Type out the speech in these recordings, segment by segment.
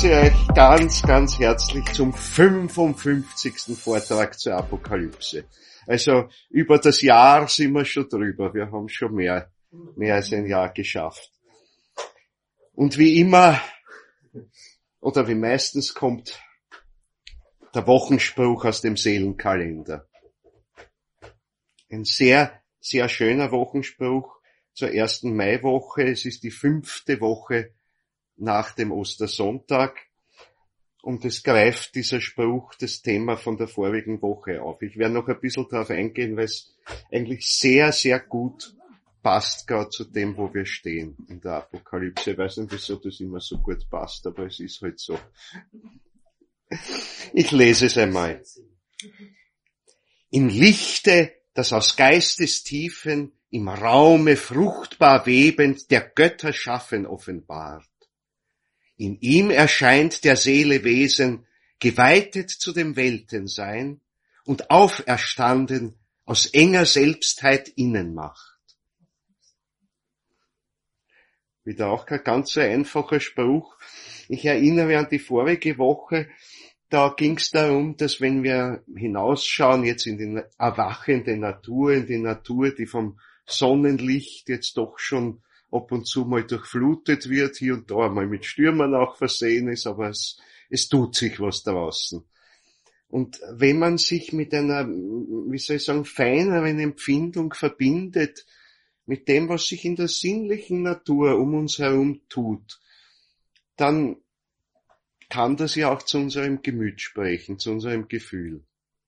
begrüße euch ganz, ganz herzlich zum 55. Vortrag zur Apokalypse. Also über das Jahr sind wir schon drüber. Wir haben schon mehr als ein Jahr geschafft. Und wie immer, oder wie meistens, kommt der Wochenspruch aus dem Seelenkalender. Ein sehr, sehr schöner Wochenspruch zur ersten Maiwoche. Es ist die 5. Woche nach dem Ostersonntag. Und es greift dieser Spruch das Thema von der vorigen Woche auf. Ich werde noch ein bisschen darauf eingehen, weil es eigentlich sehr, sehr gut passt gerade zu dem, wo wir stehen in der Apokalypse. Ich weiß nicht, wieso das immer so gut passt, aber es ist halt so. Ich lese es einmal. Im Lichte, das aus Geistestiefen im Raume fruchtbar webend der Götter schaffen offenbart. In ihm erscheint der Seele Wesen, geweitet zu dem Weltensein und auferstanden aus enger Selbstheit Innenmacht. Wieder auch kein ganz so einfacher Spruch. Ich erinnere an die vorige Woche, da ging es darum, dass wenn wir hinausschauen jetzt in die erwachende Natur, in die Natur, die vom Sonnenlicht jetzt doch schon ab und zu mal durchflutet wird, hier und da mal mit Stürmen auch versehen ist, aber es tut sich was draußen. Und wenn man sich mit einer, wie soll ich sagen, feineren Empfindung verbindet, mit dem, was sich in der sinnlichen Natur um uns herum tut, dann kann das ja auch zu unserem Gemüt sprechen, zu unserem Gefühl.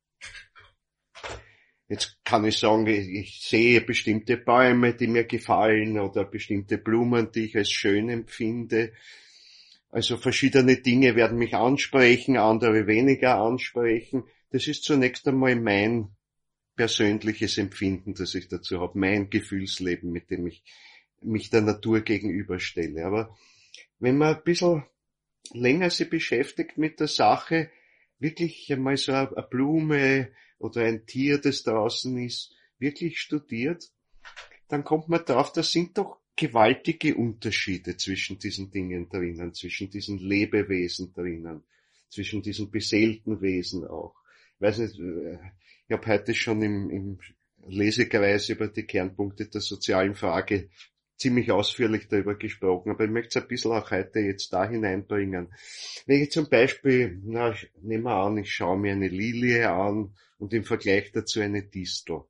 Jetzt kann ich sagen, ich sehe bestimmte Bäume, die mir gefallen, oder bestimmte Blumen, die ich als schön empfinde. Also verschiedene Dinge werden mich ansprechen, andere weniger ansprechen. Das ist zunächst einmal mein persönliches Empfinden, das ich dazu habe, mein Gefühlsleben, mit dem ich mich der Natur gegenüberstelle. Aber wenn man ein bisschen länger sich beschäftigt mit der Sache, wirklich einmal so eine Blume oder ein Tier, das draußen ist, wirklich studiert, dann kommt man drauf, da sind doch gewaltige Unterschiede zwischen diesen Dingen drinnen, zwischen diesen Lebewesen drinnen, zwischen diesen beseelten Wesen auch. Ich weiß nicht, ich habe heute schon im Lesekreis über die Kernpunkte der sozialen Frage ziemlich ausführlich darüber gesprochen, aber ich möchte es ein bisschen auch heute jetzt da hineinbringen. Wenn ich zum Beispiel, nehmen wir an, ich schaue mir eine Lilie an und im Vergleich dazu eine Distel.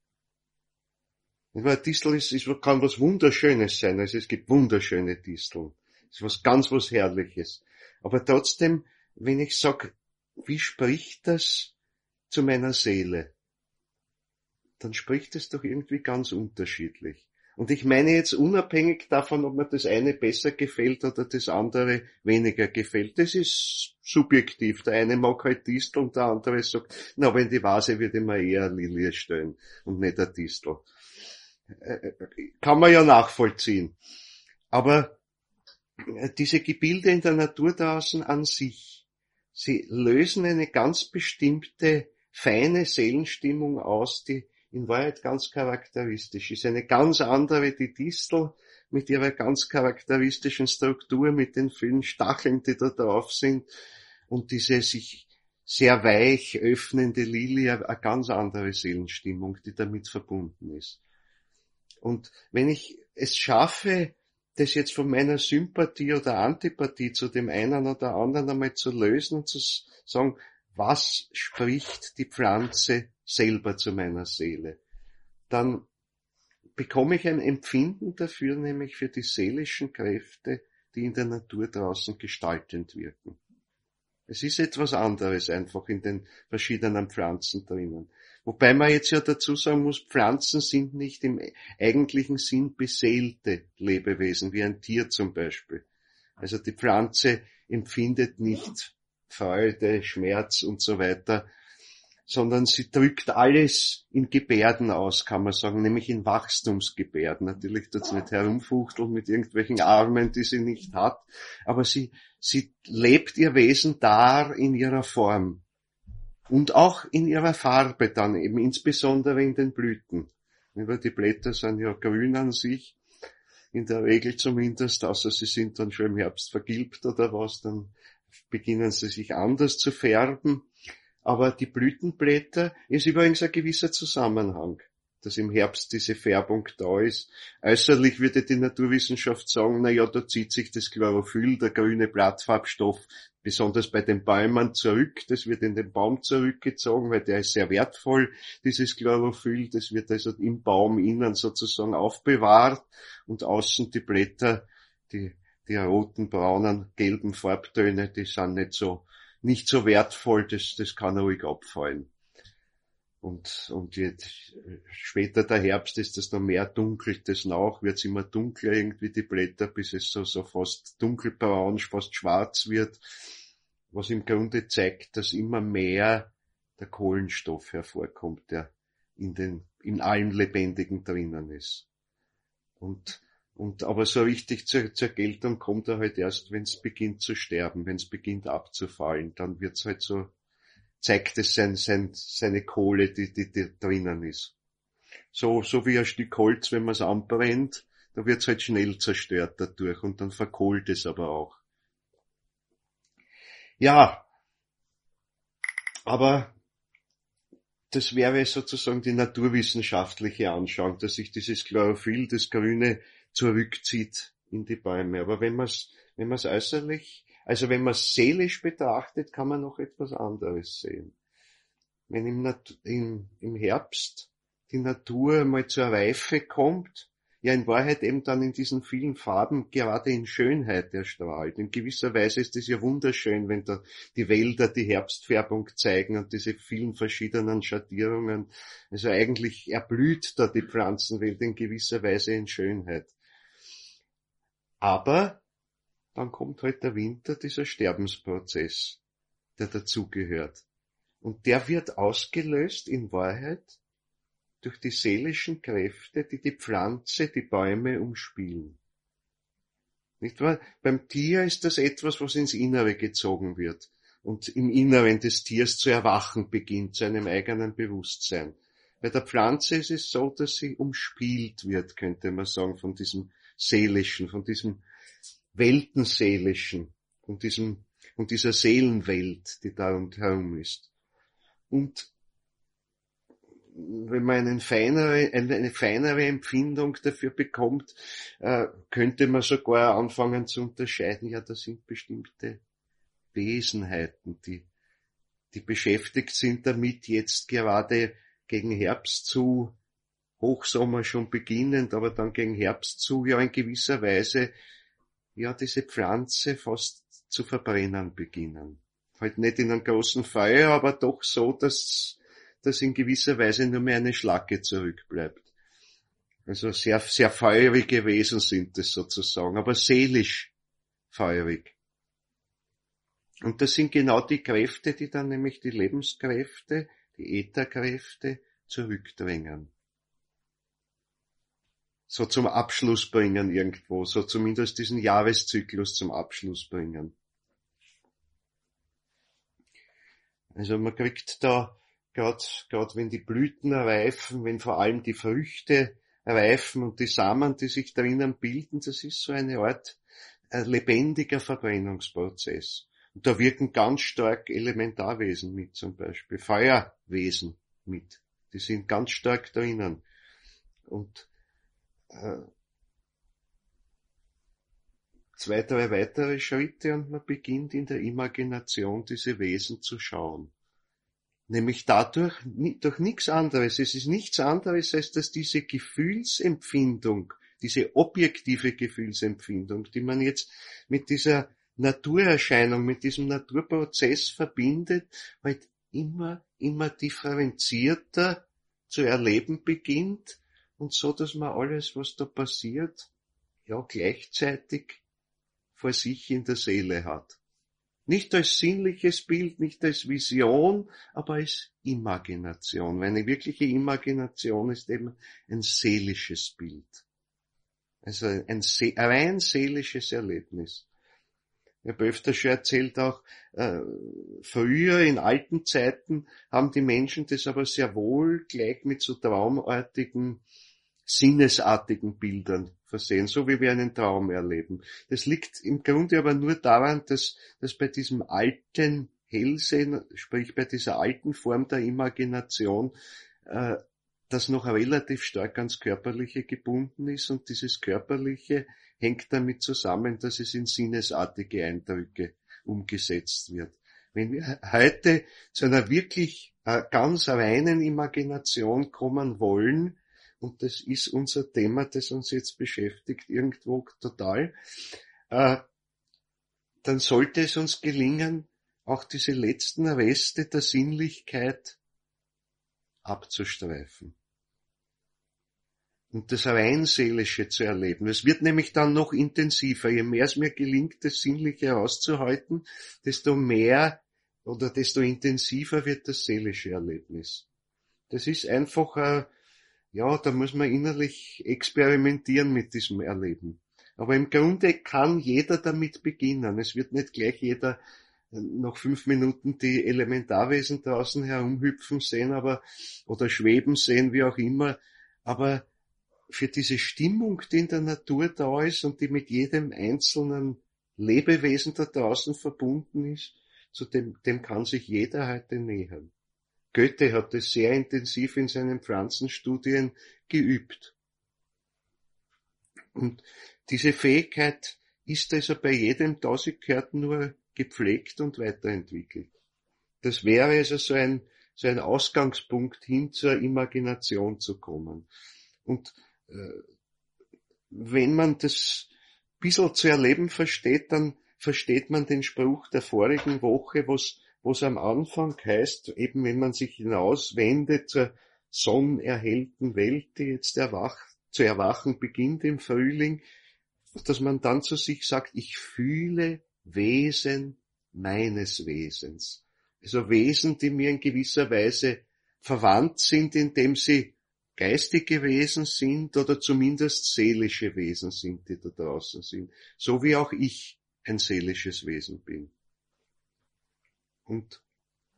Eine Distel kann was Wunderschönes sein, also es gibt wunderschöne Disteln. Es ist was Herrliches. Aber trotzdem, wenn ich sage, wie spricht das zu meiner Seele, dann spricht es doch irgendwie ganz unterschiedlich. Und ich meine jetzt unabhängig davon, ob mir das eine besser gefällt oder das andere weniger gefällt. Das ist subjektiv. Der eine mag halt Distel und der andere sagt, na, aber in die Vase würde ich mir eher eine Lilie stellen und nicht eine Distel. Kann man ja nachvollziehen. Aber diese Gebilde in der Natur draußen an sich, sie lösen eine ganz bestimmte feine Seelenstimmung aus, die in Wahrheit ganz charakteristisch ist. Eine ganz andere, die Distel mit ihrer ganz charakteristischen Struktur, mit den vielen Stacheln, die da drauf sind, und diese sich sehr weich öffnende Lilie, eine ganz andere Seelenstimmung, die damit verbunden ist. Und wenn ich es schaffe, das jetzt von meiner Sympathie oder Antipathie zu dem einen oder anderen einmal zu lösen und zu sagen, was spricht die Pflanze selber zu meiner Seele, dann bekomme ich ein Empfinden dafür, nämlich für die seelischen Kräfte, die in der Natur draußen gestaltend wirken. Es ist etwas anderes einfach in den verschiedenen Pflanzen drinnen. Wobei man jetzt ja dazu sagen muss, Pflanzen sind nicht im eigentlichen Sinn beseelte Lebewesen, wie ein Tier zum Beispiel. Also die Pflanze empfindet nicht Freude, Schmerz und so weiter, sondern sie drückt alles in Gebärden aus, kann man sagen, nämlich in Wachstumsgebärden. Natürlich tut sie nicht herumfuchteln mit irgendwelchen Armen, die sie nicht hat, aber sie lebt ihr Wesen dar in ihrer Form und auch in ihrer Farbe dann, eben insbesondere in den Blüten. Die Blätter sind ja grün an sich, in der Regel zumindest, außer sie sind dann schon im Herbst vergilbt oder was, dann beginnen sie sich anders zu färben. Aber die Blütenblätter ist übrigens ein gewisser Zusammenhang, dass im Herbst diese Färbung da ist. Äußerlich würde die Naturwissenschaft sagen, na ja, da zieht sich das Chlorophyll, der grüne Blattfarbstoff, besonders bei den Bäumen zurück. Das wird in den Baum zurückgezogen, weil der ist sehr wertvoll, dieses Chlorophyll. Das wird also im Baum innen sozusagen aufbewahrt und außen die Blätter, die roten, braunen, gelben Farbtöne, die sind nicht so wertvoll, das kann ruhig abfallen. Und jetzt, später der Herbst ist das noch mehr, dunkelt das nach, wird's immer dunkler irgendwie die Blätter, bis es so fast dunkelbraun, fast schwarz wird, was im Grunde zeigt, dass immer mehr der Kohlenstoff hervorkommt, der in allen Lebendigen drinnen ist. Aber so richtig zur Geltung kommt er halt erst, wenn es beginnt zu sterben, wenn es beginnt abzufallen, dann wird's halt so, zeigt es seine Kohle, die drinnen ist. So wie ein Stück Holz, wenn man es anbrennt, da wird's halt schnell zerstört dadurch und dann verkohlt es aber auch. Ja, aber das wäre sozusagen die naturwissenschaftliche Anschauung, dass sich dieses Chlorophyll, das Grüne, zurückzieht in die Bäume. Aber wenn man es äußerlich, also wenn man es seelisch betrachtet, kann man noch etwas anderes sehen. Wenn im Herbst die Natur mal zur Reife kommt, ja in Wahrheit eben dann in diesen vielen Farben gerade in Schönheit erstrahlt. In gewisser Weise ist es ja wunderschön, wenn da die Wälder die Herbstfärbung zeigen und diese vielen verschiedenen Schattierungen. Also eigentlich erblüht da die Pflanzenwelt in gewisser Weise in Schönheit. Aber dann kommt halt der Winter, dieser Sterbensprozess, der dazugehört. Und der wird ausgelöst in Wahrheit durch die seelischen Kräfte, die die Pflanze, die Bäume umspielen. Nicht wahr? Beim Tier ist das etwas, was ins Innere gezogen wird und im Inneren des Tiers zu erwachen beginnt, zu einem eigenen Bewusstsein. Bei der Pflanze ist es so, dass sie umspielt wird, könnte man sagen, von diesem Seelischen, von diesem Weltenseelischen, von dieser Seelenwelt, die da rundherum ist. Und wenn man eine feinere Empfindung dafür bekommt, könnte man sogar anfangen zu unterscheiden, ja, das sind bestimmte Wesenheiten, die beschäftigt sind damit, jetzt gerade gegen Herbst zu, Hochsommer schon beginnend, aber dann gegen Herbst zu, ja in gewisser Weise, ja diese Pflanze fast zu verbrennen beginnen. Halt nicht in einem großen Feuer, aber doch so, dass in gewisser Weise nur mehr eine Schlacke zurückbleibt. Also sehr, sehr feurige Wesen sind es sozusagen, aber seelisch feurig. Und das sind genau die Kräfte, die dann nämlich die Lebenskräfte, die Ätherkräfte zurückdrängen. So zum Abschluss bringen irgendwo, so zumindest diesen Jahreszyklus zum Abschluss bringen. Also man kriegt da, gerade wenn die Blüten reifen, wenn vor allem die Früchte reifen und die Samen, die sich drinnen bilden, das ist so eine Art lebendiger Verbrennungsprozess. Und da wirken ganz stark Elementarwesen mit, zum Beispiel Feuerwesen mit. Die sind ganz stark drinnen. Und 2, 3 weitere Schritte und man beginnt in der Imagination diese Wesen zu schauen. Nämlich dadurch, durch nichts anderes. Es ist nichts anderes, als dass diese Gefühlsempfindung, diese objektive Gefühlsempfindung, die man jetzt mit dieser Naturerscheinung, mit diesem Naturprozess verbindet, halt immer differenzierter zu erleben beginnt und so, dass man alles, was da passiert, ja gleichzeitig vor sich in der Seele hat. Nicht als sinnliches Bild, nicht als Vision, aber als Imagination. Weil eine wirkliche Imagination ist eben ein seelisches Bild. Also ein rein seelisches Erlebnis. Ich habe öfter schon erzählt auch, früher in alten Zeiten haben die Menschen das aber sehr wohl gleich mit so traumartigen, sinnesartigen Bildern versehen, so wie wir einen Traum erleben. Das liegt im Grunde aber nur daran, dass bei diesem alten Hellsehen, sprich bei dieser alten Form der Imagination, das noch relativ stark ans Körperliche gebunden ist, und dieses Körperliche hängt damit zusammen, dass es in sinnesartige Eindrücke umgesetzt wird. Wenn wir heute zu einer wirklich ganz reinen Imagination kommen wollen, und das ist unser Thema, das uns jetzt beschäftigt, irgendwo total, dann sollte es uns gelingen, auch diese letzten Reste der Sinnlichkeit abzustreifen und das rein Seelische zu erleben. Es wird nämlich dann noch intensiver. Je mehr es mir gelingt, das Sinnliche herauszuhalten, desto mehr oder desto intensiver wird das seelische Erlebnis. Das ist einfach, da muss man innerlich experimentieren mit diesem Erleben. Aber im Grunde kann jeder damit beginnen. Es wird nicht gleich jeder nach 5 Minuten die Elementarwesen draußen herumhüpfen sehen, oder schweben sehen, wie auch immer. Aber für diese Stimmung, die in der Natur da ist und die mit jedem einzelnen Lebewesen da draußen verbunden ist, zu dem kann sich jeder heute nähern. Goethe hat es sehr intensiv in seinen Pflanzenstudien geübt. Und diese Fähigkeit ist also bei jedem da, sie gehört nur gepflegt und weiterentwickelt. Das wäre also so ein Ausgangspunkt, hin zur Imagination zu kommen. Und wenn man das ein bisschen zu erleben versteht, dann versteht man den Spruch der vorigen Woche, wo's am Anfang heißt, eben wenn man sich hinauswendet zur sonnenerhellten Welt, die jetzt zu erwachen beginnt im Frühling, dass man dann zu sich sagt, ich fühle Wesen meines Wesens. Also Wesen, die mir in gewisser Weise verwandt sind, indem sie geistige Wesen sind oder zumindest seelische Wesen sind, die da draußen sind. So wie auch ich ein seelisches Wesen bin. Und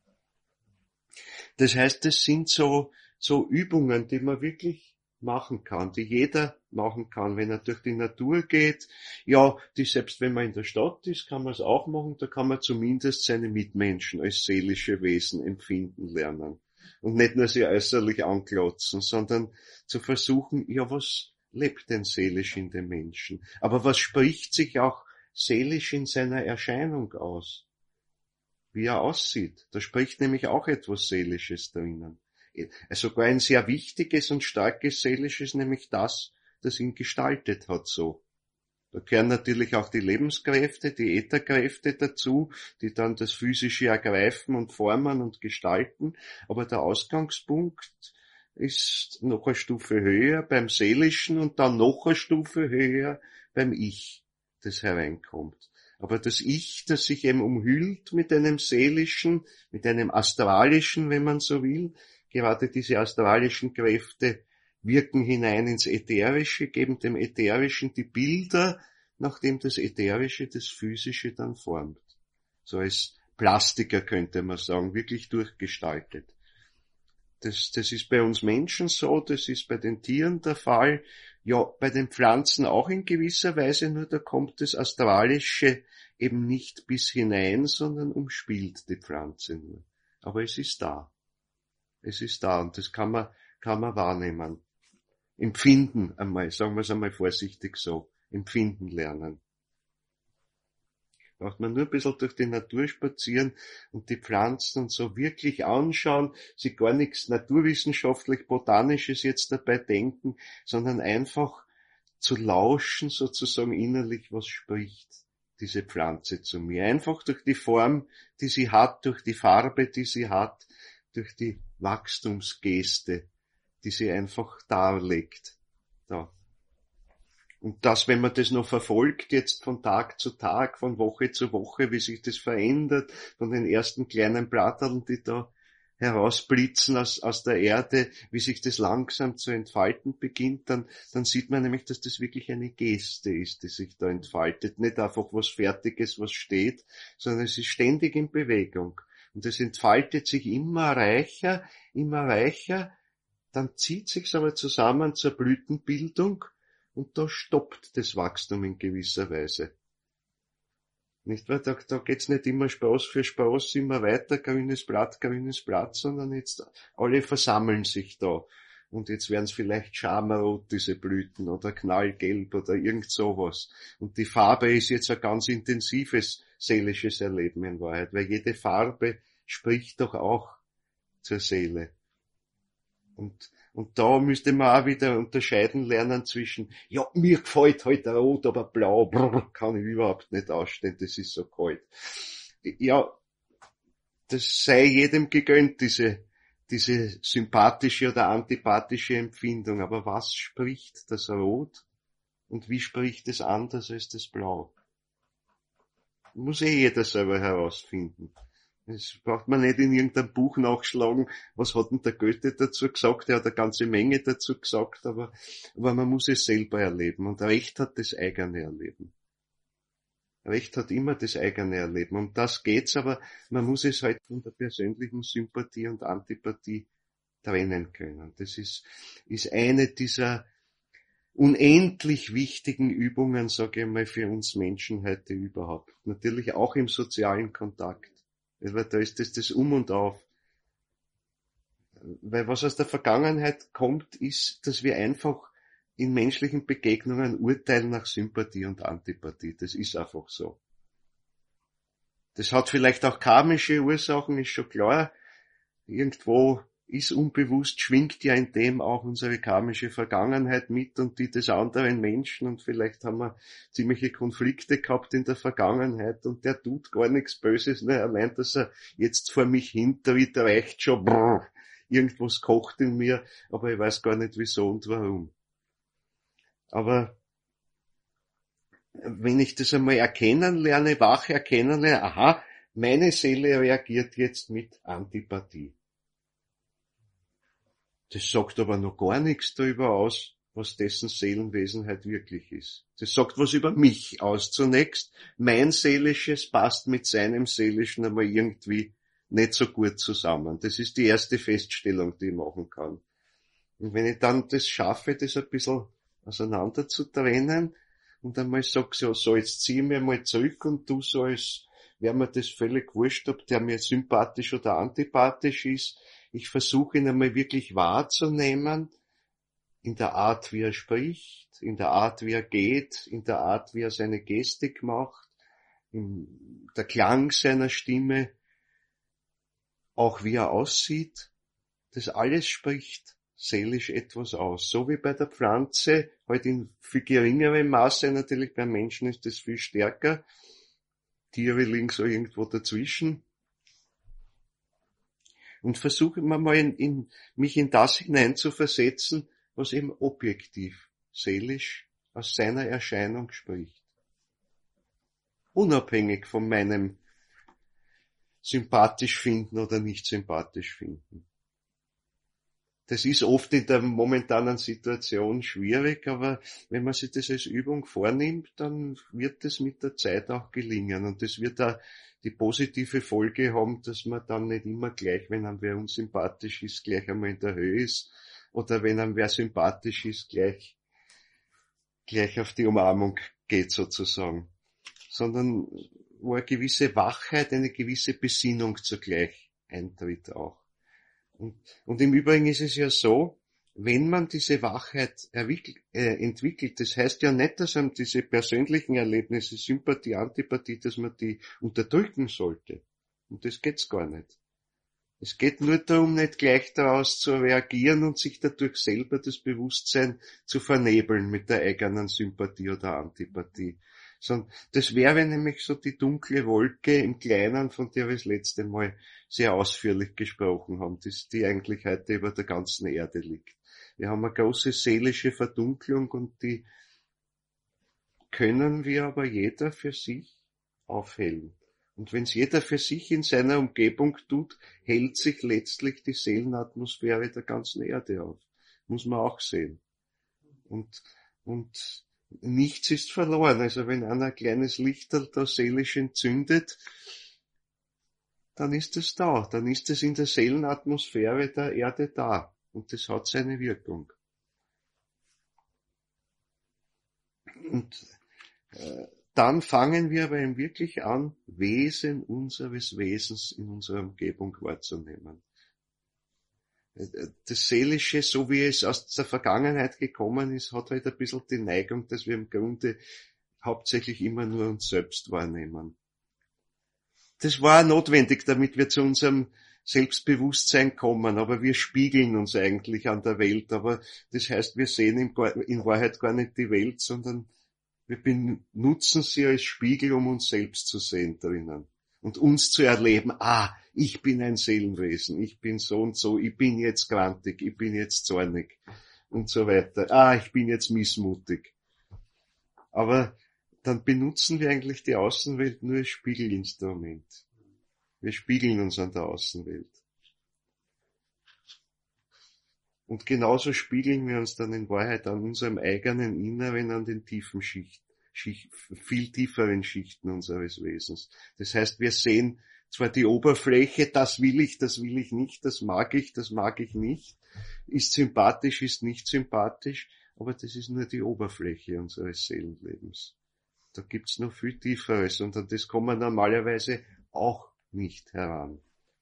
das heißt, es sind so Übungen, die man wirklich machen kann, die jeder machen kann, wenn er durch die Natur geht. Ja, selbst wenn man in der Stadt ist, kann man es auch machen, da kann man zumindest seine Mitmenschen als seelische Wesen empfinden lernen. Und nicht nur sie äußerlich anklotzen, sondern zu versuchen, ja, was lebt denn seelisch in dem Menschen? Aber was spricht sich auch seelisch in seiner Erscheinung aus? Wie er aussieht. Da spricht nämlich auch etwas Seelisches drinnen. Sogar ein sehr wichtiges und starkes Seelisches, nämlich das ihn gestaltet hat so. Da gehören natürlich auch die Lebenskräfte, die Ätherkräfte dazu, die dann das Physische ergreifen und formen und gestalten. Aber der Ausgangspunkt ist noch eine Stufe höher beim Seelischen und dann noch eine Stufe höher beim Ich, das hereinkommt. Aber das Ich, das sich eben umhüllt mit einem Seelischen, mit einem Astralischen, wenn man so will, gerade diese astralischen Kräfte wirken hinein ins Ätherische, geben dem Ätherischen die Bilder, nachdem das Ätherische das Physische dann formt. So als Plastiker könnte man sagen, wirklich durchgestaltet. Das ist bei uns Menschen so, das ist bei den Tieren der Fall, ja, bei den Pflanzen auch in gewisser Weise, nur da kommt das Astralische eben nicht bis hinein, sondern umspielt die Pflanze nur. Aber es ist da. Es ist da und das kann man wahrnehmen. Empfinden einmal, sagen wir es einmal vorsichtig so, empfinden lernen. Braucht man nur ein bisschen durch die Natur spazieren und die Pflanzen und so wirklich anschauen, sich gar nichts naturwissenschaftlich-botanisches jetzt dabei denken, sondern einfach zu lauschen, sozusagen innerlich, was spricht diese Pflanze zu mir. Einfach durch die Form, die sie hat, durch die Farbe, die sie hat, durch die Wachstumsgeste, die sie einfach darlegt. Da. Und das, wenn man das noch verfolgt, jetzt von Tag zu Tag, von Woche zu Woche, wie sich das verändert, von den ersten kleinen Blatteln, die da herausblitzen aus der Erde, wie sich das langsam zu entfalten beginnt, dann sieht man nämlich, dass das wirklich eine Geste ist, die sich da entfaltet. Nicht einfach was Fertiges, was steht, sondern es ist ständig in Bewegung. Und es entfaltet sich immer reicher, dann zieht sich's aber zusammen zur Blütenbildung und da stoppt das Wachstum in gewisser Weise. Nicht wahr? Da geht's nicht immer Spaß für Spaß, immer weiter, grünes Blatt, sondern jetzt alle versammeln sich da. Und jetzt werden's vielleicht schamrot, diese Blüten, oder knallgelb, oder irgend sowas. Und die Farbe ist jetzt ein ganz intensives seelisches Erleben in Wahrheit, weil jede Farbe spricht doch auch zur Seele. Und da müsste man auch wieder unterscheiden lernen zwischen, ja, mir gefällt halt rot, aber blau, kann ich überhaupt nicht ausstehen, das ist so kalt. Ja, das sei jedem gegönnt, diese sympathische oder antipathische Empfindung. Aber was spricht das Rot und wie spricht es anders als das Blau? Muss jeder selber herausfinden. Das braucht man nicht in irgendeinem Buch nachschlagen, was hat denn der Goethe dazu gesagt, er hat eine ganze Menge dazu gesagt, aber man muss es selber erleben. Und Recht hat das eigene Erleben. Recht hat immer das eigene Erleben. Um das geht's, aber man muss es halt von der persönlichen Sympathie und Antipathie trennen können. Das ist eine dieser unendlich wichtigen Übungen, sage ich mal, für uns Menschen heute überhaupt. Natürlich auch im sozialen Kontakt. Weil da ist das Um und Auf. Weil was aus der Vergangenheit kommt, ist, dass wir einfach in menschlichen Begegnungen urteilen nach Sympathie und Antipathie. Das ist einfach so. Das hat vielleicht auch karmische Ursachen, ist schon klar. Irgendwo ist unbewusst, schwingt ja in dem auch unsere karmische Vergangenheit mit und die des anderen Menschen, und vielleicht haben wir ziemliche Konflikte gehabt in der Vergangenheit und der tut gar nichts Böses, ne? Allein, dass er jetzt vor mich hintritt, reicht schon, irgendwas kocht in mir, aber ich weiß gar nicht wieso und warum. Aber wenn ich das einmal erkennen lerne, wach erkennen lerne, aha, meine Seele reagiert jetzt mit Antipathie. Das sagt aber noch gar nichts darüber aus, was dessen Seelenwesenheit wirklich ist. Das sagt was über mich aus zunächst. Mein Seelisches passt mit seinem Seelischen einmal irgendwie nicht so gut zusammen. Das ist die erste Feststellung, die ich machen kann. Und wenn ich dann das schaffe, das ein bisschen auseinander zu trennen und einmal sag so jetzt zieh mir mal zurück und du sollst, wäre mir das völlig wurscht, ob der mir sympathisch oder antipathisch ist. Ich versuche ihn einmal wirklich wahrzunehmen, in der Art, wie er spricht, in der Art, wie er geht, in der Art, wie er seine Gestik macht, in der Klang seiner Stimme, auch wie er aussieht. Das alles spricht seelisch etwas aus. So wie bei der Pflanze, halt in viel geringerem Maße, natürlich beim Menschen ist das viel stärker. Tiere liegen so irgendwo dazwischen. Und versuche mal mich in das hineinzuversetzen, was eben objektiv, seelisch aus seiner Erscheinung spricht. Unabhängig von meinem sympathisch finden oder nicht sympathisch finden. Das ist oft in der momentanen Situation schwierig, aber wenn man sich das als Übung vornimmt, dann wird es mit der Zeit auch gelingen. Und das wird da die positive Folge haben, dass man dann nicht immer gleich, wenn einem wer unsympathisch ist, gleich einmal in der Höhe ist, oder wenn einem wer sympathisch ist, gleich auf die Umarmung geht sozusagen. Sondern wo eine gewisse Wachheit, eine gewisse Besinnung zugleich eintritt auch. Und im Übrigen ist es ja so, wenn man diese Wachheit entwickelt, das heißt ja nicht, dass man diese persönlichen Erlebnisse, Sympathie, Antipathie, dass man die unterdrücken sollte. Und das geht's gar nicht. Es geht nur darum, nicht gleich daraus zu reagieren und sich dadurch selber das Bewusstsein zu vernebeln mit der eigenen Sympathie oder Antipathie. Sondern das wäre nämlich so die dunkle Wolke im Kleinen, von der wir das letzte Mal sehr ausführlich gesprochen haben, die eigentlich heute über der ganzen Erde liegt. Wir haben eine große seelische Verdunklung und die können wir aber jeder für sich aufhellen. Und wenn es jeder für sich in seiner Umgebung tut, hält sich letztlich die Seelenatmosphäre der ganzen Erde auf. Muss man auch sehen. Und nichts ist verloren. Also wenn einer ein kleines Lichterl da seelisch entzündet, dann ist es da. Dann ist es in der Seelenatmosphäre der Erde da. Und das hat seine Wirkung. Und dann fangen wir aber eben wirklich an, Wesen unseres Wesens in unserer Umgebung wahrzunehmen. Das Seelische, so wie es aus der Vergangenheit gekommen ist, hat halt ein bisschen die Neigung, dass wir im Grunde hauptsächlich immer nur uns selbst wahrnehmen. Das war notwendig, damit wir zu unserem Selbstbewusstsein kommen, aber wir spiegeln uns eigentlich an der Welt, aber das heißt, wir sehen in Wahrheit gar nicht die Welt, sondern wir benutzen sie als Spiegel, um uns selbst zu sehen drinnen und uns zu erleben, ich bin ein Seelenwesen, ich bin so und so, ich bin jetzt grantig, ich bin jetzt zornig und so weiter. Ich bin jetzt missmutig. Aber dann benutzen wir eigentlich die Außenwelt nur als Spiegelinstrument. Wir spiegeln uns an der Außenwelt. Und genauso spiegeln wir uns dann in Wahrheit an unserem eigenen Inneren, an den tiefen viel tieferen Schichten unseres Wesens. Das heißt, wir sehen zwar die Oberfläche, das will ich nicht, das mag ich nicht, ist sympathisch, ist nicht sympathisch, aber das ist nur die Oberfläche unseres Seelenlebens. Da gibt's noch viel Tieferes und an das kommen wir normalerweise auch nicht heran.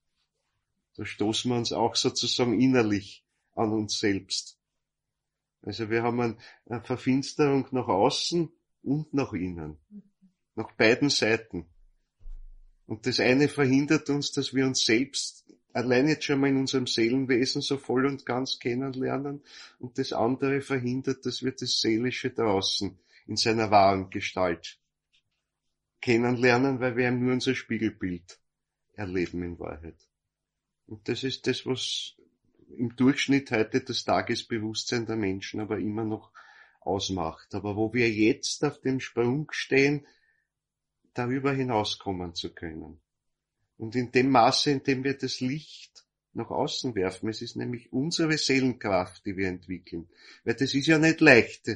Da stoßen wir uns auch sozusagen innerlich an uns selbst. Also wir haben eine Verfinsterung nach außen und nach innen. Nach beiden Seiten. Und das eine verhindert uns, dass wir uns selbst allein jetzt schon mal in unserem Seelenwesen so voll und ganz kennenlernen. Und das andere verhindert, dass wir das Seelische draußen in seiner wahren Gestalt kennenlernen, weil wir nur unser Spiegelbild erleben in Wahrheit. Und das ist das, was im Durchschnitt heute das Tagesbewusstsein der Menschen aber immer noch ausmacht. Aber wo wir jetzt auf dem Sprung stehen, darüber hinauskommen zu können. Und in dem Maße, in dem wir das Licht nach außen werfen, es ist nämlich unsere Seelenkraft, die wir entwickeln. Weil das ist ja nicht leicht,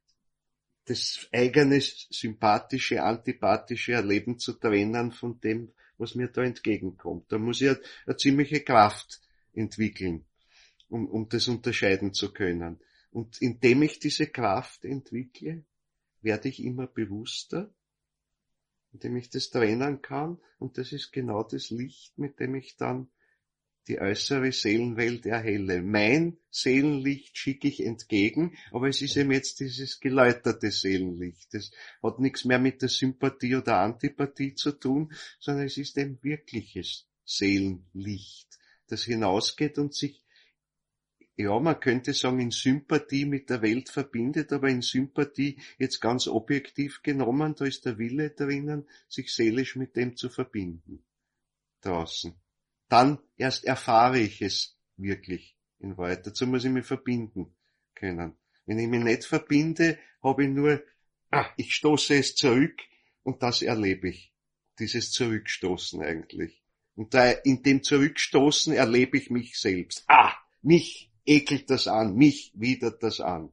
das eigene sympathische, antipathische Erleben zu trennen von dem, was mir da entgegenkommt. Da muss ich eine ziemliche Kraft entwickeln, um das unterscheiden zu können. Und indem ich diese Kraft entwickle, werde ich immer bewusster, indem ich das trennen kann. Und das ist genau das Licht, mit dem ich dann die äußere Seelenwelt erhelle. Mein Seelenlicht schicke ich entgegen, aber es ist eben jetzt dieses geläuterte Seelenlicht. Das hat nichts mehr mit der Sympathie oder Antipathie zu tun, sondern es ist ein wirkliches Seelenlicht, das hinausgeht und sich, ja, man könnte sagen, in Sympathie mit der Welt verbindet, aber in Sympathie jetzt ganz objektiv genommen, da ist der Wille drinnen, sich seelisch mit dem zu verbinden. Draußen. Dann erst erfahre ich es wirklich in Wahrheit. Dazu muss ich mich verbinden können. Wenn ich mich nicht verbinde, habe ich nur, ich stoße es zurück und das erlebe ich. Dieses Zurückstoßen eigentlich. Und da in dem Zurückstoßen erlebe ich mich selbst. Mich ekelt das an, mich widert das an.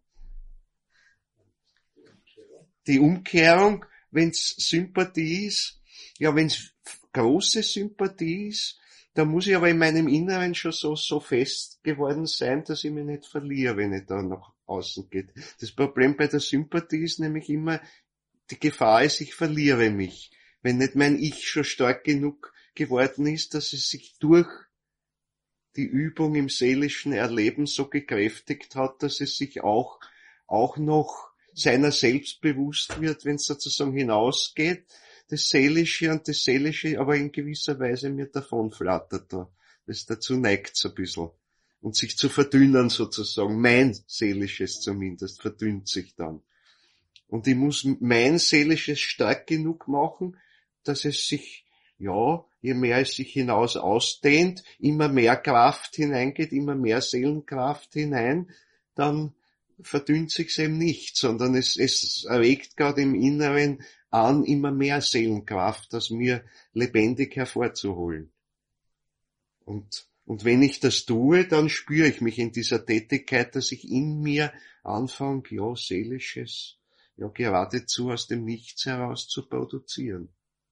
Die Umkehrung, wenn's Sympathie ist, ja, wenn's große Sympathie ist, da muss ich aber in meinem Inneren schon so fest geworden sein, dass ich mich nicht verliere, wenn ich da nach außen gehe. Das Problem bei der Sympathie ist nämlich immer, die Gefahr ist, ich verliere mich. Wenn nicht mein Ich schon stark genug geworden ist, dass es sich durch die Übung im seelischen Erleben so gekräftigt hat, dass es sich auch noch seiner selbst bewusst wird, wenn es sozusagen hinausgeht, das Seelische und das Seelische aber in gewisser Weise mir davonflattert da. Das dazu neigt ein bisschen. Und sich zu verdünnen sozusagen. Mein Seelisches zumindest verdünnt sich dann. Und ich muss mein Seelisches stark genug machen, dass es sich, ja, je mehr es sich hinaus ausdehnt, immer mehr Kraft hineingeht, immer mehr Seelenkraft hinein, dann verdünnt sich's eben nicht, sondern es erregt gerade im Inneren an, immer mehr Seelenkraft aus mir lebendig hervorzuholen. Und wenn ich das tue, dann spüre ich mich in dieser Tätigkeit, dass ich in mir anfange, ja, Seelisches, ja, geradezu aus dem Nichts heraus zu produzieren.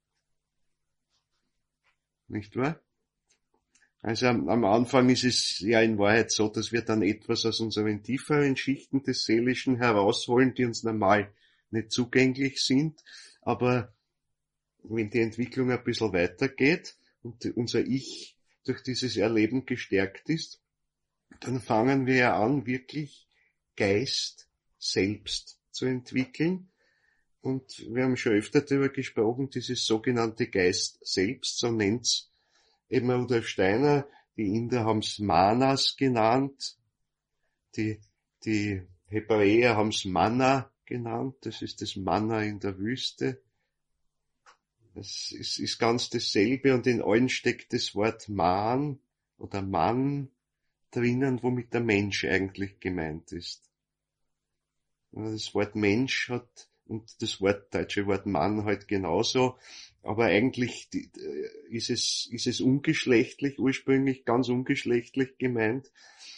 Nicht wahr? Also am Anfang ist es ja in Wahrheit so, dass wir dann etwas aus unseren tieferen Schichten des Seelischen herausholen, die uns normal nicht zugänglich sind, aber wenn die Entwicklung ein bisschen weitergeht und unser Ich durch dieses Erleben gestärkt ist, dann fangen wir ja an, wirklich Geist selbst zu entwickeln. Und wir haben schon öfter darüber gesprochen, dieses sogenannte Geist selbst, so nennt's eben Rudolf Steiner. Die Inder haben's Manas genannt, die Hebräer haben's Manna genannt, das ist das Manna in der Wüste. Das ist ganz dasselbe und in allen steckt das Wort Man oder Mann drinnen, womit der Mensch eigentlich gemeint ist. Das Wort Mensch hat und das deutsche Wort Mann halt genauso, aber eigentlich ist es ungeschlechtlich, ursprünglich ganz ungeschlechtlich gemeint.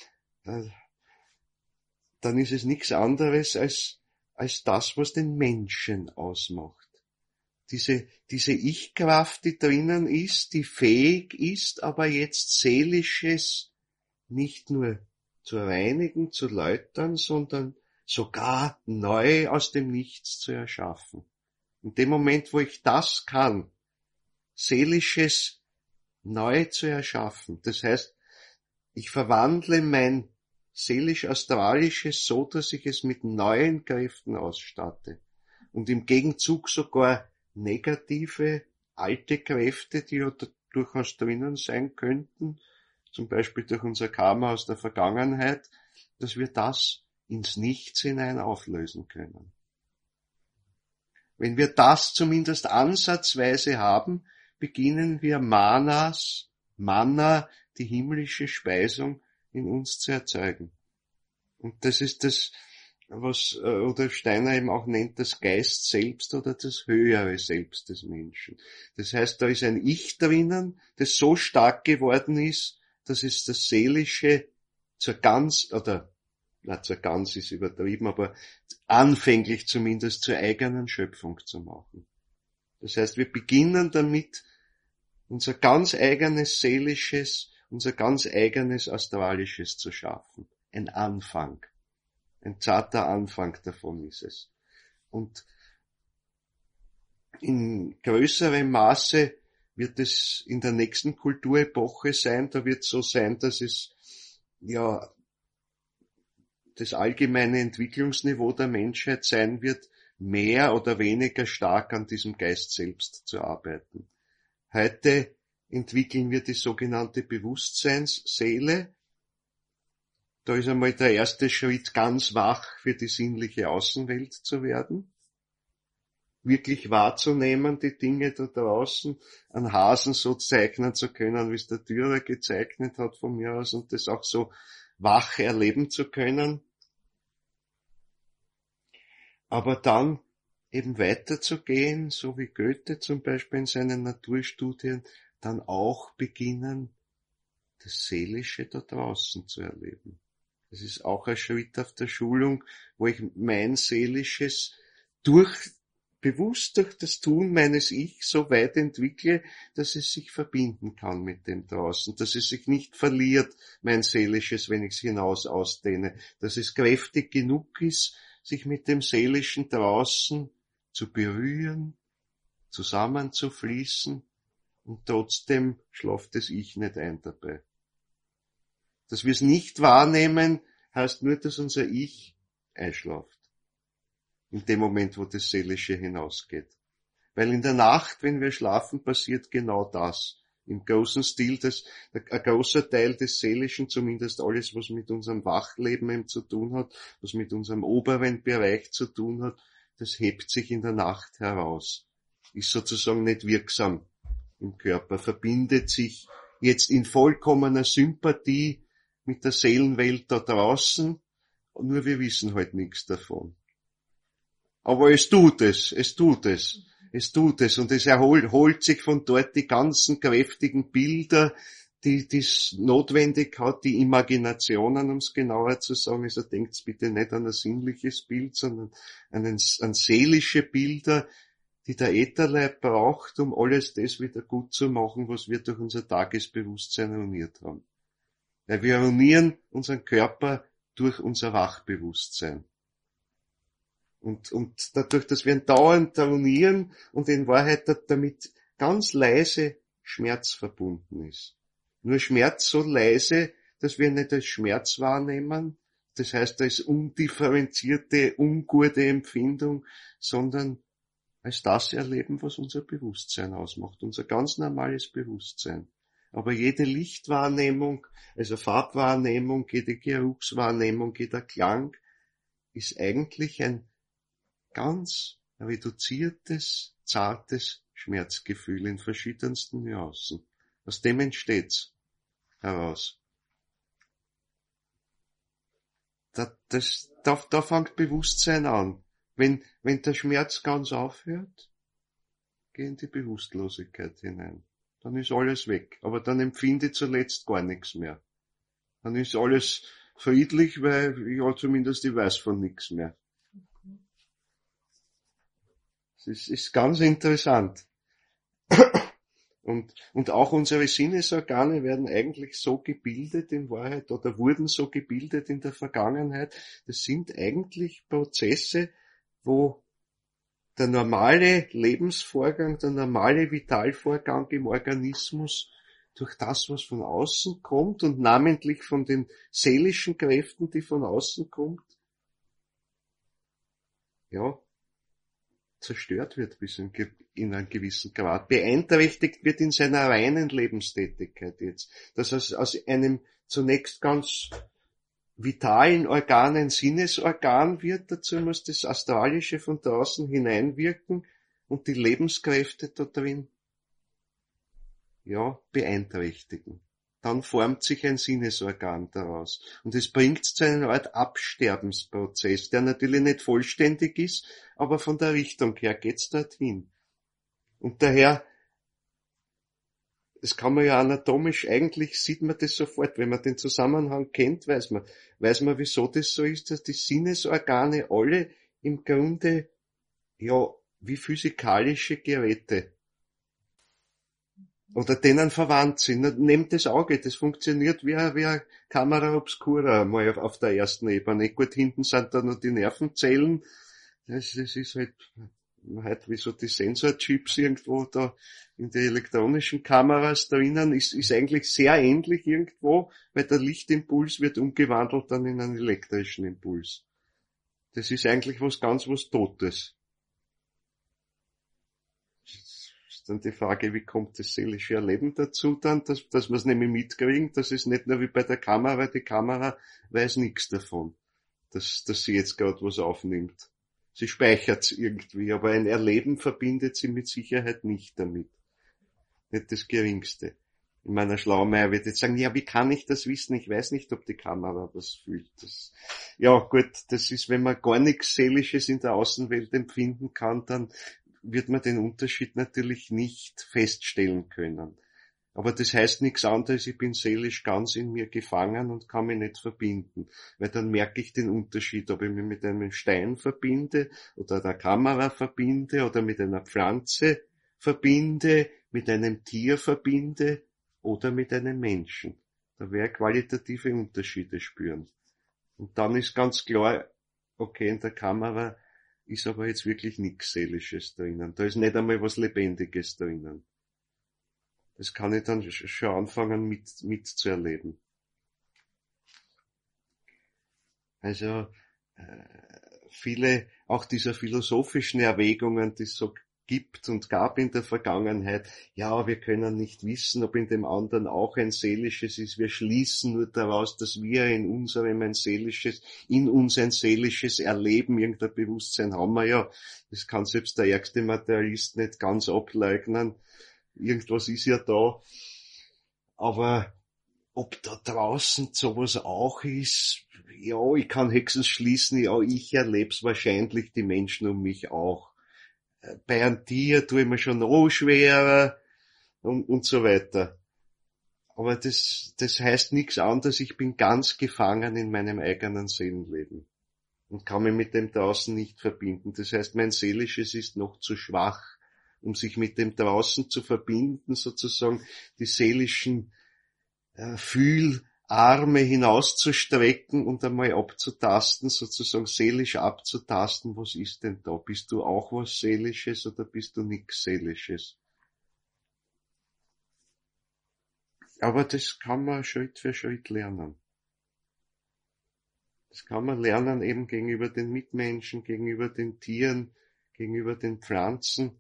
Dann ist es nichts anderes als das, was den Menschen ausmacht. Diese Ich-Kraft, die drinnen ist, die fähig ist, aber jetzt Seelisches nicht nur zu reinigen, zu läutern, sondern sogar neu aus dem Nichts zu erschaffen. In dem Moment, wo ich das kann, Seelisches neu zu erschaffen, das heißt, ich verwandle mein seelisch-astralisches so, dass ich es mit neuen Kräften ausstatte und im Gegenzug sogar negative, alte Kräfte, die ja durchaus drinnen sein könnten, zum Beispiel durch unser Karma aus der Vergangenheit, dass wir das ins Nichts hinein auflösen können. Wenn wir das zumindest ansatzweise haben, beginnen wir Manna, die himmlische Speisung, in uns zu erzeugen. Und das ist das, was Rudolf Steiner eben auch nennt, das Geist selbst oder das höhere Selbst des Menschen. Das heißt, da ist ein Ich drinnen, das so stark geworden ist, dass es das Seelische zur Gans ist übertrieben, aber anfänglich zumindest zur eigenen Schöpfung zu machen. Das heißt, wir beginnen damit, unser ganz eigenes Seelisches, unser ganz eigenes Astralisches zu schaffen. Ein Anfang. Ein zarter Anfang davon ist es. Und in größerem Maße wird es in der nächsten Kulturepoche sein. Da wird es so sein, dass es ja das allgemeine Entwicklungsniveau der Menschheit sein wird, mehr oder weniger stark an diesem Geist selbst zu arbeiten. Heute entwickeln wir die sogenannte Bewusstseinsseele. Da ist einmal der erste Schritt, ganz wach für die sinnliche Außenwelt zu werden. Wirklich wahrzunehmen, die Dinge da draußen, einen Hasen so zeichnen zu können, wie es der Dürer gezeichnet hat von mir aus, und das auch so wach erleben zu können. Aber dann eben weiterzugehen, so wie Goethe zum Beispiel in seinen Naturstudien, dann auch beginnen, das Seelische da draußen zu erleben. Das ist auch ein Schritt auf der Schulung, wo ich mein Seelisches bewusst durch das Tun meines Ich so weit entwickle, dass es sich verbinden kann mit dem draußen, dass es sich nicht verliert, mein Seelisches, wenn ich es hinaus ausdehne, dass es kräftig genug ist, sich mit dem Seelischen draußen zu berühren, zusammenzufließen, und trotzdem schlaft das Ich nicht ein dabei. Dass wir es nicht wahrnehmen, heißt nur, dass unser Ich einschlaft. In dem Moment, wo das Seelische hinausgeht. Weil in der Nacht, wenn wir schlafen, passiert genau das. Im großen Stil, ein großer Teil des Seelischen, zumindest alles, was mit unserem Wachleben eben zu tun hat, was mit unserem oberen Bereich zu tun hat, das hebt sich in der Nacht heraus. Ist sozusagen nicht wirksam im Körper, verbindet sich jetzt in vollkommener Sympathie mit der Seelenwelt da draußen, nur wir wissen halt nichts davon. Aber es tut es. Und es holt sich von dort die ganzen kräftigen Bilder, die es notwendig hat, die Imaginationen, um es genauer zu sagen. Also denkt bitte nicht an ein sinnliches Bild, sondern an seelische Bilder, die der Ätherleib braucht, um alles das wieder gut zu machen, was wir durch unser Tagesbewusstsein ruiniert haben. Weil wir ruinieren unseren Körper durch unser Wachbewusstsein. Und dadurch, dass wir ihn dauernd trainieren und in Wahrheit damit ganz leise Schmerz verbunden ist. Nur Schmerz so leise, dass wir nicht als Schmerz wahrnehmen, das heißt als undifferenzierte, ungute Empfindung, sondern als das erleben, was unser Bewusstsein ausmacht, unser ganz normales Bewusstsein. Aber jede Lichtwahrnehmung, also Farbwahrnehmung, jede Geruchswahrnehmung, jeder Klang ist eigentlich ein ganz reduziertes, zartes Schmerzgefühl in verschiedensten Nuancen. Aus dem entsteht's heraus. Da fängt Bewusstsein an. Wenn der Schmerz ganz aufhört, geh in die Bewusstlosigkeit hinein. Dann ist alles weg. Aber dann empfinde ich zuletzt gar nichts mehr. Dann ist alles friedlich, weil ja zumindest ich weiß von nichts mehr. Das ist ganz interessant. Und auch unsere Sinnesorgane werden eigentlich so gebildet in Wahrheit oder wurden so gebildet in der Vergangenheit. Das sind eigentlich Prozesse, wo der normale Lebensvorgang, der normale Vitalvorgang im Organismus durch das, was von außen kommt und namentlich von den seelischen Kräften, die von außen kommt, ja, zerstört wird bis in einem gewissen Grad, beeinträchtigt wird in seiner reinen Lebenstätigkeit jetzt. Dass aus einem zunächst ganz vitalen Organ ein Sinnesorgan wird, dazu muss das Astralische von draußen hineinwirken und die Lebenskräfte da drin, ja, beeinträchtigen. Dann formt sich ein Sinnesorgan daraus. Und es bringt zu einer Art Absterbensprozess, der natürlich nicht vollständig ist, aber von der Richtung her geht's dorthin. Und daher, das kann man ja anatomisch, eigentlich sieht man das sofort, wenn man den Zusammenhang kennt, weiß man, wieso das so ist, dass die Sinnesorgane alle im Grunde, ja, wie physikalische Geräte oder denen verwandt sind. Nehmt das Auge, das funktioniert wie eine Camera obscura mal auf der ersten Ebene. Gut, hinten sind da noch die Nervenzellen. Das ist halt wie so die Sensorchips irgendwo da in die elektronischen Kameras drinnen. Ist eigentlich sehr ähnlich irgendwo, weil der Lichtimpuls wird umgewandelt dann in einen elektrischen Impuls. Das ist eigentlich was Totes. Dann die Frage, wie kommt das seelische Erleben dazu dann, dass wir es nämlich mitkriegen, dass es nicht nur wie bei der Kamera, die Kamera weiß nichts davon, dass sie jetzt gerade was aufnimmt. Sie speichert's irgendwie, aber ein Erleben verbindet sie mit Sicherheit nicht damit. Nicht das Geringste. In meiner Schlaumeier wird jetzt sagen, ja, wie kann ich das wissen? Ich weiß nicht, ob die Kamera was fühlt. Ja gut, das ist, wenn man gar nichts Seelisches in der Außenwelt empfinden kann, dann wird man den Unterschied natürlich nicht feststellen können. Aber das heißt nichts anderes, ich bin seelisch ganz in mir gefangen und kann mich nicht verbinden. Weil dann merke ich den Unterschied, ob ich mich mit einem Stein verbinde oder einer Kamera verbinde oder mit einer Pflanze verbinde, mit einem Tier verbinde oder mit einem Menschen. Da werde ich qualitative Unterschiede spüren. Und dann ist ganz klar, okay, in der Kamera ist aber jetzt wirklich nichts Seelisches drinnen. Da ist nicht einmal was Lebendiges drinnen. Das kann ich dann schon anfangen mitzuerleben. Also viele auch dieser philosophischen Erwägungen, die es so gibt und gab in der Vergangenheit, ja, wir können nicht wissen, ob in dem anderen auch ein seelisches ist. Wir schließen nur daraus, dass wir in uns ein seelisches Erleben, irgendein Bewusstsein haben wir ja. Das kann selbst der ärgste Materialist nicht ganz ableugnen. Irgendwas ist ja da. Aber ob da draußen sowas auch ist, ja, ich kann höchstens schließen, ja, ich erleb's wahrscheinlich, die Menschen um mich auch. Bei einem Tier tue ich mir schon noch schwerer und so weiter. Aber das heißt nichts anderes, ich bin ganz gefangen in meinem eigenen Seelenleben und kann mich mit dem draußen nicht verbinden. Das heißt, mein Seelisches ist noch zu schwach, um sich mit dem draußen zu verbinden, sozusagen die seelischen Arme hinauszustrecken und einmal abzutasten, sozusagen seelisch abzutasten, was ist denn da? Bist du auch was Seelisches oder bist du nix Seelisches? Aber das kann man Schritt für Schritt lernen. Das kann man lernen eben gegenüber den Mitmenschen, gegenüber den Tieren, gegenüber den Pflanzen.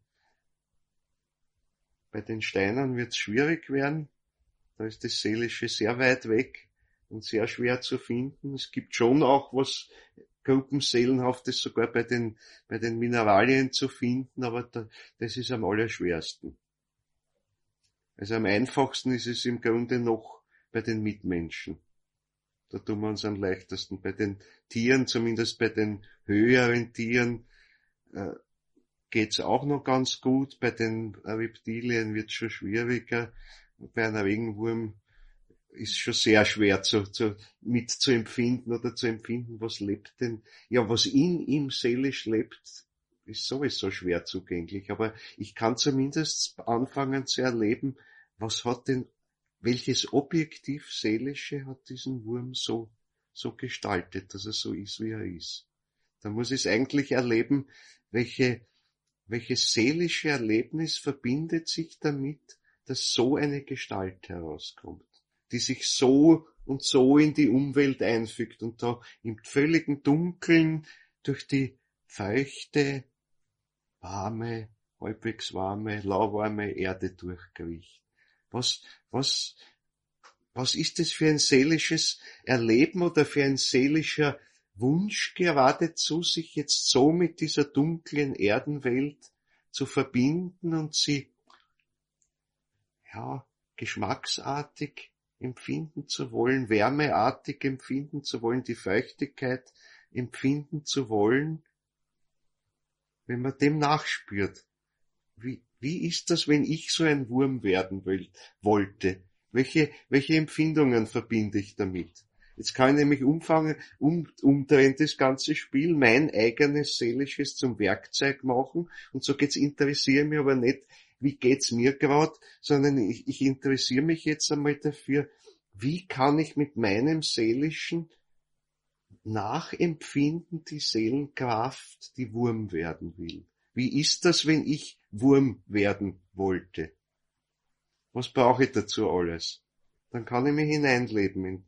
Bei den Steinen wird es schwierig werden. Da ist das Seelische sehr weit weg und sehr schwer zu finden. Es gibt schon auch was Gruppenseelenhaftes sogar bei den Mineralien zu finden, aber das ist am allerschwersten. Also am einfachsten ist es im Grunde noch bei den Mitmenschen. Da tun wir uns am leichtesten. Bei den Tieren, zumindest bei den höheren Tieren, geht's auch noch ganz gut. Bei den Reptilien wird's schon schwieriger. Bei einem Regenwurm ist schon sehr schwer mitzuempfinden oder zu empfinden, was lebt denn. Ja, was in ihm seelisch lebt, ist sowieso schwer zugänglich. Aber ich kann zumindest anfangen zu erleben, welches Objektiv Seelische hat diesen Wurm so gestaltet, dass er so ist, wie er ist. Da muss ich eigentlich erleben, welches seelische Erlebnis verbindet sich damit, dass so eine Gestalt herauskommt, die sich so und so in die Umwelt einfügt und da im völligen Dunkeln durch die feuchte, warme, halbwegs warme, lauwarme Erde durchkriecht. Was ist das für ein seelisches Erleben oder für ein seelischer Wunsch geradezu, sich jetzt so mit dieser dunklen Erdenwelt zu verbinden und sie, ja, geschmacksartig empfinden zu wollen, wärmeartig empfinden zu wollen, die Feuchtigkeit empfinden zu wollen, wenn man dem nachspürt. Wie ist das, wenn ich so ein Wurm werden wollte? Welche Empfindungen verbinde ich damit? Jetzt kann ich nämlich umdrehen das ganze Spiel, mein eigenes Seelisches zum Werkzeug machen und so interessiere mich aber nicht, wie geht's mir gerade, sondern ich interessiere mich jetzt einmal dafür, wie kann ich mit meinem Seelischen nachempfinden die Seelenkraft, die Wurm werden will. Wie ist das, wenn ich Wurm werden wollte? Was brauche ich dazu alles? Dann kann ich mich hineinleben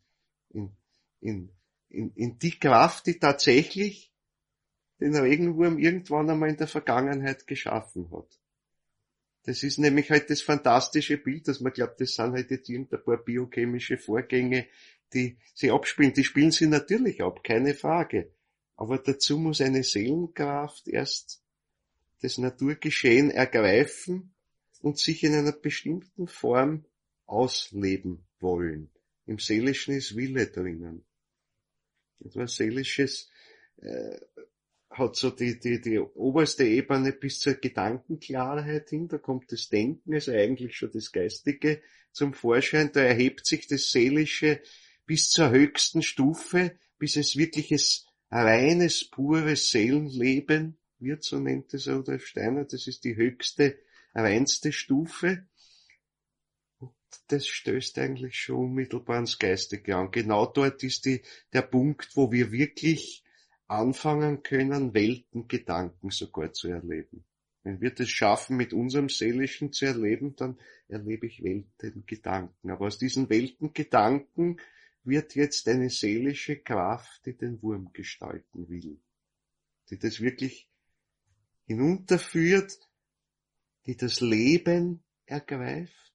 in die Kraft, die tatsächlich den Regenwurm irgendwann einmal in der Vergangenheit geschaffen hat. Das ist nämlich halt das fantastische Bild, dass man glaubt, das sind halt jetzt irgendein paar biochemische Vorgänge, die sie abspielen. Die spielen sie natürlich ab, keine Frage. Aber dazu muss eine Seelenkraft erst das Naturgeschehen ergreifen und sich in einer bestimmten Form ausleben wollen. Im Seelischen ist Wille drinnen. Etwas Seelisches hat so die oberste Ebene bis zur Gedankenklarheit hin, da kommt das Denken, also eigentlich schon das Geistige zum Vorschein, da erhebt sich das Seelische bis zur höchsten Stufe, bis es wirkliches reines, pures Seelenleben wird, so nennt es Rudolf Steiner, das ist die höchste, reinste Stufe. Und das stößt eigentlich schon unmittelbar ans Geistige an. Genau dort ist der Punkt, wo wir wirklich anfangen können, Weltengedanken sogar zu erleben. Wenn wir das schaffen, mit unserem Seelischen zu erleben, dann erlebe ich Weltengedanken. Aber aus diesen Weltengedanken wird jetzt eine seelische Kraft, die den Wurm gestalten will. Die das wirklich hinunterführt, die das Leben ergreift.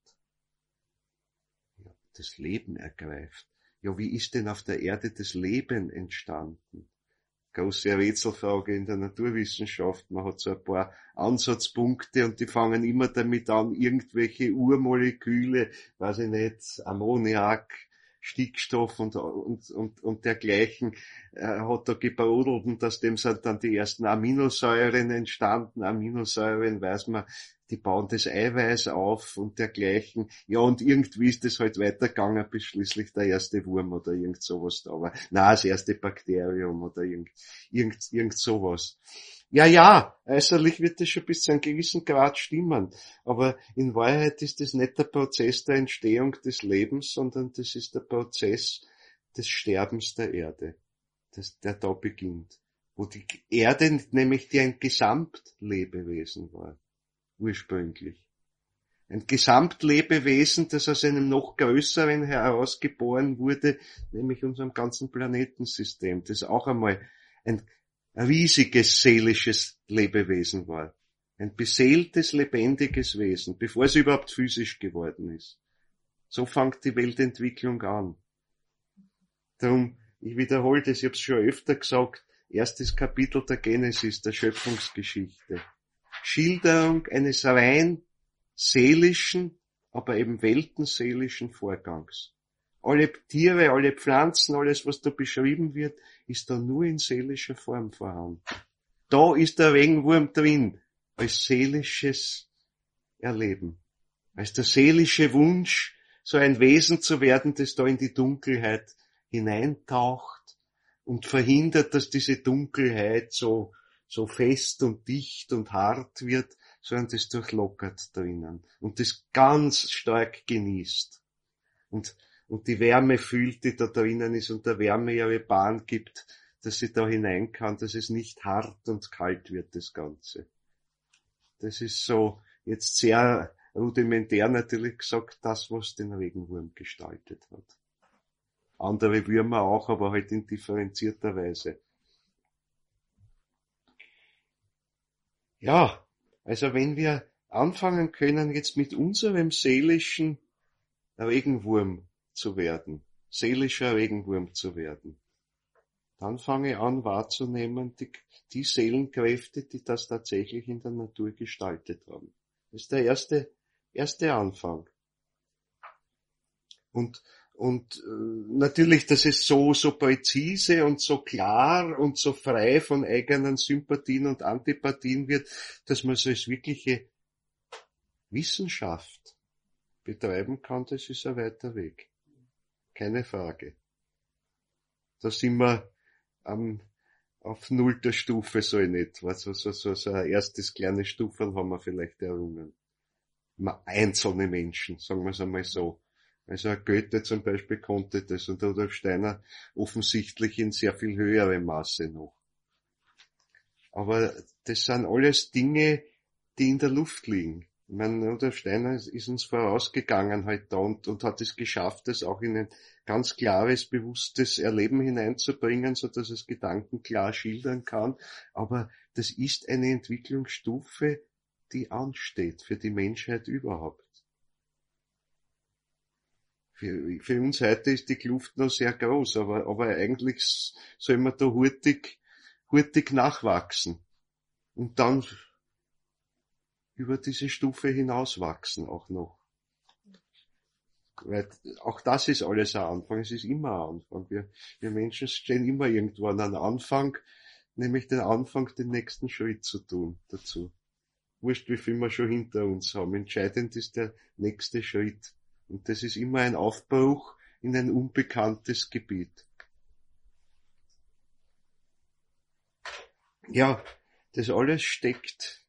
Ja, das Leben ergreift. Ja, wie ist denn auf der Erde das Leben entstanden? Große Rätselfrage in der Naturwissenschaft. Man hat so ein paar Ansatzpunkte und die fangen immer damit an, irgendwelche Urmoleküle, weiß ich nicht, Ammoniak, Stickstoff und dergleichen hat da gebrodelt und aus dem sind dann die ersten Aminosäuren entstanden. Aminosäuren, weiß man, die bauen das Eiweiß auf und dergleichen. Ja, und irgendwie ist das halt weitergegangen, bis schließlich der erste Wurm oder irgend sowas da war. Nein, das erste Bakterium oder irgend sowas. Ja, äußerlich wird das schon bis zu einem gewissen Grad stimmen, aber in Wahrheit ist das nicht der Prozess der Entstehung des Lebens, sondern das ist der Prozess des Sterbens der Erde, der da beginnt, wo die Erde nämlich die ein Gesamtlebewesen war, ursprünglich. Ein Gesamtlebewesen, das aus einem noch größeren herausgeboren wurde, nämlich unserem ganzen Planetensystem, das auch einmal ein riesiges seelisches Lebewesen war. Ein beseeltes, lebendiges Wesen, bevor es überhaupt physisch geworden ist. So fängt die Weltentwicklung an. Darum, ich wiederhole das, ich habe es schon öfter gesagt, erstes Kapitel der Genesis, der Schöpfungsgeschichte. Schilderung eines rein seelischen, aber eben weltenseelischen Vorgangs. Alle Tiere, alle Pflanzen, alles, was da beschrieben wird, ist da nur in seelischer Form vorhanden. Da ist der Regenwurm drin, als seelisches Erleben, als der seelische Wunsch, so ein Wesen zu werden, das da in die Dunkelheit hineintaucht und verhindert, dass diese Dunkelheit so fest und dicht und hart wird, sondern das durchlockert drinnen und das ganz stark genießt und die Wärme fühlt, die da drinnen ist und der Wärme ihre Bahn gibt, dass sie da hinein kann, dass es nicht hart und kalt wird, das Ganze. Das ist so jetzt sehr rudimentär natürlich gesagt, das, was den Regenwurm gestaltet hat. Andere Würmer auch, aber halt in differenzierter Weise. Ja, also wenn wir anfangen können, jetzt mit unserem seelischen Regenwurm zu werden, seelischer Regenwurm zu werden, dann fange ich an wahrzunehmen, die Seelenkräfte, die das tatsächlich in der Natur gestaltet haben. Das ist der erste Anfang. Und natürlich, dass es so präzise und so klar und so frei von eigenen Sympathien und Antipathien wird, dass man so als wirkliche Wissenschaft betreiben kann, das ist ein weiter Weg. Keine Frage. Da sind wir auf nullter Stufe so in etwa. So ein erstes kleines Stufen haben wir vielleicht errungen. Einzelne Menschen, sagen wir es einmal so. Also Goethe zum Beispiel konnte das und Rudolf Steiner offensichtlich in sehr viel höherem Maße noch. Aber das sind alles Dinge, die in der Luft liegen. Ich meine, Rudolf Steiner ist uns vorausgegangen halt da und hat es geschafft, das auch in ein ganz klares, bewusstes Erleben hineinzubringen, so dass es Gedanken klar schildern kann. Aber das ist eine Entwicklungsstufe, die ansteht für die Menschheit überhaupt. Für uns heute ist die Kluft noch sehr groß, aber eigentlich soll man da hurtig nachwachsen und dann über diese Stufe hinauswachsen auch noch. Weil auch das ist alles ein Anfang, es ist immer ein Anfang. Wir Menschen stehen immer irgendwo an einem Anfang, nämlich den Anfang, den nächsten Schritt zu tun dazu. Wurscht, wie viel wir schon hinter uns haben. Entscheidend ist der nächste Schritt. Und das ist immer ein Aufbruch in ein unbekanntes Gebiet. Ja, das alles steckt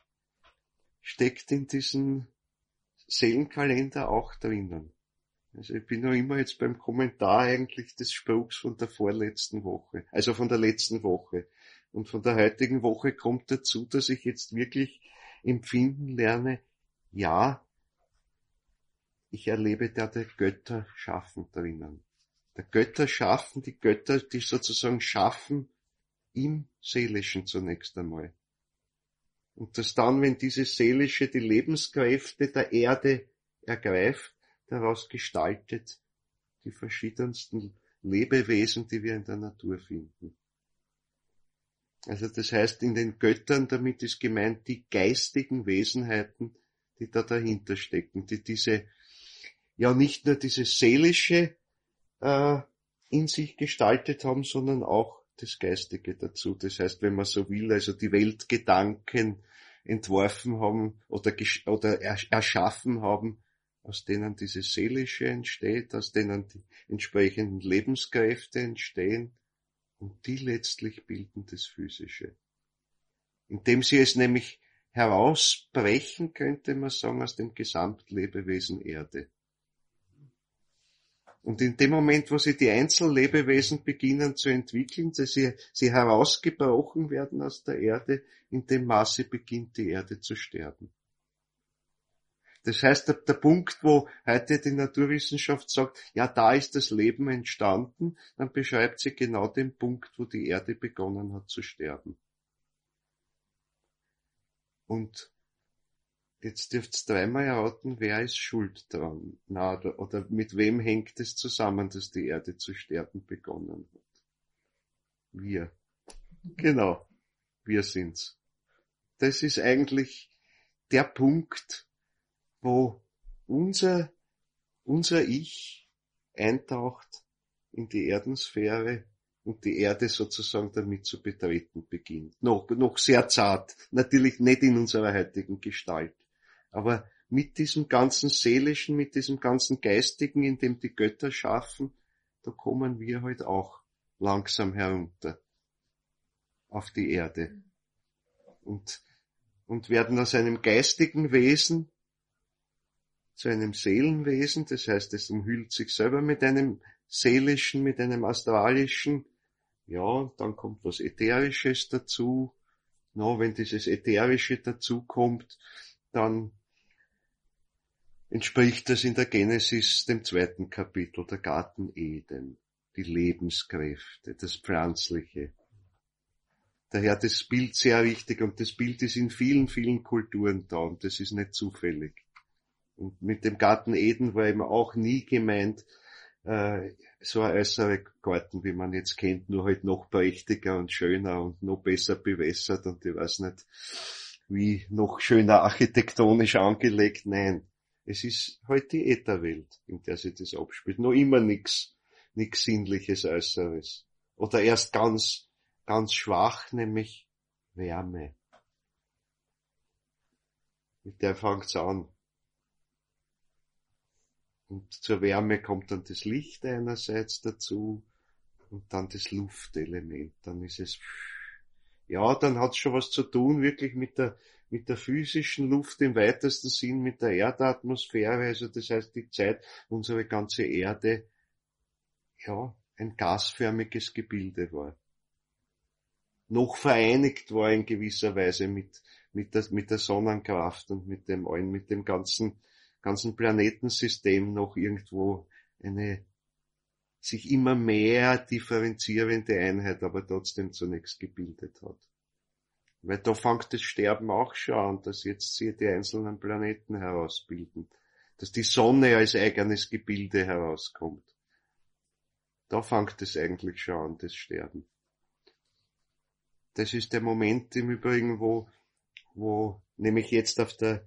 in diesem Seelenkalender auch drinnen. Also ich bin noch immer jetzt beim Kommentar eigentlich des Spruchs von der vorletzten Woche, also von der letzten Woche. Und von der heutigen Woche kommt dazu, dass ich jetzt wirklich empfinden lerne, ja, ich erlebe da der Götter schaffen drinnen. Der Götter schaffen, die Götter, die sozusagen schaffen im Seelischen zunächst einmal. Und dass dann, wenn dieses Seelische die Lebenskräfte der Erde ergreift, daraus gestaltet die verschiedensten Lebewesen, die wir in der Natur finden. Also das heißt, in den Göttern, damit ist gemeint die geistigen Wesenheiten, die da dahinter stecken, die diese, ja nicht nur dieses Seelische in sich gestaltet haben, sondern auch das Geistige dazu. Das heißt, wenn man so will, also die Weltgedanken entworfen haben oder erschaffen haben, aus denen dieses Seelische entsteht, aus denen die entsprechenden Lebenskräfte entstehen und die letztlich bilden das Physische. indem sie es nämlich herausbrechen, könnte man sagen, aus dem Gesamtlebewesen Erde. Und in dem Moment, wo sie die Einzellebewesen beginnen zu entwickeln, dass sie herausgebrochen werden aus der Erde, in dem Maße beginnt die Erde zu sterben. Das heißt, der Punkt, wo heute die Naturwissenschaft sagt, ja, da ist das Leben entstanden, dann beschreibt sie genau den Punkt, wo die Erde begonnen hat zu sterben. Und jetzt dürft's dreimal erraten, wer ist schuld dran? Oder mit wem hängt es zusammen, dass die Erde zu sterben begonnen hat? Wir. Genau. Wir sind's. Das ist eigentlich der Punkt, wo unser Ich eintaucht in die Erdensphäre und die Erde sozusagen damit zu betreten beginnt. Noch sehr zart. Natürlich nicht in unserer heutigen Gestalt. Aber mit diesem ganzen Seelischen, mit diesem ganzen Geistigen, in dem die Götter schaffen, da kommen wir halt auch langsam herunter auf die Erde. Und werden aus einem geistigen Wesen zu einem Seelenwesen, das heißt, es umhüllt sich selber mit einem seelischen, mit einem astralischen, ja, dann kommt was Ätherisches dazu. Wenn dieses Ätherische dazu kommt, dann entspricht das in der Genesis dem 2. Kapitel, der Garten Eden, die Lebenskräfte, das Pflanzliche. Daher das Bild sehr wichtig und das Bild ist in vielen, vielen Kulturen da und das ist nicht zufällig. Und mit dem Garten Eden war eben auch nie gemeint, so ein äußerer Garten, wie man jetzt kennt, nur halt noch prächtiger und schöner und noch besser bewässert und ich weiß nicht, wie noch schöner architektonisch angelegt. Nein, es ist halt die Ätherwelt, in der sich das abspielt. Noch immer nix Sinnliches Äußeres. Oder erst ganz schwach, nämlich Wärme. Mit der fängt's an. Und zur Wärme kommt dann das Licht einerseits dazu und dann das Luftelement. Dann ist es, ja, dann hat's schon was zu tun, wirklich mit der physischen Luft im weitesten Sinn, mit der Erdatmosphäre. Also das heißt, die Zeit, unsere ganze Erde, ja, ein gasförmiges Gebilde war. Noch vereinigt war in gewisser Weise mit der Sonnenkraft und mit dem ganzen Planetensystem noch irgendwo eine sich immer mehr differenzierende Einheit, aber trotzdem zunächst gebildet hat. Weil da fängt das Sterben auch schon an, dass jetzt sie die einzelnen Planeten herausbilden, dass die Sonne als eigenes Gebilde herauskommt. Da fängt es eigentlich schon an, das Sterben. Das ist der Moment im Übrigen, wo nämlich jetzt auf der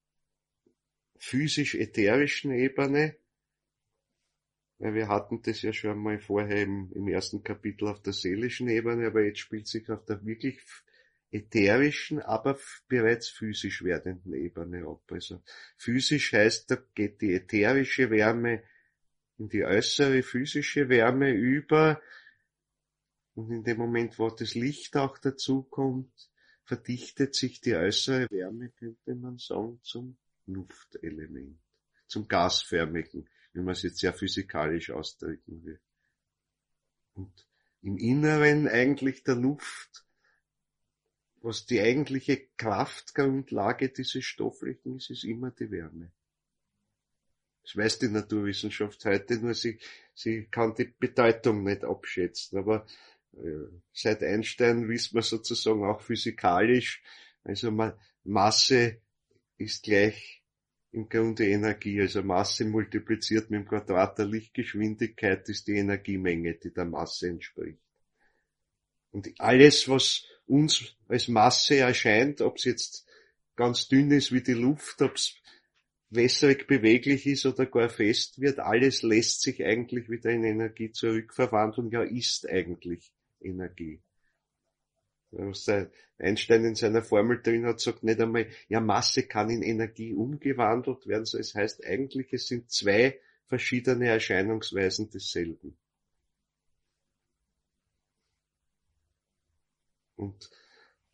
physisch-ätherischen Ebene, weil wir hatten das ja schon mal vorher im ersten Kapitel auf der seelischen Ebene, aber jetzt spielt sich auf der wirklich ätherischen, aber bereits physisch werdenden Ebene ab. Also physisch heißt, da geht die ätherische Wärme in die äußere physische Wärme über und in dem Moment, wo das Licht auch dazukommt, verdichtet sich die äußere Wärme, könnte man sagen, zum Luftelement, zum gasförmigen, wenn man es jetzt sehr physikalisch ausdrücken will. Und im Inneren eigentlich der Luft, was die eigentliche Kraftgrundlage dieses Stofflichen ist, ist immer die Wärme. Das weiß die Naturwissenschaft heute, nur sie kann die Bedeutung nicht abschätzen, aber seit Einstein wissen wir sozusagen auch physikalisch, also Masse ist gleich im Grunde Energie, also Masse multipliziert mit dem Quadrat der Lichtgeschwindigkeit ist die Energiemenge, die der Masse entspricht. Und alles, was uns als Masse erscheint, ob es jetzt ganz dünn ist wie die Luft, ob es wässrig beweglich ist oder gar fest wird, alles lässt sich eigentlich wieder in Energie zurückverwandeln, ja ist eigentlich Energie. Was der Einstein in seiner Formel drin hat, sagt nicht einmal, ja, Masse kann in Energie umgewandelt werden, so es heißt eigentlich, es sind zwei verschiedene Erscheinungsweisen desselben. Und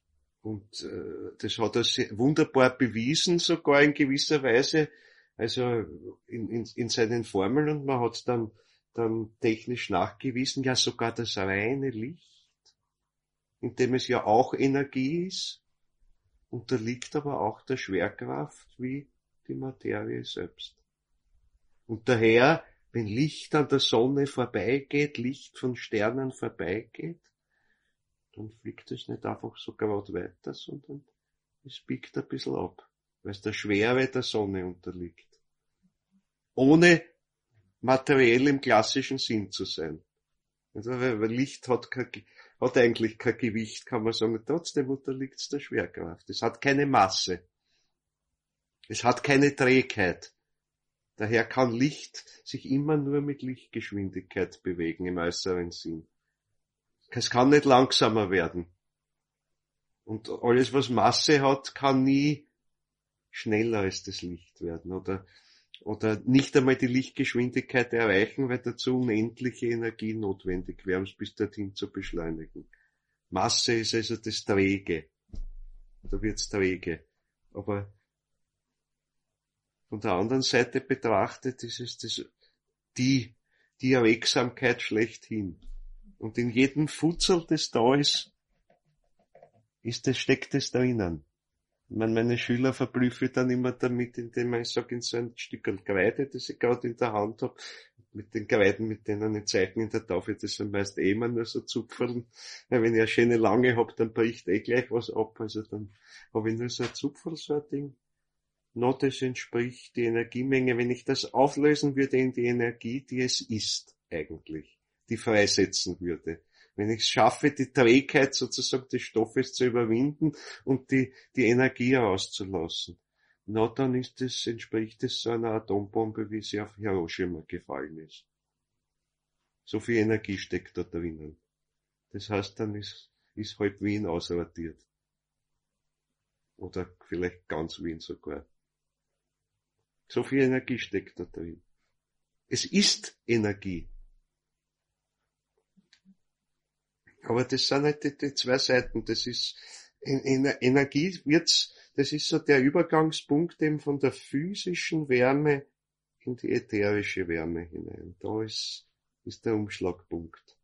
das hat er wunderbar bewiesen, sogar in gewisser Weise, also in seinen Formeln, und man hat dann technisch nachgewiesen, ja sogar das reine Licht, in dem es ja auch Energie ist, unterliegt aber auch der Schwerkraft wie die Materie selbst. Und daher, wenn Licht an der Sonne vorbeigeht, Licht von Sternen vorbeigeht, dann fliegt es nicht einfach so gerade weiter, sondern es biegt ein bisschen ab, weil es der Schwere der Sonne unterliegt. Ohne materiell im klassischen Sinn zu sein. Also, weil Licht hat eigentlich kein Gewicht, kann man sagen, trotzdem unterliegt es der Schwerkraft. Es hat keine Masse. Es hat keine Trägheit. Daher kann Licht sich immer nur mit Lichtgeschwindigkeit bewegen im äußeren Sinn. Es kann nicht langsamer werden. Und alles, was Masse hat, kann nie schneller als das Licht werden oder nicht einmal die Lichtgeschwindigkeit erreichen, weil dazu unendliche Energie notwendig wäre, um es bis dorthin zu beschleunigen. Masse ist also das Träge. Da wird's träge. Aber von der anderen Seite betrachtet ist es die Erwegsamkeit schlechthin. Und in jedem Futzel, das da ist, steckt es drinnen. Meine Schüler verblüffe ich dann immer damit, indem ich sage, in so ein Stück Kreide, das ich gerade in der Hand habe, mit den Kreiden, mit denen ich zeichne in der Tafel, das sind meist immer nur so Zupferln, weil wenn ich eine schöne lange hab, dann bricht gleich was ab, also dann habe ich nur so ein Zupferl, so ein Ding. Das entspricht die Energiemenge, wenn ich das auflösen würde in die Energie, die es ist, eigentlich, die freisetzen würde. Wenn ich es schaffe, die Trägheit sozusagen des Stoffes zu überwinden und die Energie herauszulassen, dann entspricht es so einer Atombombe, wie sie auf Hiroshima gefallen ist. So viel Energie steckt da drinnen. Das heißt, dann ist halb Wien ausradiert. Oder vielleicht ganz Wien sogar. So viel Energie steckt da drin. Es ist Energie. Aber das sind halt die zwei Seiten. Das ist, Energie das ist so der Übergangspunkt eben von der physischen Wärme in die ätherische Wärme hinein. Da ist der Umschlagpunkt.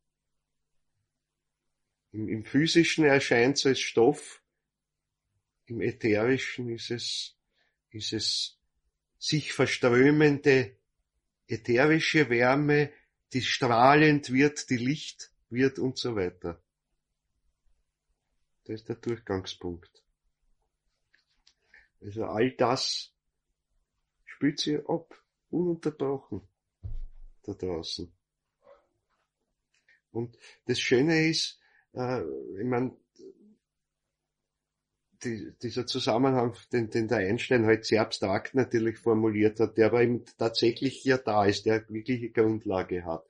Im physischen erscheint es als Stoff. Im ätherischen ist es sich verströmende ätherische Wärme, die strahlend wird, die Licht wird und so weiter. Das ist der Durchgangspunkt. Also all das spielt sich ab, ununterbrochen, da draußen. Und das Schöne ist, ich meine, dieser Zusammenhang, den der Einstein halt sehr abstrakt natürlich formuliert hat, der aber eben tatsächlich hier da ist, der wirkliche Grundlage hat.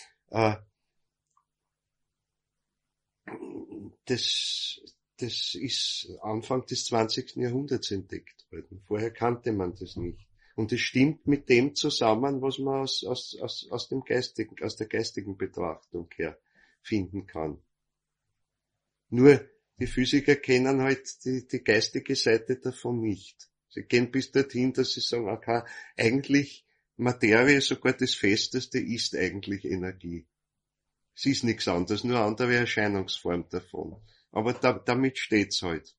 Das ist Anfang des 20. Jahrhunderts entdeckt worden. Vorher kannte man das nicht. Und es stimmt mit dem zusammen, was man aus der geistigen Betrachtung her finden kann. Nur die Physiker kennen halt die geistige Seite davon nicht. Sie gehen bis dorthin, dass sie sagen, okay, eigentlich Materie, sogar das Festeste, ist eigentlich Energie. Es ist nichts anderes, nur eine andere Erscheinungsform davon. Aber damit steht's halt.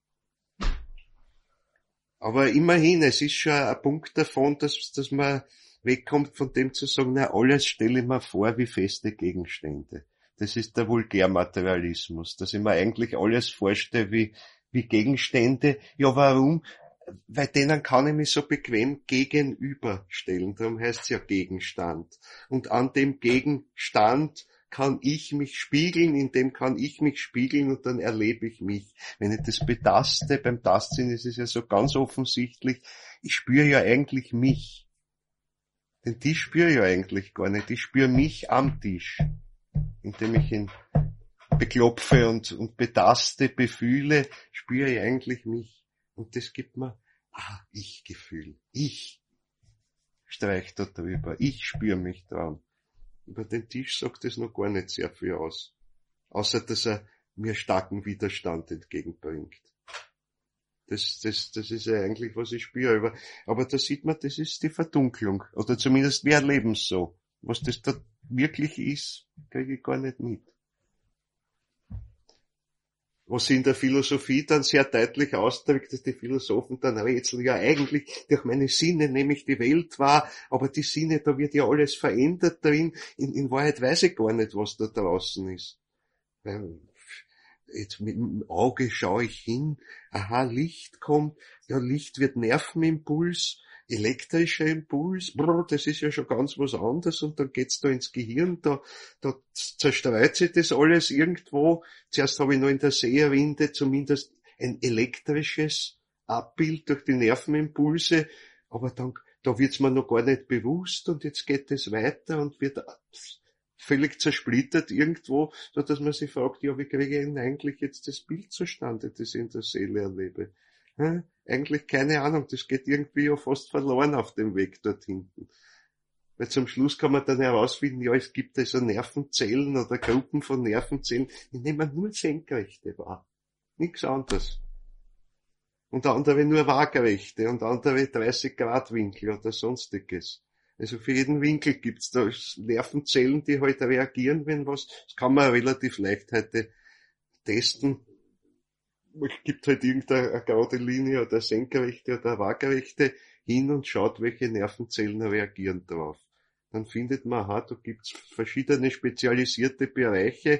Aber immerhin, es ist schon ein Punkt davon, dass man wegkommt von dem zu sagen, na, alles stelle ich mir vor wie feste Gegenstände. Das ist der Vulgärmaterialismus, dass ich mir eigentlich alles vorstelle wie Gegenstände. Ja, warum? Weil denen kann ich mich so bequem gegenüberstellen. Darum heißt es ja Gegenstand. Und an dem Gegenstand kann ich mich spiegeln, in dem kann ich mich spiegeln und dann erlebe ich mich. Wenn ich das betaste, beim Tastsinn ist es ja so ganz offensichtlich, ich spüre ja eigentlich mich. Den Tisch spüre ich ja eigentlich gar nicht. Ich spüre mich am Tisch, indem ich ihn beklopfe und betaste, befühle, spüre ich eigentlich mich. Und das gibt mir Ich-Gefühl. Ich streich da drüber. Ich spüre mich dran. Über den Tisch sagt es noch gar nicht sehr viel aus. Außer, dass er mir starken Widerstand entgegenbringt. Das ist ja eigentlich, was ich spüre. Aber da sieht man, das ist die Verdunklung. Oder zumindest wir erleben es so. Was das da wirklich ist, kriege ich gar nicht mit. Was sich in der Philosophie dann sehr deutlich ausdrückt, dass die Philosophen dann rätseln, ja eigentlich durch meine Sinne nehme ich die Welt wahr, aber die Sinne, da wird ja alles verändert drin. In Wahrheit weiß ich gar nicht, was da draußen ist. Jetzt mit dem Auge schaue ich hin, aha, Licht kommt, ja, Licht wird Nervenimpuls, elektrischer Impuls, das ist ja schon ganz was anderes, und dann geht's da ins Gehirn, da zerstreut sich das alles irgendwo. Zuerst habe ich noch in der Seherwinde zumindest ein elektrisches Abbild durch die Nervenimpulse, aber dann, da wird's mir noch gar nicht bewusst, und jetzt geht es weiter und wird völlig zersplittert irgendwo, so dass man sich fragt, ja, wie kriege ich denn eigentlich jetzt das Bild zustande, das ich in der Seele erlebe? Eigentlich keine Ahnung, das geht irgendwie ja fast verloren auf dem Weg dort hinten. Weil zum Schluss kann man dann herausfinden, ja, es gibt also Nervenzellen oder Gruppen von Nervenzellen, die nehmen nur Senkrechte wahr. Nichts anderes. Und andere nur waagerechte und andere 30 Grad Winkel oder sonstiges. Also für jeden Winkel gibt's da Nervenzellen, die halt reagieren, wenn was, das kann man relativ leicht heute testen. Es gibt halt irgendeine gerade Linie oder senkrechte oder waagerechte hin und schaut, welche Nervenzellen reagieren drauf. Dann findet man, aha, da gibt's verschiedene spezialisierte Bereiche,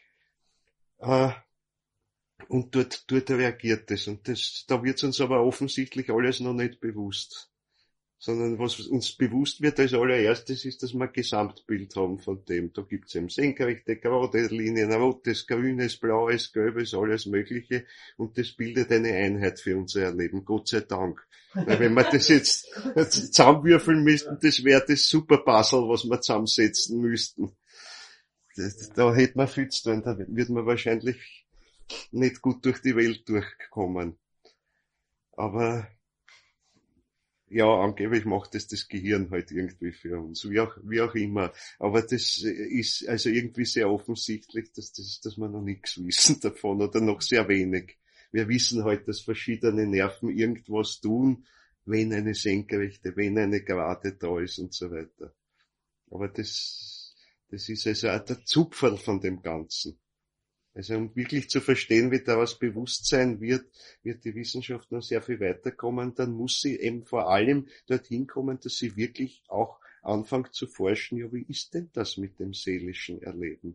und dort reagiert es. Und da wird's uns aber offensichtlich alles noch nicht bewusst. Sondern was uns bewusst wird als allererstes ist, dass wir ein Gesamtbild haben von dem. Da gibt's eben senkrechte, gerade Linien, rotes, grünes, blaues, gelbes, alles Mögliche. Und das bildet eine Einheit für unser Erleben. Gott sei Dank. Weil wenn wir das jetzt zusammenwürfeln müssten, das wäre das super Puzzle, was wir zusammensetzen müssten. Da hätte man viel zu tun. Da wird man wahrscheinlich nicht gut durch die Welt durchkommen. Aber ja, angeblich macht das Gehirn halt irgendwie für uns, wie auch immer. Aber das ist also irgendwie sehr offensichtlich, dass wir noch nichts wissen davon oder noch sehr wenig. Wir wissen halt, dass verschiedene Nerven irgendwas tun, wenn eine senkrechte, wenn eine gerade da ist und so weiter. Aber das ist also auch der Zupferl von dem Ganzen. Also um wirklich zu verstehen, wie daraus Bewusstsein wird die Wissenschaft noch sehr viel weiterkommen. Dann muss sie eben vor allem dorthin kommen, dass sie wirklich auch anfängt zu forschen, ja, wie ist denn das mit dem seelischen Erleben?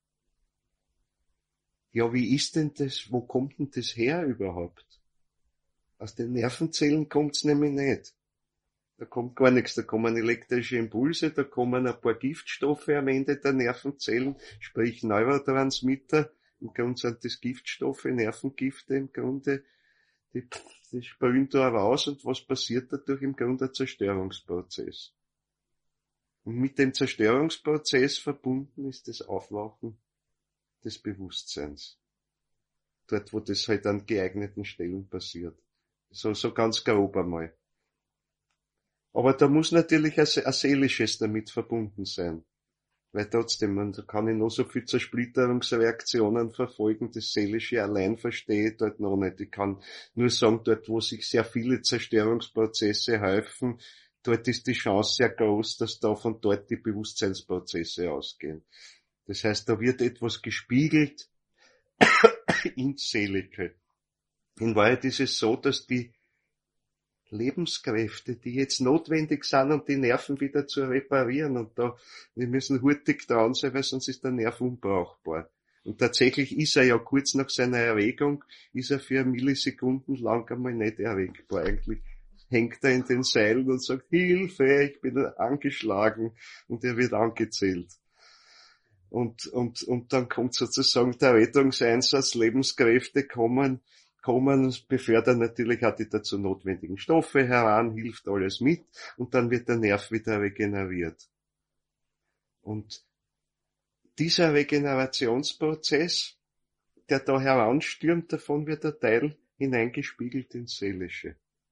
Ja, wie ist denn das, wo kommt denn das her überhaupt? Aus den Nervenzellen kommt's nämlich nicht. Da kommt gar nichts, da kommen elektrische Impulse, da kommen ein paar Giftstoffe am Ende der Nervenzellen, sprich Neurotransmitter. Im Grunde sind das Giftstoffe, Nervengifte im Grunde, die sprühen da raus, und was passiert dadurch? Im Grunde ein Zerstörungsprozess. Und mit dem Zerstörungsprozess verbunden ist das Aufwachen des Bewusstseins. Dort, wo das halt an geeigneten Stellen passiert. So ganz grob einmal. Aber da muss natürlich ein seelisches damit verbunden sein. Weil trotzdem, man kann ich noch so viel Zersplitterungsreaktionen verfolgen, das Seelische allein verstehe ich dort noch nicht. Ich kann nur sagen, dort, wo sich sehr viele Zerstörungsprozesse häufen, dort ist die Chance sehr groß, dass da von dort die Bewusstseinsprozesse ausgehen. Das heißt, da wird etwas gespiegelt ins Seelische. In Wahrheit ist es so, dass die Lebenskräfte, die jetzt notwendig sind, um die Nerven wieder zu reparieren. Und wir müssen hurtig dran sein, weil sonst ist der Nerv unbrauchbar. Und tatsächlich ist er ja kurz nach seiner Erregung, ist er für Millisekunden lang einmal nicht erregbar. Eigentlich hängt er in den Seilen und sagt, Hilfe, ich bin angeschlagen, und er wird angezählt. Und dann kommt sozusagen der Rettungseinsatz, Lebenskräfte kommen, befördern natürlich auch die dazu notwendigen Stoffe heran, hilft alles mit, und dann wird der Nerv wieder regeneriert. Und dieser Regenerationsprozess, der da heranstürmt, davon wird ein Teil hineingespiegelt ins Seelische.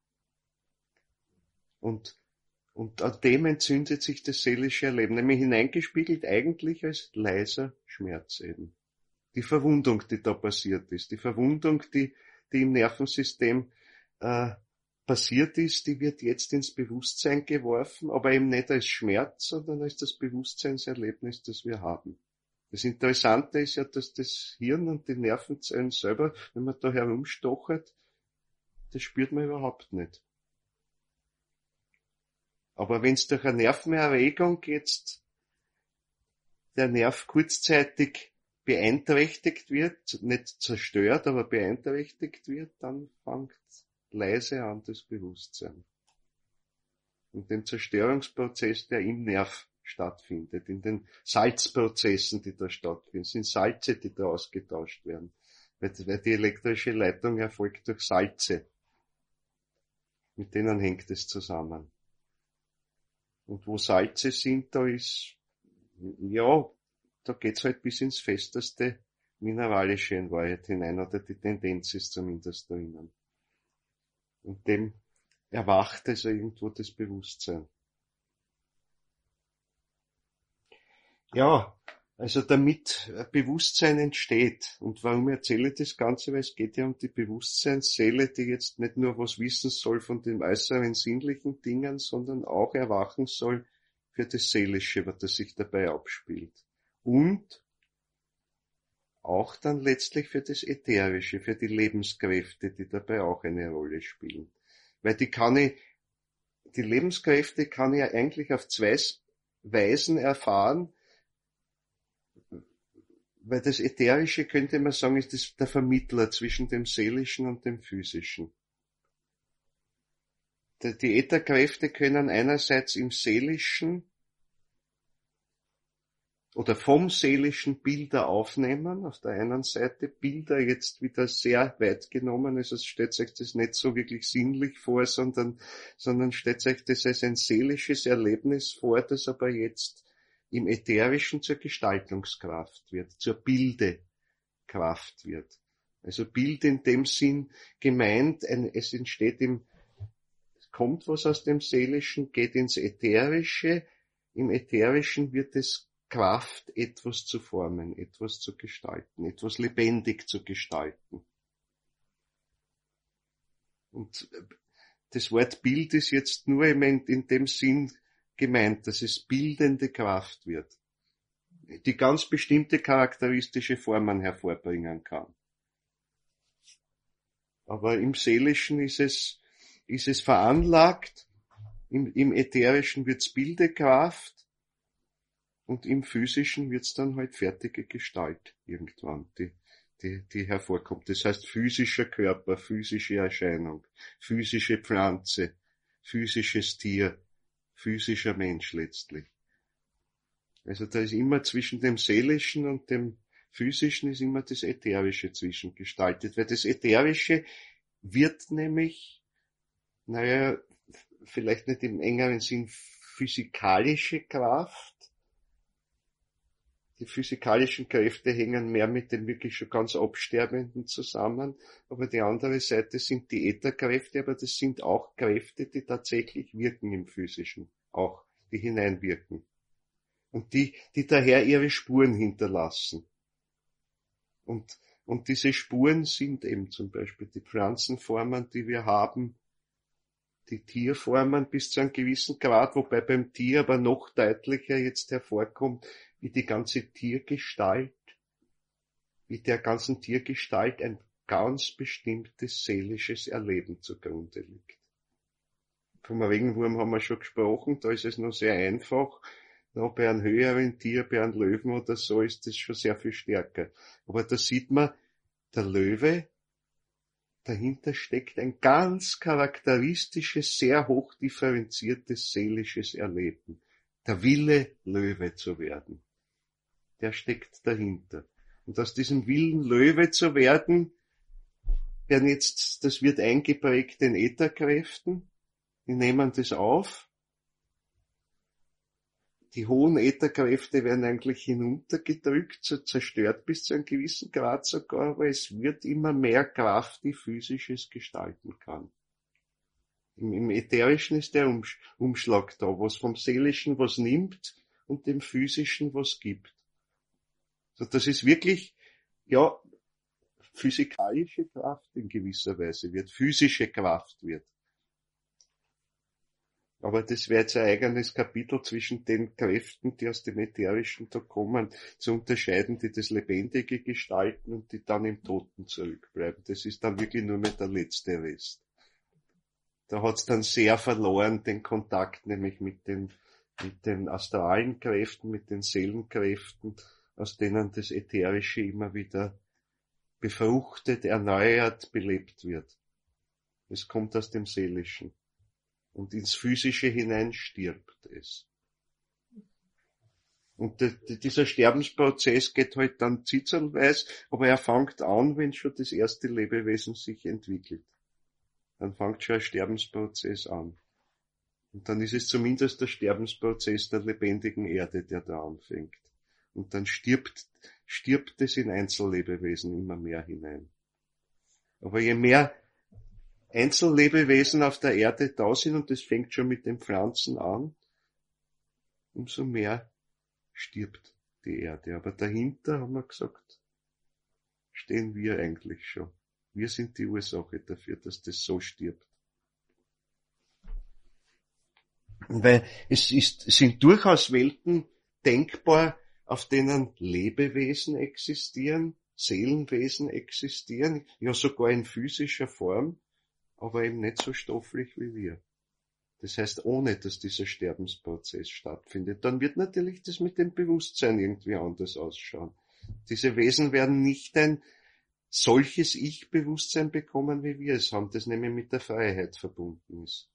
Und an dem entzündet sich das seelische Erleben, nämlich hineingespiegelt eigentlich als leiser Schmerz eben. die Verwundung, die da passiert ist. Die Verwundung, die im Nervensystem passiert ist, die wird jetzt ins Bewusstsein geworfen, aber eben nicht als Schmerz, sondern als das Bewusstseinserlebnis, das wir haben. Das Interessante ist ja, dass das Hirn und die Nervenzellen selber, wenn man da herumstochert, das spürt man überhaupt nicht. Aber wenn es durch eine Nervenerregung jetzt der Nerv kurzzeitig beeinträchtigt wird, nicht zerstört, aber beeinträchtigt wird, dann fängt leise an das Bewusstsein. Und den Zerstörungsprozess, der im Nerv stattfindet, in den Salzprozessen, die da stattfinden, sind Salze, die da ausgetauscht werden. Weil die elektrische Leitung erfolgt durch Salze. Mit denen hängt es zusammen. Und wo Salze sind, da ist, ja, da geht's halt bis ins festeste Mineralische in Wahrheit hinein, oder die Tendenz ist zumindest drinnen. Und dem erwacht also irgendwo das Bewusstsein. Ja, also damit Bewusstsein entsteht. Und warum erzähle ich das Ganze? Weil es geht ja um die Bewusstseinsseele, die jetzt nicht nur was wissen soll von den äußeren sinnlichen Dingen, sondern auch erwachen soll für das Seelische, was das sich dabei abspielt. Und auch dann letztlich für das Ätherische, für die Lebenskräfte, die dabei auch eine Rolle spielen. Weil die Lebenskräfte kann ich ja eigentlich auf zwei Weisen erfahren, weil das Ätherische, könnte man sagen, ist das der Vermittler zwischen dem Seelischen und dem Physischen. Die Ätherkräfte können einerseits im Seelischen oder vom Seelischen Bilder aufnehmen, auf der einen Seite Bilder jetzt wieder sehr weit genommen, also stellt euch das nicht so wirklich sinnlich vor, sondern stellt euch das als ein seelisches Erlebnis vor, das aber jetzt im Ätherischen zur Gestaltungskraft wird, zur Bildekraft wird. Also Bild in dem Sinn gemeint, es entsteht kommt was aus dem Seelischen, geht ins Ätherische, im Ätherischen wird es Kraft, etwas zu formen, etwas zu gestalten, etwas lebendig zu gestalten. Und das Wort Bild ist jetzt nur in dem Sinn gemeint, dass es bildende Kraft wird, die ganz bestimmte charakteristische Formen hervorbringen kann. Aber im Seelischen ist es veranlagt, im Ätherischen wird's Bildekraft, und im Physischen wird's dann halt fertige Gestalt irgendwann, die hervorkommt. Das heißt physischer Körper, physische Erscheinung, physische Pflanze, physisches Tier, physischer Mensch letztlich. Also da ist immer zwischen dem Seelischen und dem Physischen ist immer das Ätherische zwischengestaltet, weil das Ätherische wird nämlich, vielleicht nicht im engeren Sinn physikalische Kraft. Die physikalischen Kräfte hängen mehr mit dem wirklich schon ganz Absterbenden zusammen, aber die andere Seite sind die Ätherkräfte, aber das sind auch Kräfte, die tatsächlich wirken im Physischen, auch, die hineinwirken. Und die daher ihre Spuren hinterlassen. Und diese Spuren sind eben zum Beispiel die Pflanzenformen, die wir haben, die Tierformen bis zu einem gewissen Grad, wobei beim Tier aber noch deutlicher jetzt hervorkommt, wie die ganze Tiergestalt, wie der ganzen Tiergestalt ein ganz bestimmtes seelisches Erleben zugrunde liegt. Vom Regenwurm haben wir schon gesprochen, da ist es noch sehr einfach. Noch bei einem höheren Tier, bei einem Löwen oder so, ist das schon sehr viel stärker. Aber da sieht man, der Löwe, dahinter steckt ein ganz charakteristisches, sehr hoch differenziertes seelisches Erleben. Der Wille, Löwe zu werden. Der steckt dahinter. Und aus diesem Willen, Löwe zu werden, das wird eingeprägt in Ätherkräften. Die nehmen das auf. Die hohen Ätherkräfte werden eigentlich hinuntergedrückt, zerstört bis zu einem gewissen Grad sogar, aber es wird immer mehr Kraft, die Physisches gestalten kann. Im Ätherischen ist der Umschlag da, was vom Seelischen was nimmt und dem Physischen was gibt. So, das ist wirklich ja, physikalische Kraft in gewisser Weise wird, physische Kraft wird. Aber das wäre jetzt ein eigenes Kapitel zwischen den Kräften, die aus dem Ätherischen da kommen, zu unterscheiden, die das Lebendige gestalten und die dann im Toten zurückbleiben. Das ist dann wirklich nur mehr der letzte Rest. Da hat's dann sehr verloren, den Kontakt nämlich mit den astralen Kräften, mit den Seelenkräften, aus denen das Ätherische immer wieder befruchtet, erneuert, belebt wird. Es kommt aus dem Seelischen. Und ins Physische hinein stirbt es. Und dieser Sterbensprozess geht halt dann zitzelweise, aber er fängt an, wenn schon das erste Lebewesen sich entwickelt. Dann fängt schon ein Sterbensprozess an. Und dann ist es zumindest der Sterbensprozess der lebendigen Erde, der da anfängt. Und dann stirbt es in Einzellebewesen immer mehr hinein. Aber je mehr Einzellebewesen auf der Erde da sind, und das fängt schon mit den Pflanzen an, umso mehr stirbt die Erde. Aber dahinter, haben wir gesagt, stehen wir eigentlich schon. Wir sind die Ursache dafür, dass das so stirbt. Weil es sind durchaus Welten denkbar, auf denen Lebewesen existieren, Seelenwesen existieren, ja sogar in physischer Form, aber eben nicht so stofflich wie wir. Das heißt, ohne dass dieser Sterbensprozess stattfindet. Dann wird natürlich das mit dem Bewusstsein irgendwie anders ausschauen. Diese Wesen werden nicht ein solches Ich-Bewusstsein bekommen, wie wir es haben, das nämlich mit der Freiheit verbunden ist.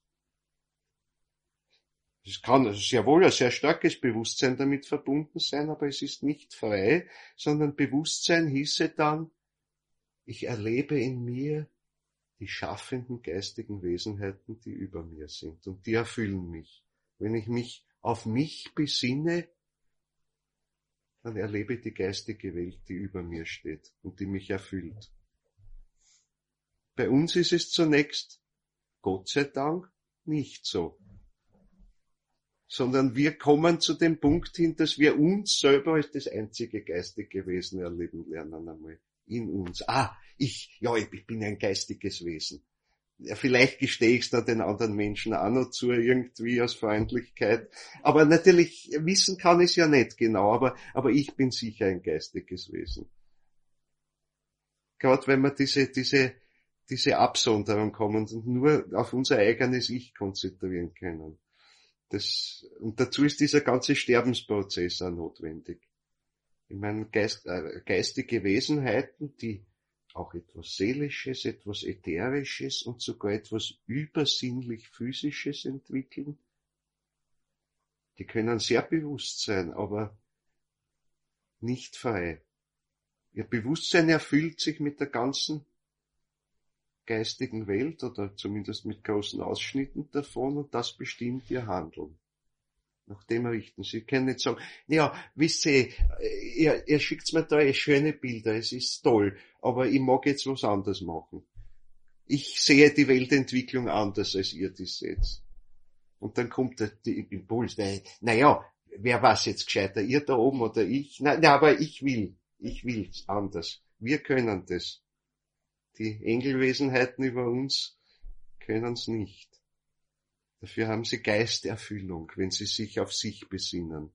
Es kann also sehr wohl ein sehr starkes Bewusstsein damit verbunden sein, aber es ist nicht frei, sondern Bewusstsein hieße dann, ich erlebe in mir die schaffenden geistigen Wesenheiten, die über mir sind, und die erfüllen mich. Wenn ich mich auf mich besinne, dann erlebe ich die geistige Welt, die über mir steht und die mich erfüllt. Bei uns ist es zunächst, Gott sei Dank, nicht so. Sondern wir kommen zu dem Punkt hin, dass wir uns selber als das einzige geistige Wesen erleben lernen einmal. In uns. Ich bin ein geistiges Wesen. Ja, vielleicht gestehe ich es dann den anderen Menschen auch noch zu, irgendwie aus Freundlichkeit. Aber natürlich, wissen kann ich es ja nicht genau, aber ich bin sicher ein geistiges Wesen. Gerade wenn wir diese Absonderung kommen und nur auf unser eigenes Ich konzentrieren können. Und dazu ist dieser ganze Sterbensprozess auch notwendig. Ich meine, geistige Wesenheiten, die auch etwas Seelisches, etwas Ätherisches und sogar etwas übersinnlich Physisches entwickeln, die können sehr bewusst sein, aber nicht frei. Ihr Bewusstsein erfüllt sich mit der ganzen geistigen Welt oder zumindest mit großen Ausschnitten davon, und das bestimmt ihr Handeln. Nach dem richten sie. Sie können nicht sagen, ja, wisst ihr, ihr schickt mir da schöne Bilder, es ist toll, aber ich mag jetzt was anderes machen. Ich sehe die Weltentwicklung anders, als ihr das seht. Und dann kommt der Impuls, naja, wer war's jetzt gescheiter, ihr da oben oder ich? Na, aber ich will's anders. Wir können das. Die Engelwesenheiten über uns können's nicht. Dafür haben sie Geisterfüllung, wenn sie sich auf sich besinnen.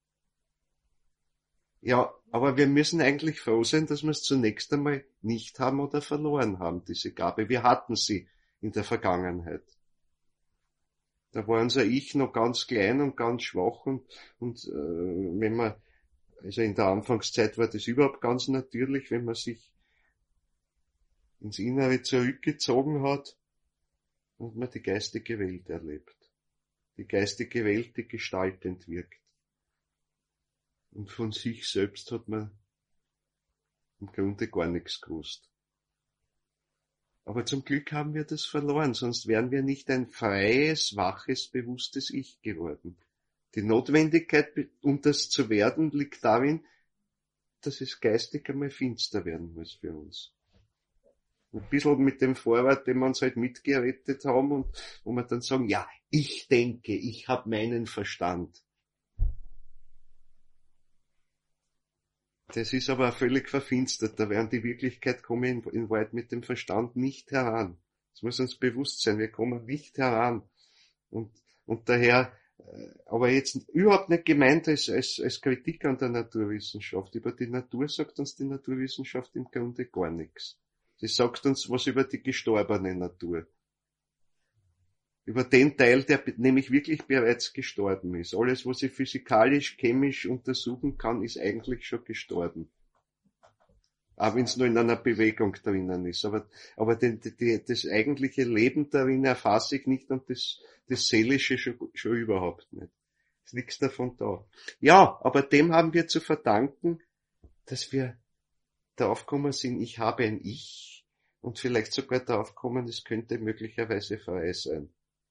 Ja, aber wir müssen eigentlich froh sein, dass wir es zunächst einmal nicht haben oder verloren haben, diese Gabe. Wir hatten sie in der Vergangenheit. Da war unser Ich noch ganz klein und ganz schwach und wenn man, also in der Anfangszeit war das überhaupt ganz natürlich, wenn man sich ins Innere zurückgezogen hat und man die geistige Welt erlebt. Die geistige Welt, die gestaltend wirkt. Und von sich selbst hat man im Grunde gar nichts gewusst. Aber zum Glück haben wir das verloren, sonst wären wir nicht ein freies, waches, bewusstes Ich geworden. Die Notwendigkeit, um das zu werden, liegt darin, dass es geistig einmal finster werden muss für uns. Ein bisschen mit dem Vorwort, den wir uns halt mitgerettet haben und wo wir dann sagen, ja, ich denke, ich habe meinen Verstand. Das ist aber völlig verfinstert. Da werden die Wirklichkeit kommen in Wahrheit mit dem Verstand nicht heran. Das muss uns bewusst sein. Wir kommen nicht heran. Und, und daher, aber jetzt überhaupt nicht gemeint als Kritik an der Naturwissenschaft. Über die Natur sagt uns die Naturwissenschaft im Grunde gar nichts. Sie sagt uns was über die gestorbene Natur. Über den Teil, der nämlich wirklich bereits gestorben ist. Alles, was ich physikalisch, chemisch untersuchen kann, ist eigentlich schon gestorben. Auch wenn es nur in einer Bewegung drinnen ist. Aber das eigentliche Leben darin erfasse ich nicht und das Seelische schon überhaupt nicht. Ist nichts davon da. Ja, aber dem haben wir zu verdanken, dass wir draufgekommen sind, ich habe ein Ich und vielleicht sogar draufkommen, es könnte möglicherweise frei sein.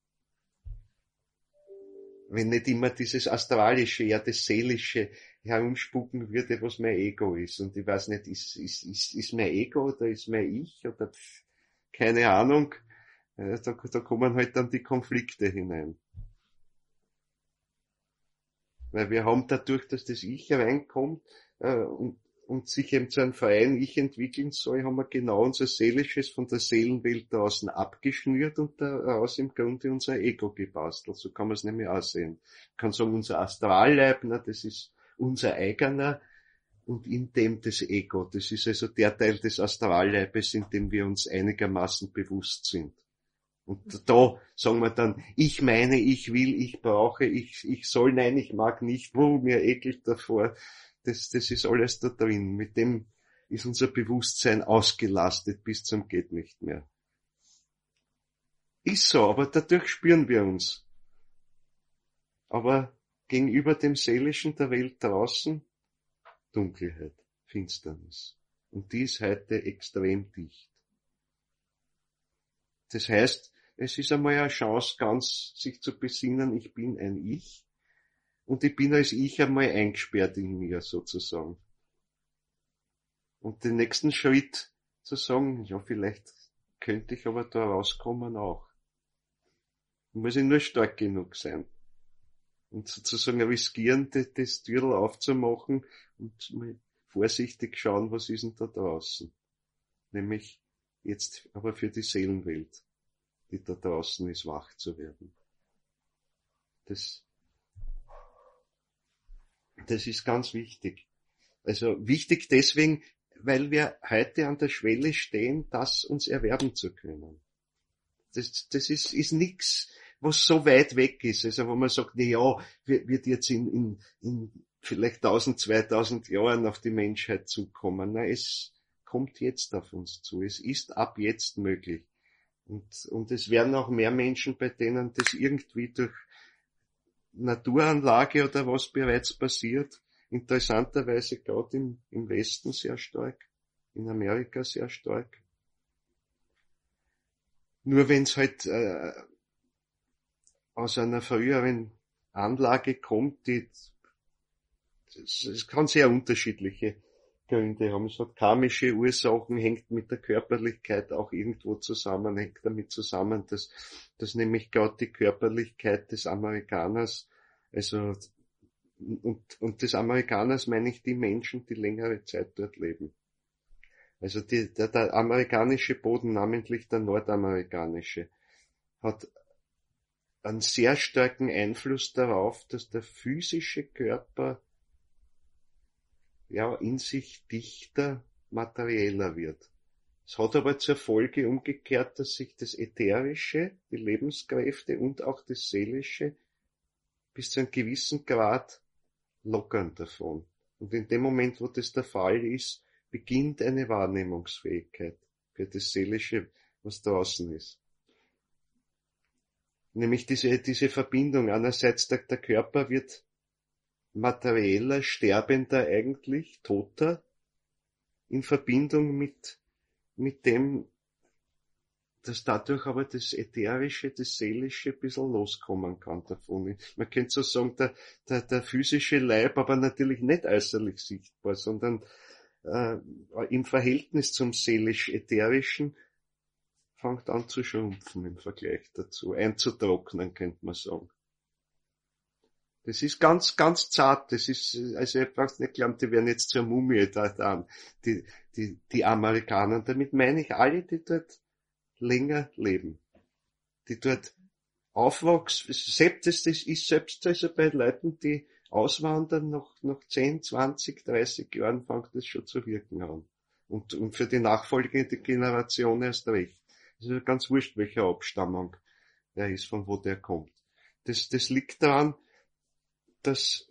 Wenn nicht immer dieses Astralische, ja das Seelische herumspucken würde, was mein Ego ist. Und ich weiß nicht, ist mein Ego oder ist mein Ich oder keine Ahnung. Da kommen halt dann die Konflikte hinein. Weil wir haben dadurch, dass das Ich reinkommt und sich eben zu einem freien Ich entwickeln soll, haben wir genau unser Seelisches von der Seelenwelt draußen abgeschnürt und daraus im Grunde unser Ego gebastelt. So kann man es nämlich auch sehen. Man kann sagen, unser Astralleib, das ist unser eigener und in dem das Ego. Das ist also der Teil des Astralleibes, in dem wir uns einigermaßen bewusst sind. Und da sagen wir dann, ich meine, ich will, ich brauche, ich soll, nein, ich mag nicht, mir ekelt davor. Das ist alles da drin. Mit dem ist unser Bewusstsein ausgelastet bis zum geht nicht mehr. Ist so, aber dadurch spüren wir uns. Aber gegenüber dem Seelischen der Welt draußen Dunkelheit, Finsternis. Und die ist heute extrem dicht. Das heißt, es ist einmal eine Chance, ganz sich zu besinnen, ich bin ein Ich. Und ich bin als Ich einmal eingesperrt in mir, sozusagen. Und den nächsten Schritt zu sagen, ja, vielleicht könnte ich aber da rauskommen auch. Muss ich nur stark genug sein. Und sozusagen riskieren, das Türl aufzumachen und mal vorsichtig schauen, was ist denn da draußen. Nämlich jetzt aber für die Seelenwelt, die da draußen ist, wach zu werden. Das ist ganz wichtig. Also wichtig deswegen, weil wir heute an der Schwelle stehen, das uns erwerben zu können. Das ist nix, was so weit weg ist. Also wo man sagt, na ja, wird jetzt in vielleicht 1000, 2000 Jahren auf die Menschheit zukommen. Nein, es kommt jetzt auf uns zu. Es ist ab jetzt möglich. Und es werden auch mehr Menschen, bei denen das irgendwie durch Naturanlage oder was bereits passiert, interessanterweise gerade im Westen sehr stark, in Amerika sehr stark. Nur wenn es halt aus einer früheren Anlage kommt, es kann sehr unterschiedliche Gründe haben. Es hat karmische Ursachen, hängt mit der Körperlichkeit auch irgendwo zusammen, hängt damit zusammen, dass nämlich gerade die Körperlichkeit des Amerikaners, also und des Amerikaners meine ich die Menschen, die längere Zeit dort leben. Also der amerikanische Boden, namentlich der nordamerikanische, hat einen sehr starken Einfluss darauf, dass der physische Körper ja in sich dichter, materieller wird. Es hat aber zur Folge umgekehrt, dass sich das Ätherische, die Lebenskräfte und auch das Seelische bis zu einem gewissen Grad lockern davon. Und in dem Moment, wo das der Fall ist, beginnt eine Wahrnehmungsfähigkeit für das Seelische, was draußen ist. Nämlich diese Verbindung. Einerseits der Körper wird materieller, sterbender eigentlich, toter, in Verbindung mit dem, dass dadurch aber das Ätherische, das Seelische ein bisschen loskommen kann davon. Man könnte so sagen, der physische Leib, aber natürlich nicht äußerlich sichtbar, sondern im Verhältnis zum seelisch-ätherischen fängt an zu schrumpfen im Vergleich dazu, einzutrocknen, könnte man sagen. Das ist ganz, ganz zart. Das ist, also ich brauch's nicht glauben, die werden jetzt zur Mumie da, die Amerikaner. Und damit meine ich alle, die dort länger leben. Die dort aufwachsen. Das ist selbst also bei Leuten, die auswandern, nach 10, 20, 30 Jahren fängt das schon zu wirken an. Und für die nachfolgende Generation erst recht. Es ist ganz wurscht, welche Abstammung er ist, von wo der kommt. Das liegt daran, dass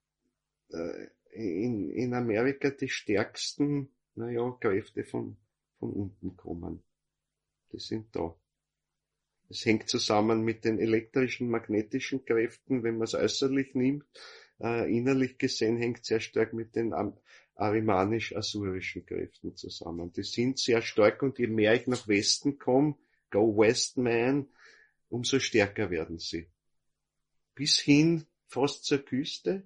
in Amerika die stärksten, Kräfte von unten kommen. Die sind da. Es hängt zusammen mit den elektrischen, magnetischen Kräften, wenn man es äußerlich nimmt. Innerlich gesehen hängt sehr stark mit den arimanisch-asurischen Kräften zusammen. Die sind sehr stark und je mehr ich nach Westen komme, go west man, umso stärker werden sie. Bis hin fast zur Küste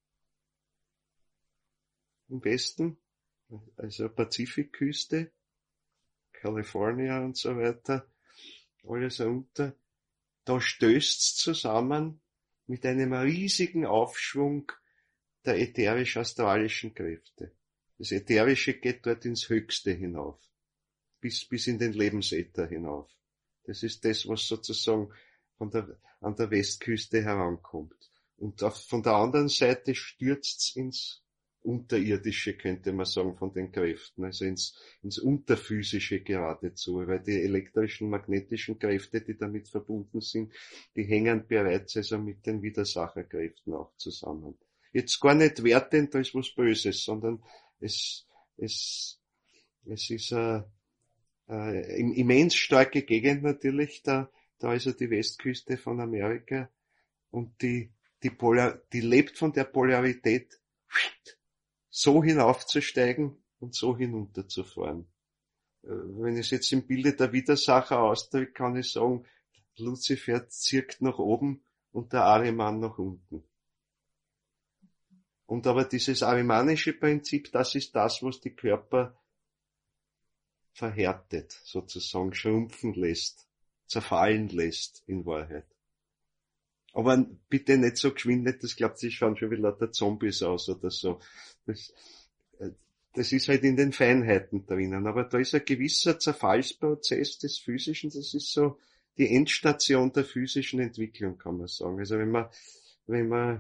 im Westen, also Pazifikküste, California und so weiter, alles unter. Da stößt's zusammen mit einem riesigen Aufschwung der ätherisch-astralischen Kräfte. Das Ätherische geht dort ins Höchste hinauf, bis in den Lebensäther hinauf. Das ist das, was sozusagen an der Westküste herankommt. Und von der anderen Seite stürzt's ins Unterirdische, könnte man sagen, von den Kräften, also ins Unterphysische geradezu, weil die elektrischen, magnetischen Kräfte, die damit verbunden sind, die hängen bereits also mit den Widersacherkräften auch zusammen. Jetzt gar nicht wertend als was Böses, sondern es ist immens starke Gegend natürlich, da ist ja die Westküste von Amerika und die lebt von der Polarität, so hinaufzusteigen und so hinunterzufahren. Wenn ich es jetzt im Bilde der Widersacher ausdrücke, kann ich sagen, Luzifer zirkt nach oben und der Ahriman nach unten. Und aber dieses arimanische Prinzip, das ist das, was die Körper verhärtet, sozusagen schrumpfen lässt, zerfallen lässt, in Wahrheit. Aber bitte nicht so geschwind, nicht, das glaubt, sie schauen schon wie lauter Zombies aus oder so. Das ist halt in den Feinheiten drinnen. Aber da ist ein gewisser Zerfallsprozess des Physischen, das ist so die Endstation der physischen Entwicklung, kann man sagen. Also wenn man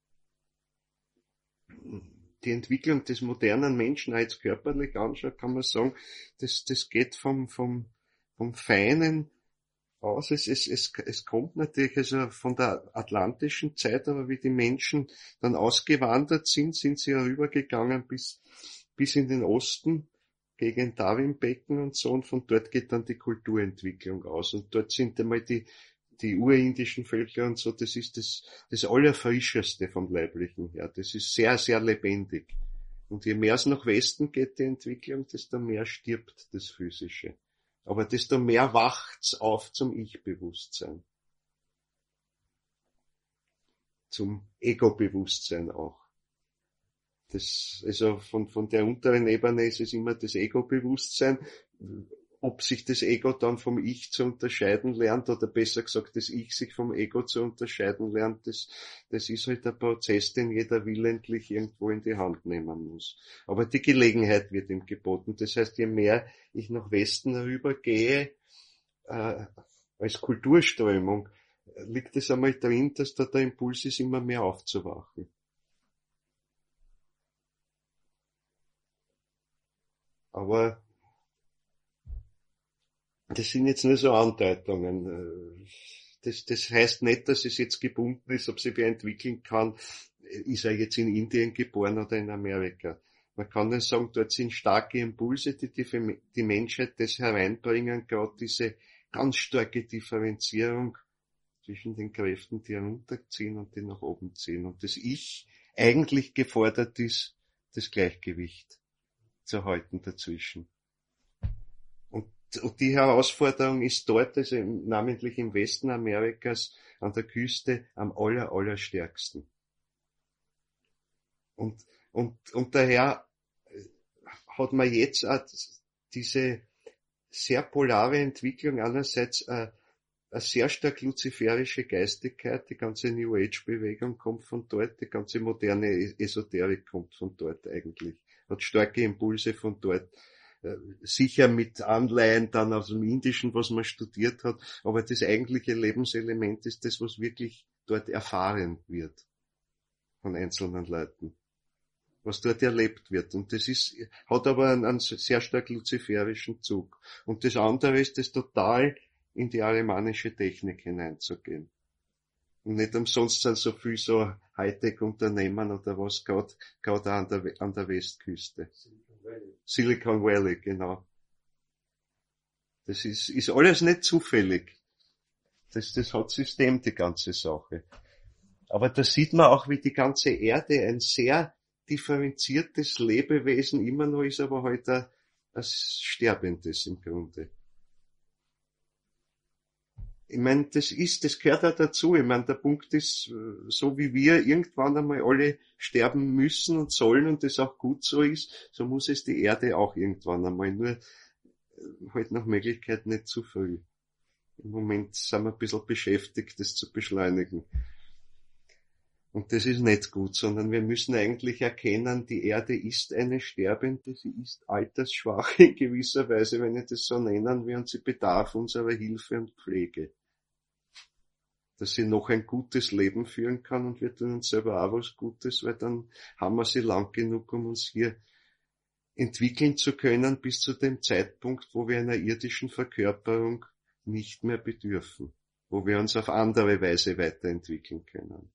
die Entwicklung des modernen Menschen jetzt körperlich anschaut, kann man sagen, das geht vom Feinen aus. Es kommt natürlich also von der atlantischen Zeit, aber wie die Menschen dann ausgewandert sind sie ja rübergegangen bis in den Osten, gegen Darwinbecken und so, und von dort geht dann die Kulturentwicklung aus. Und dort sind einmal die urindischen Völker und so, das ist das Allerfrischeste vom Leiblichen her. Das ist sehr, sehr lebendig. Und je mehr es nach Westen geht, die Entwicklung, desto mehr stirbt das Physische. Aber desto mehr wacht's auf zum Ich-Bewusstsein. Zum Ego-Bewusstsein auch. Also von der unteren Ebene ist es immer das Ego-Bewusstsein. Ob sich das Ego dann vom Ich zu unterscheiden lernt, oder besser gesagt, das Ich sich vom Ego zu unterscheiden lernt, das ist halt der Prozess, den jeder willentlich irgendwo in die Hand nehmen muss. Aber die Gelegenheit wird ihm geboten. Das heißt, je mehr ich nach Westen rübergehe, als Kulturströmung, liegt es einmal drin, dass da der Impuls ist, immer mehr aufzuwachen. Aber das sind jetzt nur so Andeutungen. Das heißt nicht, dass es jetzt gebunden ist, ob sich wer entwickeln kann, ist er jetzt in Indien geboren oder in Amerika. Man kann nur sagen, dort sind starke Impulse, die Menschheit das hereinbringen, gerade diese ganz starke Differenzierung zwischen den Kräften, die herunterziehen und die nach oben ziehen. Und das Ich eigentlich gefordert ist, das Gleichgewicht zu halten dazwischen. Und die Herausforderung ist dort, also namentlich im Westen Amerikas, an der Küste, am allerstärksten. Und daher hat man jetzt auch diese sehr polare Entwicklung, einerseits eine sehr stark luziferische Geistigkeit, die ganze New Age Bewegung kommt von dort, die ganze moderne Esoterik kommt von dort eigentlich, hat starke Impulse von dort, sicher mit Anleihen dann aus dem Indischen, was man studiert hat, aber das eigentliche Lebenselement ist das, was wirklich dort erfahren wird von einzelnen Leuten, was dort erlebt wird. Und das hat aber einen sehr stark luziferischen Zug. Und das andere ist, das total in die arimanische Technik hineinzugehen. Und nicht umsonst sind so viel so Hightech-Unternehmen oder was, gerade an der Westküste. Silicon Valley, genau. Das ist alles nicht zufällig. Das hat System, die ganze Sache. Aber da sieht man auch, wie die ganze Erde ein sehr differenziertes Lebewesen immer noch ist, aber halt ein sterbendes im Grunde. Ich meine, das gehört auch dazu. Ich meine, der Punkt ist, so wie wir irgendwann einmal alle sterben müssen und sollen und das auch gut so ist, so muss es die Erde auch irgendwann einmal. Nur halt nach Möglichkeit nicht zu früh. Im Moment sind wir ein bisschen beschäftigt, das zu beschleunigen. Und das ist nicht gut, sondern wir müssen eigentlich erkennen, die Erde ist eine sterbende, sie ist altersschwach in gewisser Weise, wenn ich das so nennen will, und sie bedarf unserer Hilfe und Pflege. Dass sie noch ein gutes Leben führen kann und wir tun uns selber auch was Gutes, weil dann haben wir sie lang genug, um uns hier entwickeln zu können, bis zu dem Zeitpunkt, wo wir einer irdischen Verkörperung nicht mehr bedürfen, wo wir uns auf andere Weise weiterentwickeln können.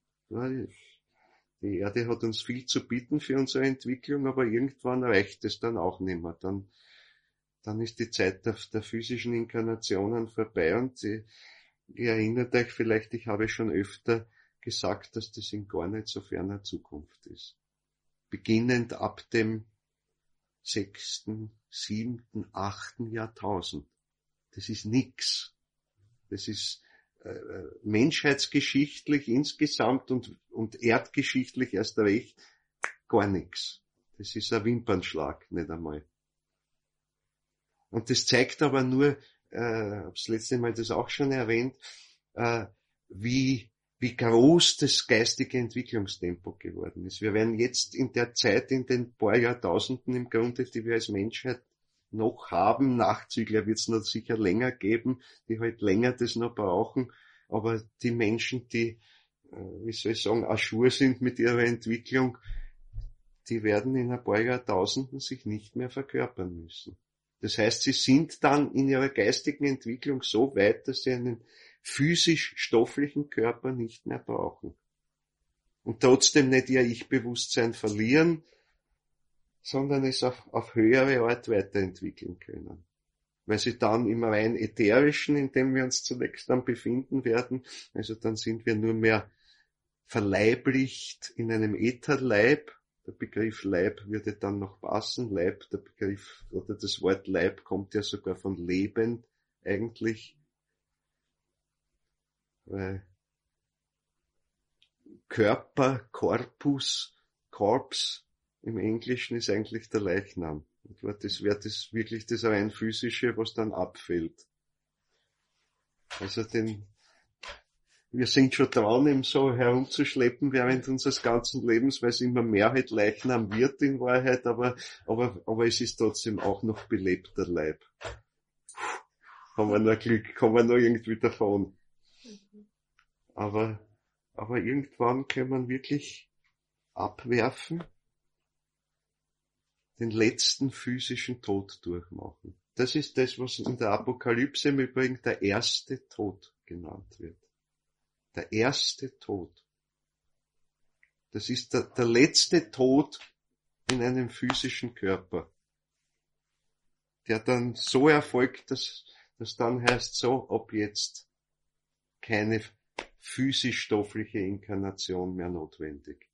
Die Erde hat uns viel zu bieten für unsere Entwicklung, aber irgendwann reicht es dann auch nicht mehr. Dann ist die Zeit der physischen Inkarnationen vorbei und ihr erinnert euch vielleicht, ich habe schon öfter gesagt, dass das in gar nicht so ferner Zukunft ist. Beginnend ab dem 6., 7., 8. Jahrtausend. Das ist nix. Das ist menschheitsgeschichtlich insgesamt und erdgeschichtlich erst recht gar nichts. Das ist ein Wimpernschlag, nicht einmal. Und das zeigt aber nur, das letzte Mal das auch schon erwähnt, wie groß das geistige Entwicklungstempo geworden ist. Wir werden jetzt in der Zeit, in den paar Jahrtausenden im Grunde, die wir als Menschheit noch haben, Nachzügler wird es noch sicher länger geben, die halt länger das noch brauchen, aber die Menschen, die, wie soll ich sagen, ajour sind mit ihrer Entwicklung, die werden in ein paar Jahrtausenden sich nicht mehr verkörpern müssen. Das heißt, sie sind dann in ihrer geistigen Entwicklung so weit, dass sie einen physisch-stofflichen Körper nicht mehr brauchen. Und trotzdem nicht ihr Ich-Bewusstsein verlieren, sondern es auf höhere Art weiterentwickeln können. Weil sie dann im rein ätherischen, in dem wir uns zunächst dann befinden werden, also dann sind wir nur mehr verleiblicht in einem Ätherleib. Der Begriff Leib würde dann noch passen. Leib, der Begriff oder das Wort Leib kommt ja sogar von Leben eigentlich. Weil Körper, Corpus, Corpse im Englischen ist eigentlich der Leichnam. Das wäre das wirklich das rein physische, was dann abfällt. Also wir sind schon dran, eben so herumzuschleppen während unseres ganzen Lebens, weil es immer mehr halt Leichnam wird in Wahrheit, aber es ist trotzdem auch noch belebter Leib. Haben wir noch Glück, kommen wir noch irgendwie davon. Aber irgendwann kann man wirklich abwerfen, den letzten physischen Tod durchmachen. Das ist das, was in der Apokalypse im Übrigen der erste Tod genannt wird. Der erste Tod. Das ist der letzte Tod in einem physischen Körper, der dann so erfolgt, dass dann heißt so, ab jetzt keine physisch-stoffliche Inkarnation mehr notwendig.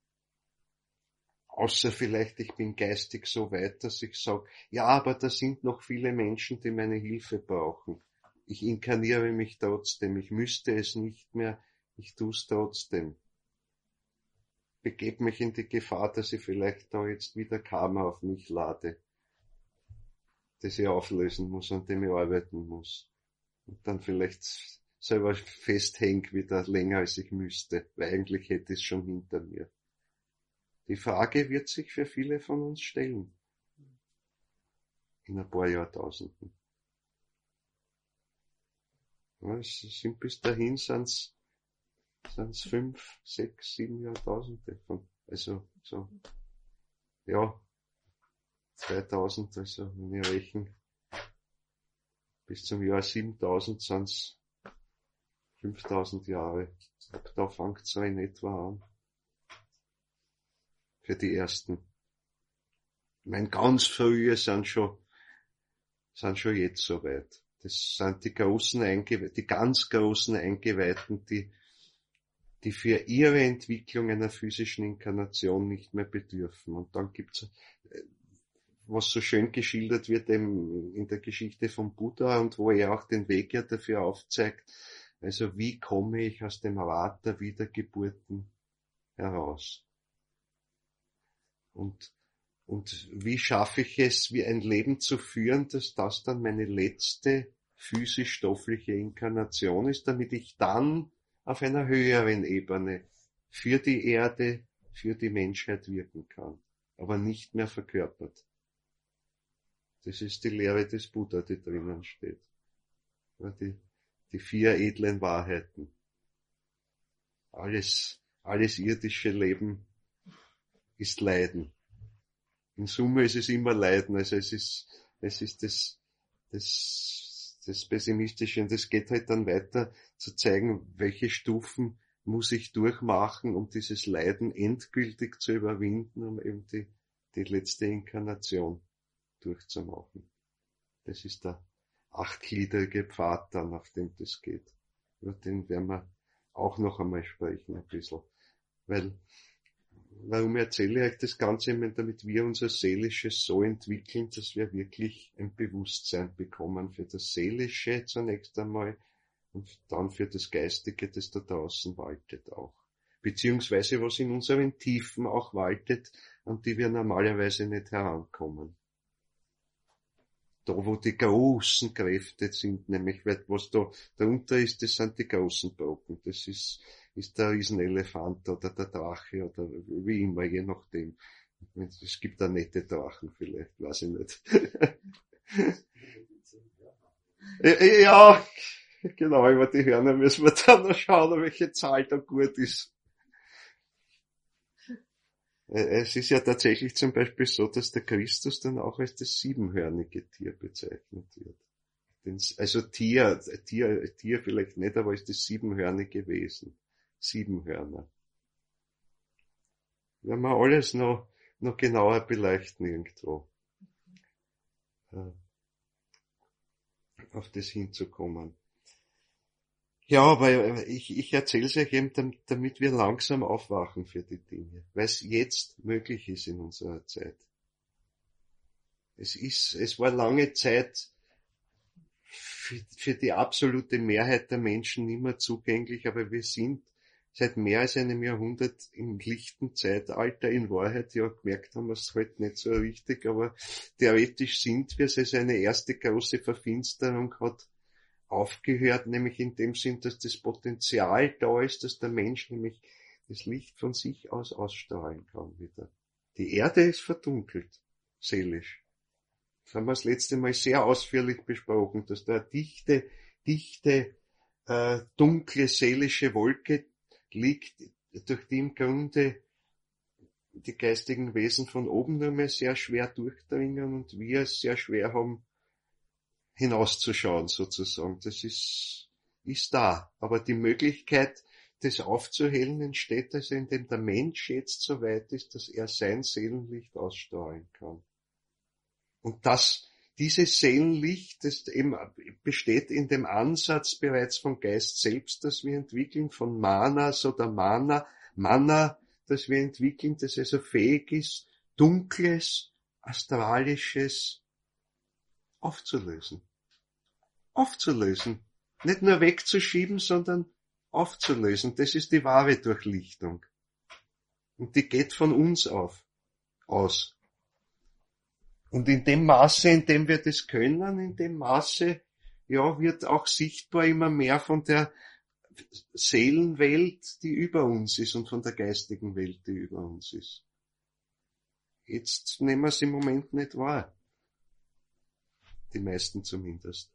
Außer vielleicht, ich bin geistig so weit, dass ich sage, ja, aber da sind noch viele Menschen, die meine Hilfe brauchen. Ich inkarniere mich trotzdem, ich müsste es nicht mehr, ich tue es trotzdem. Begebe mich in die Gefahr, dass ich vielleicht da jetzt wieder Karma auf mich lade, das ich auflösen muss, an dem ich arbeiten muss. Und dann vielleicht selber festhänge wieder länger als ich müsste, weil eigentlich hätte ich es schon hinter mir. Die Frage wird sich für viele von uns stellen. In ein paar Jahrtausenden. Ja, es sind bis dahin sind's 5, 6, 7 Jahrtausende. Also, so, ja, 2000, also, wenn ich rechne, bis zum Jahr 7000 sind's 5000 Jahre. Ab da fängt's so in etwa an. Für die ersten. Ich meine, ganz frühe sind schon jetzt soweit. Das sind die ganz großen Eingeweihten, die für ihre Entwicklung einer physischen Inkarnation nicht mehr bedürfen. Und dann gibt's, was so schön geschildert wird in der Geschichte von Buddha und wo er auch den Weg ja dafür aufzeigt, also wie komme ich aus dem Rad der Wiedergeburten heraus? Und wie schaffe ich es, wie ein Leben zu führen, dass das dann meine letzte physisch-stoffliche Inkarnation ist, damit ich dann auf einer höheren Ebene für die Erde, für die Menschheit wirken kann, aber nicht mehr verkörpert. Das ist die Lehre des Buddha, die drinnen steht. Die 4 edlen Wahrheiten. Alles irdische Leben ist Leiden. In Summe ist es immer Leiden, also es ist das Pessimistische, und es geht halt dann weiter zu zeigen, welche Stufen muss ich durchmachen, um dieses Leiden endgültig zu überwinden, um eben die letzte Inkarnation durchzumachen. Das ist der 8gliedrige Pfad dann, auf dem das geht. Über den werden wir auch noch einmal sprechen, ein bisschen. Warum erzähle ich euch das Ganze? Damit wir unser Seelisches so entwickeln, dass wir wirklich ein Bewusstsein bekommen für das Seelische zunächst einmal und dann für das Geistige, das da draußen waltet auch. Beziehungsweise was in unseren Tiefen auch waltet, an die wir normalerweise nicht herankommen. Da, wo die großen Kräfte sind, nämlich was da darunter ist, das sind die großen Brocken. Das ist der Riesenelefant oder der Drache oder wie immer, je nachdem. Es gibt da nette Drachen vielleicht, weiß ich nicht. Ja, genau, über die Hörner müssen wir dann noch schauen, welche Zahl da gut ist. Es ist ja tatsächlich zum Beispiel so, dass der Christus dann auch als das 7-hörnige Tier bezeichnet wird. Also Tier vielleicht nicht, aber als das 7-hörnige Wesen. 7 Hörner. Werden wir alles noch genauer beleuchten irgendwo. Auf das hinzukommen. Ja, aber ich erzähle es euch eben, damit wir langsam aufwachen für die Dinge, weil es jetzt möglich ist in unserer Zeit. Es war lange Zeit für die absolute Mehrheit der Menschen nicht mehr zugänglich, aber wir sind seit mehr als einem Jahrhundert im lichten Zeitalter. In Wahrheit, ja, gemerkt haben wir es halt nicht so richtig, aber theoretisch sind wir es. Also eine erste große Verfinsterung hat aufgehört, nämlich in dem Sinn, dass das Potenzial da ist, dass der Mensch nämlich das Licht von sich aus ausstrahlen kann wieder. Die Erde ist verdunkelt, seelisch. Das haben wir das letzte Mal sehr ausführlich besprochen, dass da eine dichte, dunkle seelische Wolke liegt, durch die im Grunde die geistigen Wesen von oben nur mehr sehr schwer durchdringen und wir es sehr schwer haben, hinauszuschauen sozusagen. Das ist da. Aber die Möglichkeit, das aufzuhellen, entsteht also, indem der Mensch jetzt so weit ist, dass er sein Seelenlicht ausstrahlen kann. Und dieses Seelenlicht, das eben besteht in dem Ansatz bereits vom Geist selbst, das wir entwickeln, von Manas oder Mana, das wir entwickeln, das also fähig ist, Dunkles, Astralisches aufzulösen. Nicht nur wegzuschieben, sondern aufzulösen. Das ist die wahre Durchlichtung. Und die geht von uns aus. Und in dem Maße, in dem wir das können, in dem Maße ja, wird auch sichtbar immer mehr von der Seelenwelt, die über uns ist und von der geistigen Welt, die über uns ist. Jetzt nehmen wir es im Moment nicht wahr. Die meisten zumindest.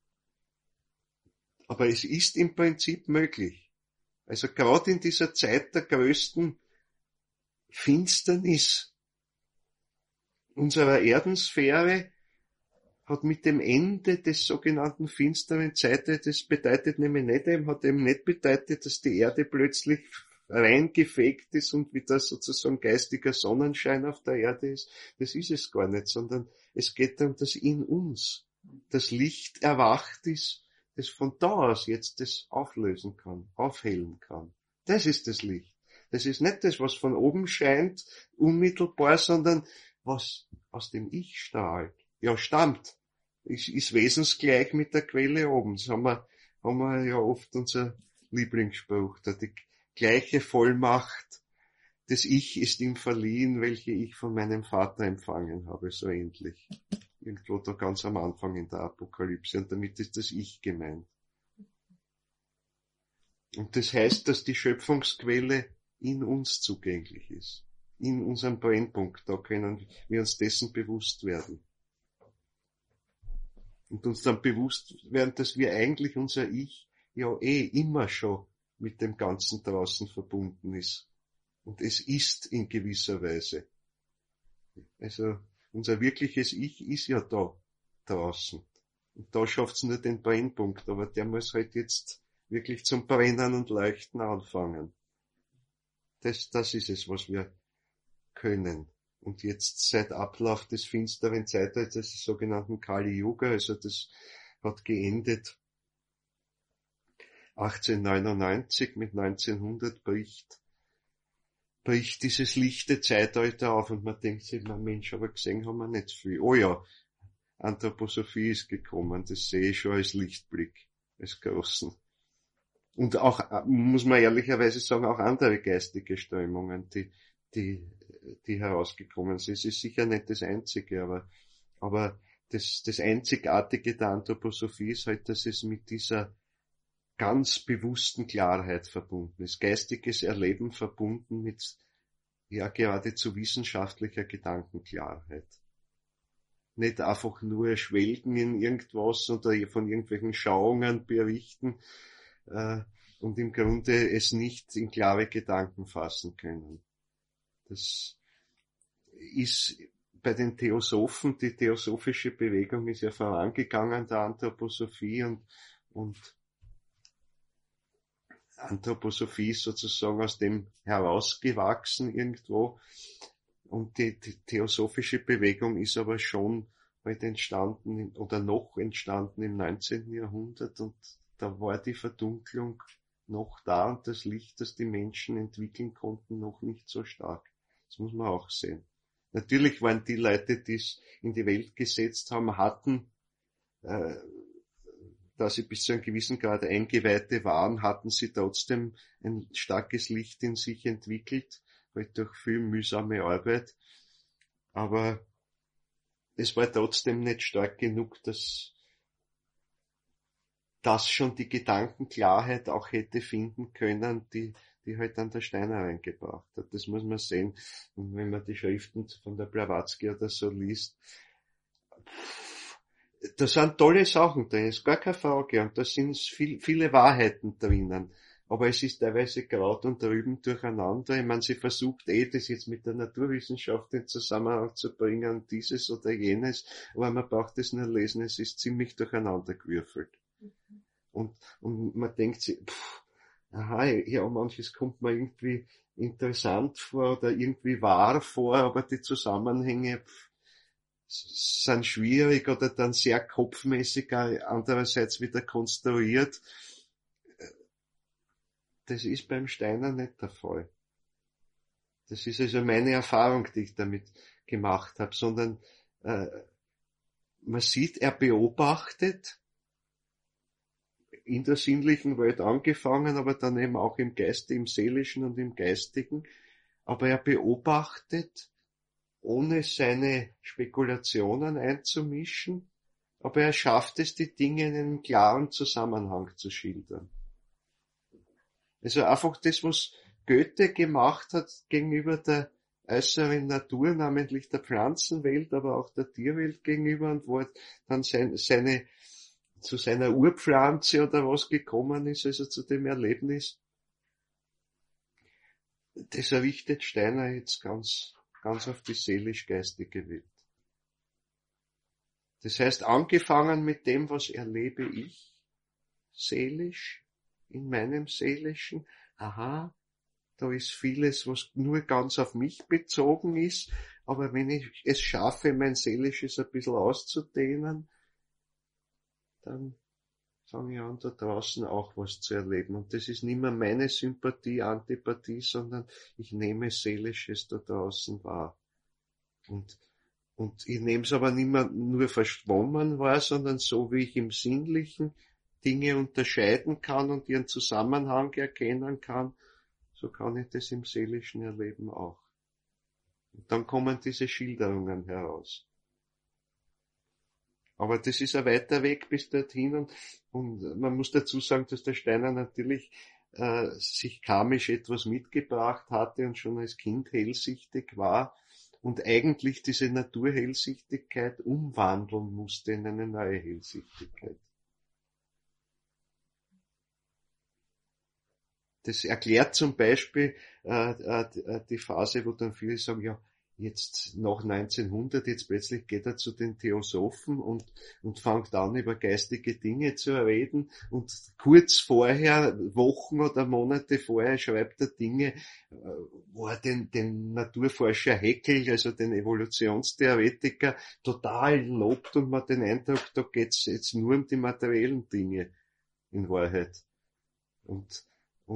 Aber es ist im Prinzip möglich. Also gerade in dieser Zeit der größten Finsternis unserer Erdensphäre hat mit dem Ende des sogenannten finsteren Zeitalters, das bedeutet nämlich nicht, hat eben nicht bedeutet, dass die Erde plötzlich reingefegt ist und wieder sozusagen geistiger Sonnenschein auf der Erde ist. Das ist es gar nicht, sondern es geht darum, dass in uns das Licht erwacht ist, das von da aus jetzt das auflösen kann, aufhellen kann. Das ist das Licht. Das ist nicht das, was von oben scheint, unmittelbar, sondern was aus dem Ich strahlt. Ja, stammt. Ist wesensgleich mit der Quelle oben. Das haben wir ja oft unser Lieblingsspruch. Da die gleiche Vollmacht des Ich ist ihm verliehen, welche ich von meinem Vater empfangen habe, so ähnlich. Irgendwo da ganz am Anfang in der Apokalypse. Und damit ist das Ich gemeint. Und das heißt, dass die Schöpfungsquelle in uns zugänglich ist. In unserem Brennpunkt. Da können wir uns dessen bewusst werden. Und uns dann bewusst werden, dass wir eigentlich unser Ich ja immer schon mit dem Ganzen draußen verbunden ist. Und es ist in gewisser Weise. Also unser wirkliches Ich ist ja da draußen. Und da schafft's nur den Brennpunkt, aber der muss halt jetzt wirklich zum Brennen und Leuchten anfangen. Das ist es, was wir können. Und jetzt seit Ablauf des finsteren Zeitalters, des sogenannten Kali Yuga, also das hat geendet 1899, mit 1900 bricht dieses lichte Zeitalter auf und man denkt sich, na Mensch, aber gesehen haben wir nicht viel. Oh ja, Anthroposophie ist gekommen, das sehe ich schon als Lichtblick, als großen. Und auch, muss man ehrlicherweise sagen, auch andere geistige Strömungen, die herausgekommen sind. Es ist sicher nicht das Einzige, aber das Einzigartige der Anthroposophie ist halt, dass es mit dieser ganz bewussten Klarheit verbunden ist. Geistiges Erleben verbunden mit, ja, geradezu wissenschaftlicher Gedankenklarheit. Nicht einfach nur schwelgen in irgendwas oder von irgendwelchen Schauungen berichten, und im Grunde es nicht in klare Gedanken fassen können. Das ist bei den Theosophen, die theosophische Bewegung ist ja vorangegangen, der Anthroposophie, und Anthroposophie ist sozusagen aus dem herausgewachsen irgendwo, und die theosophische Bewegung ist aber schon halt entstanden oder noch entstanden im 19. Jahrhundert, und da war die Verdunklung noch da und das Licht, das die Menschen entwickeln konnten, noch nicht so stark. Das muss man auch sehen. Natürlich waren die Leute, die es in die Welt gesetzt haben, hatten, da sie bis zu einem gewissen Grad Eingeweihte waren, hatten sie trotzdem ein starkes Licht in sich entwickelt, halt durch viel mühsame Arbeit. Aber es war trotzdem nicht stark genug, dass das schon die Gedankenklarheit auch hätte finden können, die halt dann der Steiner reingebracht hat. Das muss man sehen. Und wenn man die Schriften von der Blavatsky oder so liest, da sind tolle Sachen drin, ist gar keine Frage. Und da sind viele Wahrheiten drinnen. Aber es ist teilweise Kraut und Rüben durcheinander. Ich meine, sie versucht das jetzt mit der Naturwissenschaft in Zusammenhang zu bringen, dieses oder jenes. Aber man braucht es nur lesen, es ist ziemlich durcheinandergewürfelt. Und man denkt sich, ja, manches kommt mir irgendwie interessant vor oder irgendwie wahr vor, aber die Zusammenhänge sind schwierig oder dann sehr kopfmäßig, andererseits wieder konstruiert. Das ist beim Steiner nicht der Fall. Das ist also meine Erfahrung, die ich damit gemacht habe, sondern man sieht, er beobachtet, in der sinnlichen Welt angefangen, aber dann eben auch im Geiste, im Seelischen und im Geistigen. Aber er beobachtet, ohne seine Spekulationen einzumischen, aber er schafft es, die Dinge in einem klaren Zusammenhang zu schildern. Also einfach das, was Goethe gemacht hat gegenüber der äußeren Natur, namentlich der Pflanzenwelt, aber auch der Tierwelt gegenüber, und wo er dann zu seiner Urpflanze oder was gekommen ist, also zu dem Erlebnis, das errichtet Steiner jetzt ganz auf die seelisch-geistige Welt. Das heißt, angefangen mit dem, was erlebe ich seelisch, in meinem Seelischen, aha, da ist vieles, was nur ganz auf mich bezogen ist, aber wenn ich es schaffe, mein Seelisches ein bisschen auszudehnen, dann fange ich an, da draußen auch was zu erleben. Und das ist nicht mehr meine Sympathie, Antipathie, sondern ich nehme Seelisches da draußen wahr. Und ich nehme es aber nicht mehr nur verschwommen wahr, sondern so, wie ich im Sinnlichen Dinge unterscheiden kann und ihren Zusammenhang erkennen kann, so kann ich das im Seelischen erleben auch. Und dann kommen diese Schilderungen heraus. Aber das ist ein weiter Weg bis dorthin, und man muss dazu sagen, dass der Steiner natürlich sich karmisch etwas mitgebracht hatte und schon als Kind hellsichtig war und eigentlich diese Naturhellsichtigkeit umwandeln musste in eine neue Hellsichtigkeit. Das erklärt zum Beispiel die Phase, wo dann viele sagen, ja, jetzt nach 1900, jetzt plötzlich geht er zu den Theosophen und fängt an, über geistige Dinge zu reden, und kurz vorher, Wochen oder Monate vorher, schreibt er Dinge, wo er den Naturforscher Haeckel, also den Evolutionstheoretiker, total lobt, und man den Eindruck, da geht's jetzt nur um die materiellen Dinge in Wahrheit. Und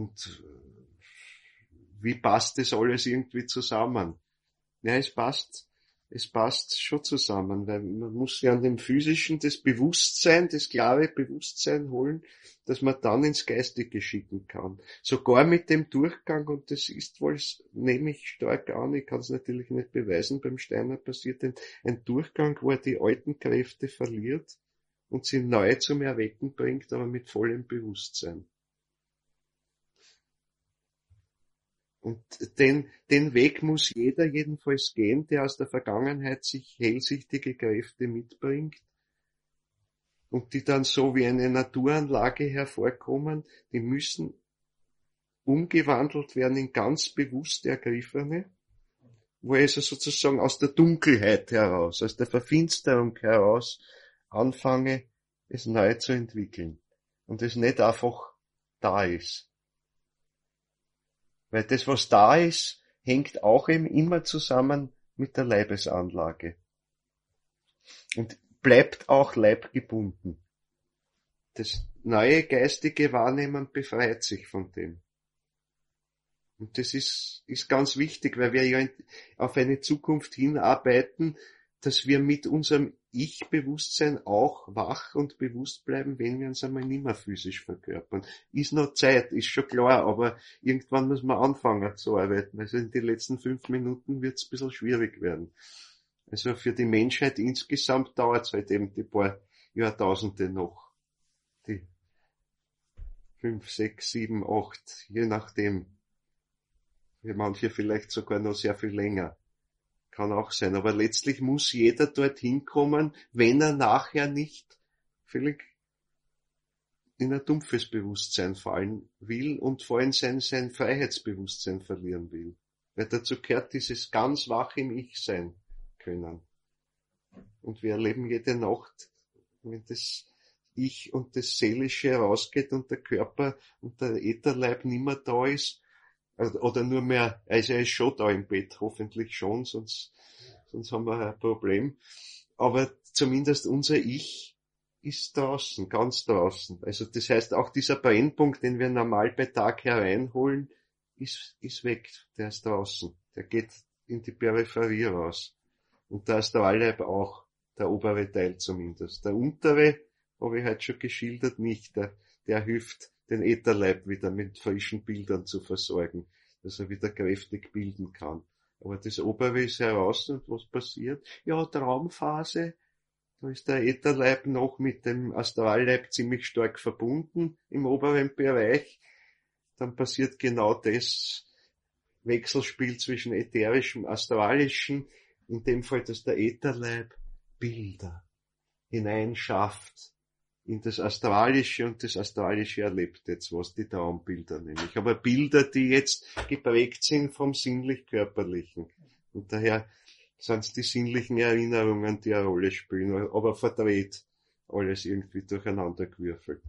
wie passt das alles irgendwie zusammen? Ja, es passt schon zusammen, weil man muss ja an dem Physischen das Bewusstsein, das klare Bewusstsein holen, dass man dann ins Geistige schicken kann. Sogar mit dem Durchgang, und das ist wohl, nehme ich stark an, ich kann es natürlich nicht beweisen, beim Steiner passiert ein Durchgang, wo er die alten Kräfte verliert und sie neu zum Erwecken bringt, aber mit vollem Bewusstsein. Und den Weg muss jeder jedenfalls gehen, der aus der Vergangenheit sich hellsichtige Kräfte mitbringt und die dann so wie eine Naturanlage hervorkommen, die müssen umgewandelt werden in ganz bewusst Ergriffene, wo ich also sozusagen aus der Dunkelheit heraus, aus der Verfinsterung heraus anfange, es neu zu entwickeln und es nicht einfach da ist. Weil das, was da ist, hängt auch eben immer zusammen mit der Leibesanlage. Und bleibt auch leibgebunden. Das neue geistige Wahrnehmen befreit sich von dem. Und das ist ganz wichtig, weil wir ja auf eine Zukunft hinarbeiten, dass wir mit unserem Ich-Bewusstsein auch wach und bewusst bleiben, wenn wir uns einmal nicht mehr physisch verkörpern. Ist noch Zeit, ist schon klar, aber irgendwann muss man anfangen zu arbeiten. Also in den letzten 5 Minuten wird es ein bisschen schwierig werden. Also für die Menschheit insgesamt dauert es halt eben die paar Jahrtausende noch. Die 5, 6, 7, 8, je nachdem. Für manche vielleicht sogar noch sehr viel länger. Kann auch sein. Aber letztlich muss jeder dorthin kommen, wenn er nachher nicht völlig in ein dumpfes Bewusstsein fallen will und vor allem sein Freiheitsbewusstsein verlieren will. Weil dazu gehört dieses ganz wach im Ich sein können. Und wir erleben jede Nacht, wenn das Ich und das Seelische herausgeht und der Körper und der Ätherleib nimmer da ist, oder nur mehr, also er ist schon da im Bett, hoffentlich schon, sonst haben wir ein Problem. Aber zumindest unser Ich ist draußen, ganz draußen. Also das heißt, auch dieser Brennpunkt, den wir normal bei Tag hereinholen, ist weg, der ist draußen. Der geht in die Peripherie raus. Und der Astralleib auch, der obere Teil zumindest. Der untere, habe ich heute schon geschildert, nicht. Der hilft, den Ätherleib wieder mit frischen Bildern zu versorgen, dass er wieder kräftig bilden kann. Aber das obere ist heraus, und was passiert? Ja, Traumphase, Da ist der Ätherleib noch mit dem Astralleib ziemlich stark verbunden im oberen Bereich. Dann passiert genau das Wechselspiel zwischen ätherischem und astralischem, in dem Fall, dass der Ätherleib Bilder hineinschafft in das Astralische und das Astralische erlebt jetzt was, die Traumbilder nämlich. Aber Bilder, die jetzt geprägt sind vom sinnlich-körperlichen. Und daher sind es die sinnlichen Erinnerungen, die eine Rolle spielen, aber verdreht alles irgendwie durcheinandergewürfelt.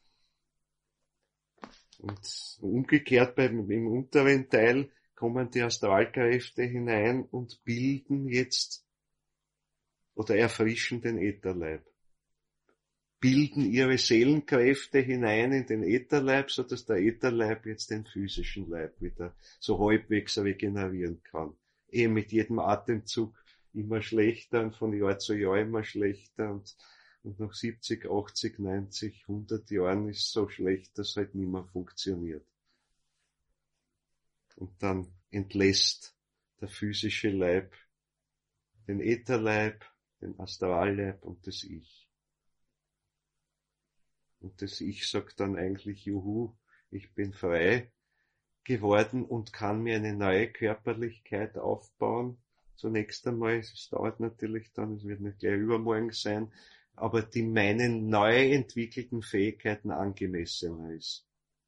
Und umgekehrt im unteren Teil kommen die Astralkräfte hinein und bilden jetzt oder erfrischen den Ätherleib. Bilden ihre Seelenkräfte hinein in den Ätherleib, so dass der Ätherleib jetzt den physischen Leib wieder so halbwegs regenerieren kann. Mit jedem Atemzug immer schlechter und von Jahr zu Jahr immer schlechter und nach 70, 80, 90, 100 Jahren ist es so schlecht, dass es halt nicht mehr funktioniert. Und dann entlässt der physische Leib den Ätherleib, den Astralleib und das Ich. Und das Ich sagt dann eigentlich, juhu, ich bin frei geworden und kann mir eine neue Körperlichkeit aufbauen. Zunächst einmal, es dauert natürlich dann, es wird nicht gleich übermorgen sein, aber die meinen neu entwickelten Fähigkeiten angemessener ist.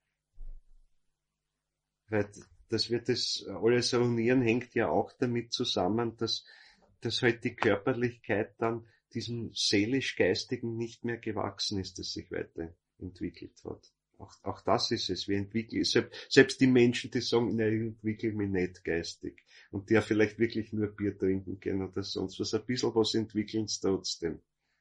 Weil, dass wir das alles ruinieren, hängt ja auch damit zusammen, dass halt die Körperlichkeit dann diesem seelisch-geistigen nicht mehr gewachsen ist, das sich weiterentwickelt hat. Auch das ist es. Wir entwickeln, selbst die Menschen, die sagen, na, ich entwickle mich nicht geistig. Und die ja vielleicht wirklich nur Bier trinken gehen oder sonst was. Ein bisschen was entwickeln sie trotzdem.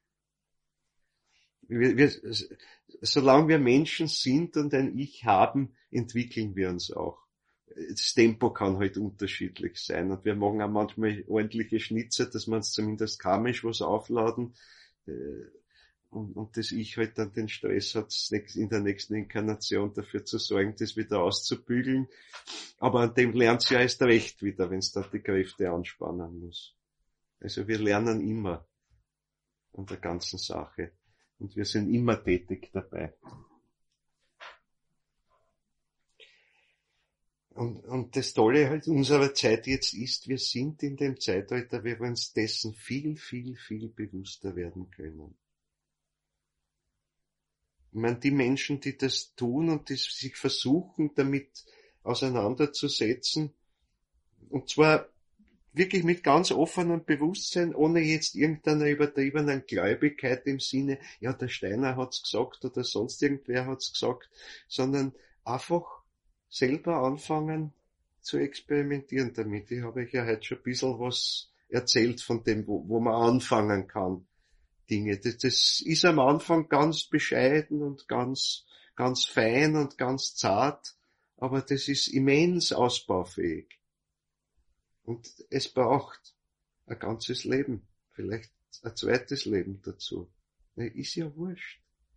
Solange wir Menschen sind und ein Ich haben, entwickeln wir uns auch. Das Tempo kann halt unterschiedlich sein. Und wir machen auch manchmal ordentliche Schnitzer, dass wir uns zumindest karmisch was aufladen. Und das Ich halt dann den Stress hat, in der nächsten Inkarnation dafür zu sorgen, das wieder auszubügeln. Aber an dem lernt sie ja erst recht wieder, wenn es dann die Kräfte anspannen muss. Also wir lernen immer an der ganzen Sache. Und wir sind immer tätig dabei. Und das Tolle halt unserer Zeit jetzt ist, wir sind in dem Zeitalter, wo wir uns dessen viel, viel, viel bewusster werden können. Ich meine, die Menschen, die das tun und die sich versuchen, damit auseinanderzusetzen, und zwar wirklich mit ganz offenem Bewusstsein, ohne jetzt irgendeiner übertriebenen Gläubigkeit im Sinne, ja, der Steiner hat's gesagt oder sonst irgendwer hat's gesagt, sondern einfach selber anfangen zu experimentieren damit. Ich habe euch ja heute schon ein bisschen was erzählt von dem, wo man anfangen kann. Dinge. Das ist am Anfang ganz bescheiden und ganz fein und ganz zart, aber das ist immens ausbaufähig. Und es braucht ein ganzes Leben, vielleicht ein zweites Leben dazu. Ist ja wurscht.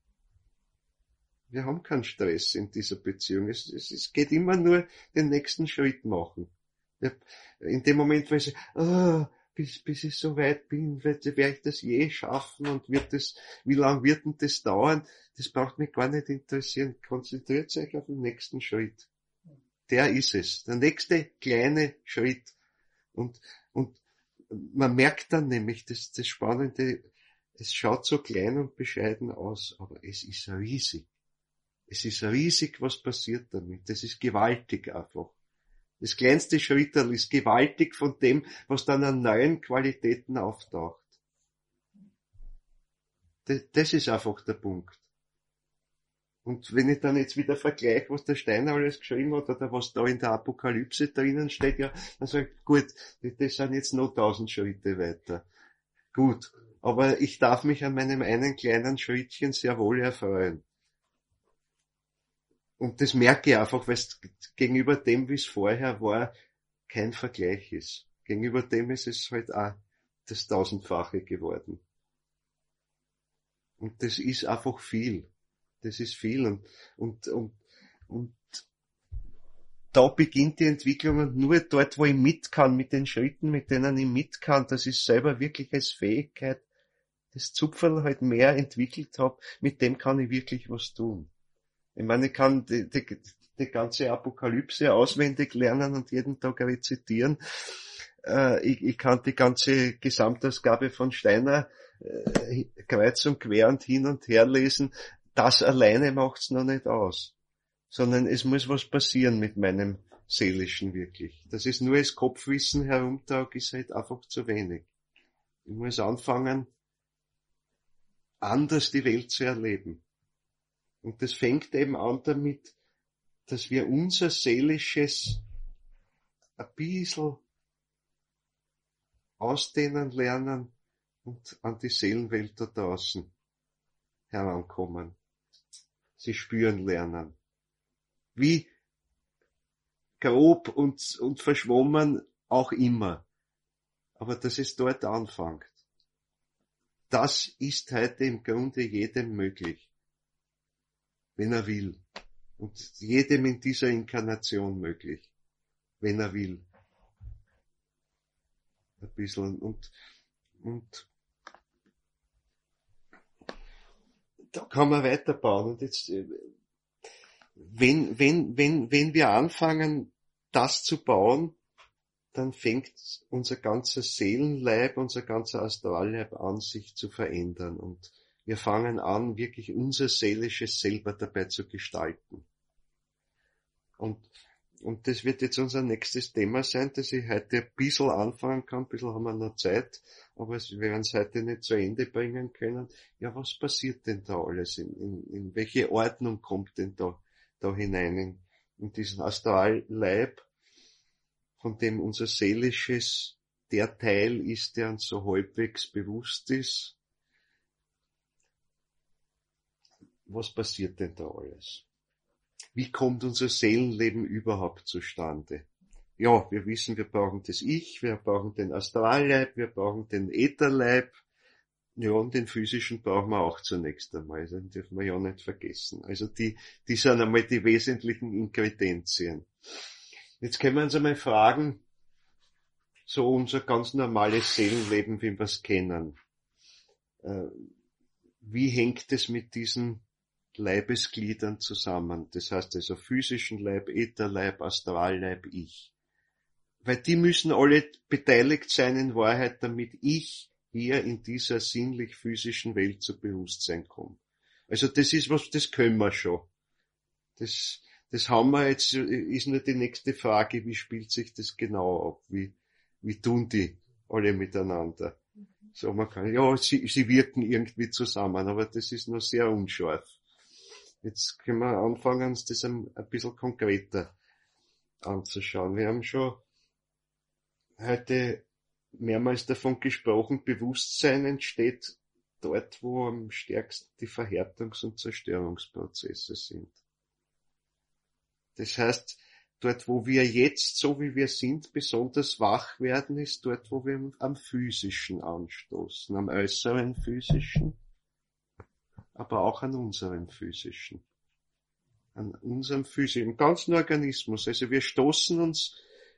Wir haben keinen Stress in dieser Beziehung. Es geht immer nur den nächsten Schritt machen. In dem Moment, wo ich sage, bis ich so weit bin, werde ich das je schaffen und wie lang wird denn das dauern? Das braucht mich gar nicht interessieren. Konzentriert euch auf den nächsten Schritt. Der ist es. Der nächste kleine Schritt. Und man merkt dann nämlich, das Spannende, es schaut so klein und bescheiden aus, aber es ist riesig. Es ist riesig, was passiert damit. Das ist gewaltig einfach. Das kleinste Schritterl ist gewaltig von dem, was dann an neuen Qualitäten auftaucht. Das ist einfach der Punkt. Und wenn ich dann jetzt wieder vergleiche, was der Steiner alles geschrieben hat, oder was da in der Apokalypse drinnen steht, ja, dann sage ich, gut, das sind jetzt noch 1000 Schritte weiter. Gut. Aber ich darf mich an meinem einen kleinen Schrittchen sehr wohl erfreuen. Und das merke ich einfach, weil es gegenüber dem, wie es vorher war, kein Vergleich ist. Gegenüber dem ist es halt auch das Tausendfache geworden. Und das ist einfach viel. Das ist viel. Und da beginnt die Entwicklung und nur dort, wo ich mit kann, mit den Schritten, mit denen ich mit kann, das ist selber wirklich als Fähigkeit, das Zupferl halt mehr entwickelt habe, mit dem kann ich wirklich was tun. Ich meine, ich kann die ganze Apokalypse auswendig lernen und jeden Tag rezitieren. Ich kann die ganze Gesamtausgabe von Steiner kreuz und quer und hin und her lesen. Das alleine macht's noch nicht aus. Sondern es muss was passieren mit meinem Seelischen wirklich. Das ist nur das Kopfwissen herumtag, ist halt einfach zu wenig. Ich muss anfangen, anders die Welt zu erleben. Und das fängt eben an damit, dass wir unser Seelisches ein bisschen ausdehnen lernen und an die Seelenwelt da draußen herankommen. Sie spüren lernen. Wie grob und verschwommen auch immer. Aber dass es dort anfängt. Das ist heute im Grunde jedem möglich. Wenn er will. Und jedem in dieser Inkarnation möglich. Wenn er will. Ein bisschen. Und da kann man weiterbauen. Und jetzt, wenn wir anfangen, das zu bauen, dann fängt unser ganzer Seelenleib, unser ganzer Astralleib an, sich zu verändern. Und wir fangen an, wirklich unser Seelisches selber dabei zu gestalten. Und das wird jetzt unser nächstes Thema sein, dass ich heute ein bisschen anfangen kann. Ein bisschen haben wir noch Zeit, aber wir werden es heute nicht zu Ende bringen können. Ja, was passiert denn da alles? In welche Ordnung kommt denn da hinein? In diesen Astralleib, von dem unser Seelisches der Teil ist, der uns so halbwegs bewusst ist. Was passiert denn da alles? Wie kommt unser Seelenleben überhaupt zustande? Ja, wir wissen, wir brauchen das Ich, wir brauchen den Astralleib, wir brauchen den Ätherleib. Ja, und den physischen brauchen wir auch zunächst einmal. Also den dürfen wir ja nicht vergessen. Also die sind einmal die wesentlichen Ingredienzien. Jetzt können wir uns einmal fragen, so unser ganz normales Seelenleben, wie wir es kennen. Wie hängt es mit diesen Leibesgliedern zusammen? Das heißt also physischen Leib, Ätherleib, Astralleib, Ich. Weil die müssen alle beteiligt sein in Wahrheit, damit ich hier in dieser sinnlich-physischen Welt zu Bewusstsein komme. Also das ist was, das können wir schon. Das haben wir jetzt, ist nur die nächste Frage, wie spielt sich das genau ab? Wie tun die alle miteinander? So, man kann, ja, sie wirken irgendwie zusammen, aber das ist noch sehr unscharf. Jetzt können wir anfangen, uns das ein bisschen konkreter anzuschauen. Wir haben schon heute mehrmals davon gesprochen, Bewusstsein entsteht dort, wo am stärksten die Verhärtungs- und Zerstörungsprozesse sind. Das heißt, dort, wo wir jetzt, so wie wir sind, besonders wach werden, ist dort, wo wir am Physischen anstoßen, am äußeren Physischen, aber auch an unserem Physischen. An unserem Physischen, im ganzen Organismus. Also wir stoßen uns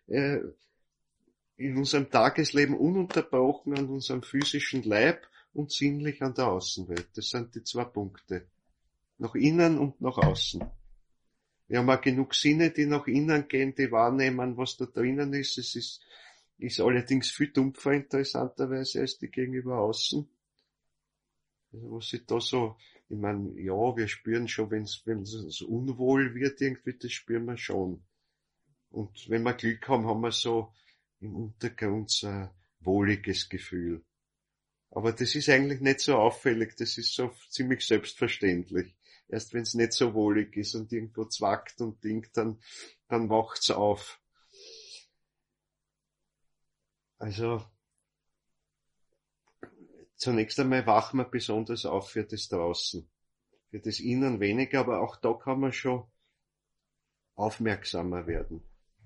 in unserem Tagesleben ununterbrochen an unserem physischen Leib und sinnlich an der Außenwelt. Das sind die zwei Punkte. Nach innen und nach außen. Wir haben auch genug Sinne, die nach innen gehen, die wahrnehmen, was da drinnen ist. Es ist allerdings viel dumpfer interessanterweise als die gegenüber außen. Also was sich da so, ich meine, ja, wir spüren schon, wenn es unwohl wird irgendwie, das spüren wir schon. Und wenn wir Glück haben, haben wir so im Untergrund so ein wohliges Gefühl. Aber das ist eigentlich nicht so auffällig, das ist so ziemlich selbstverständlich. Erst wenn es nicht so wohlig ist und irgendwo zwackt und dingt, dann wacht's auf. Also, zunächst einmal wachen wir besonders auf für das Draußen. Für das Innen weniger, aber auch da kann man schon aufmerksamer werden.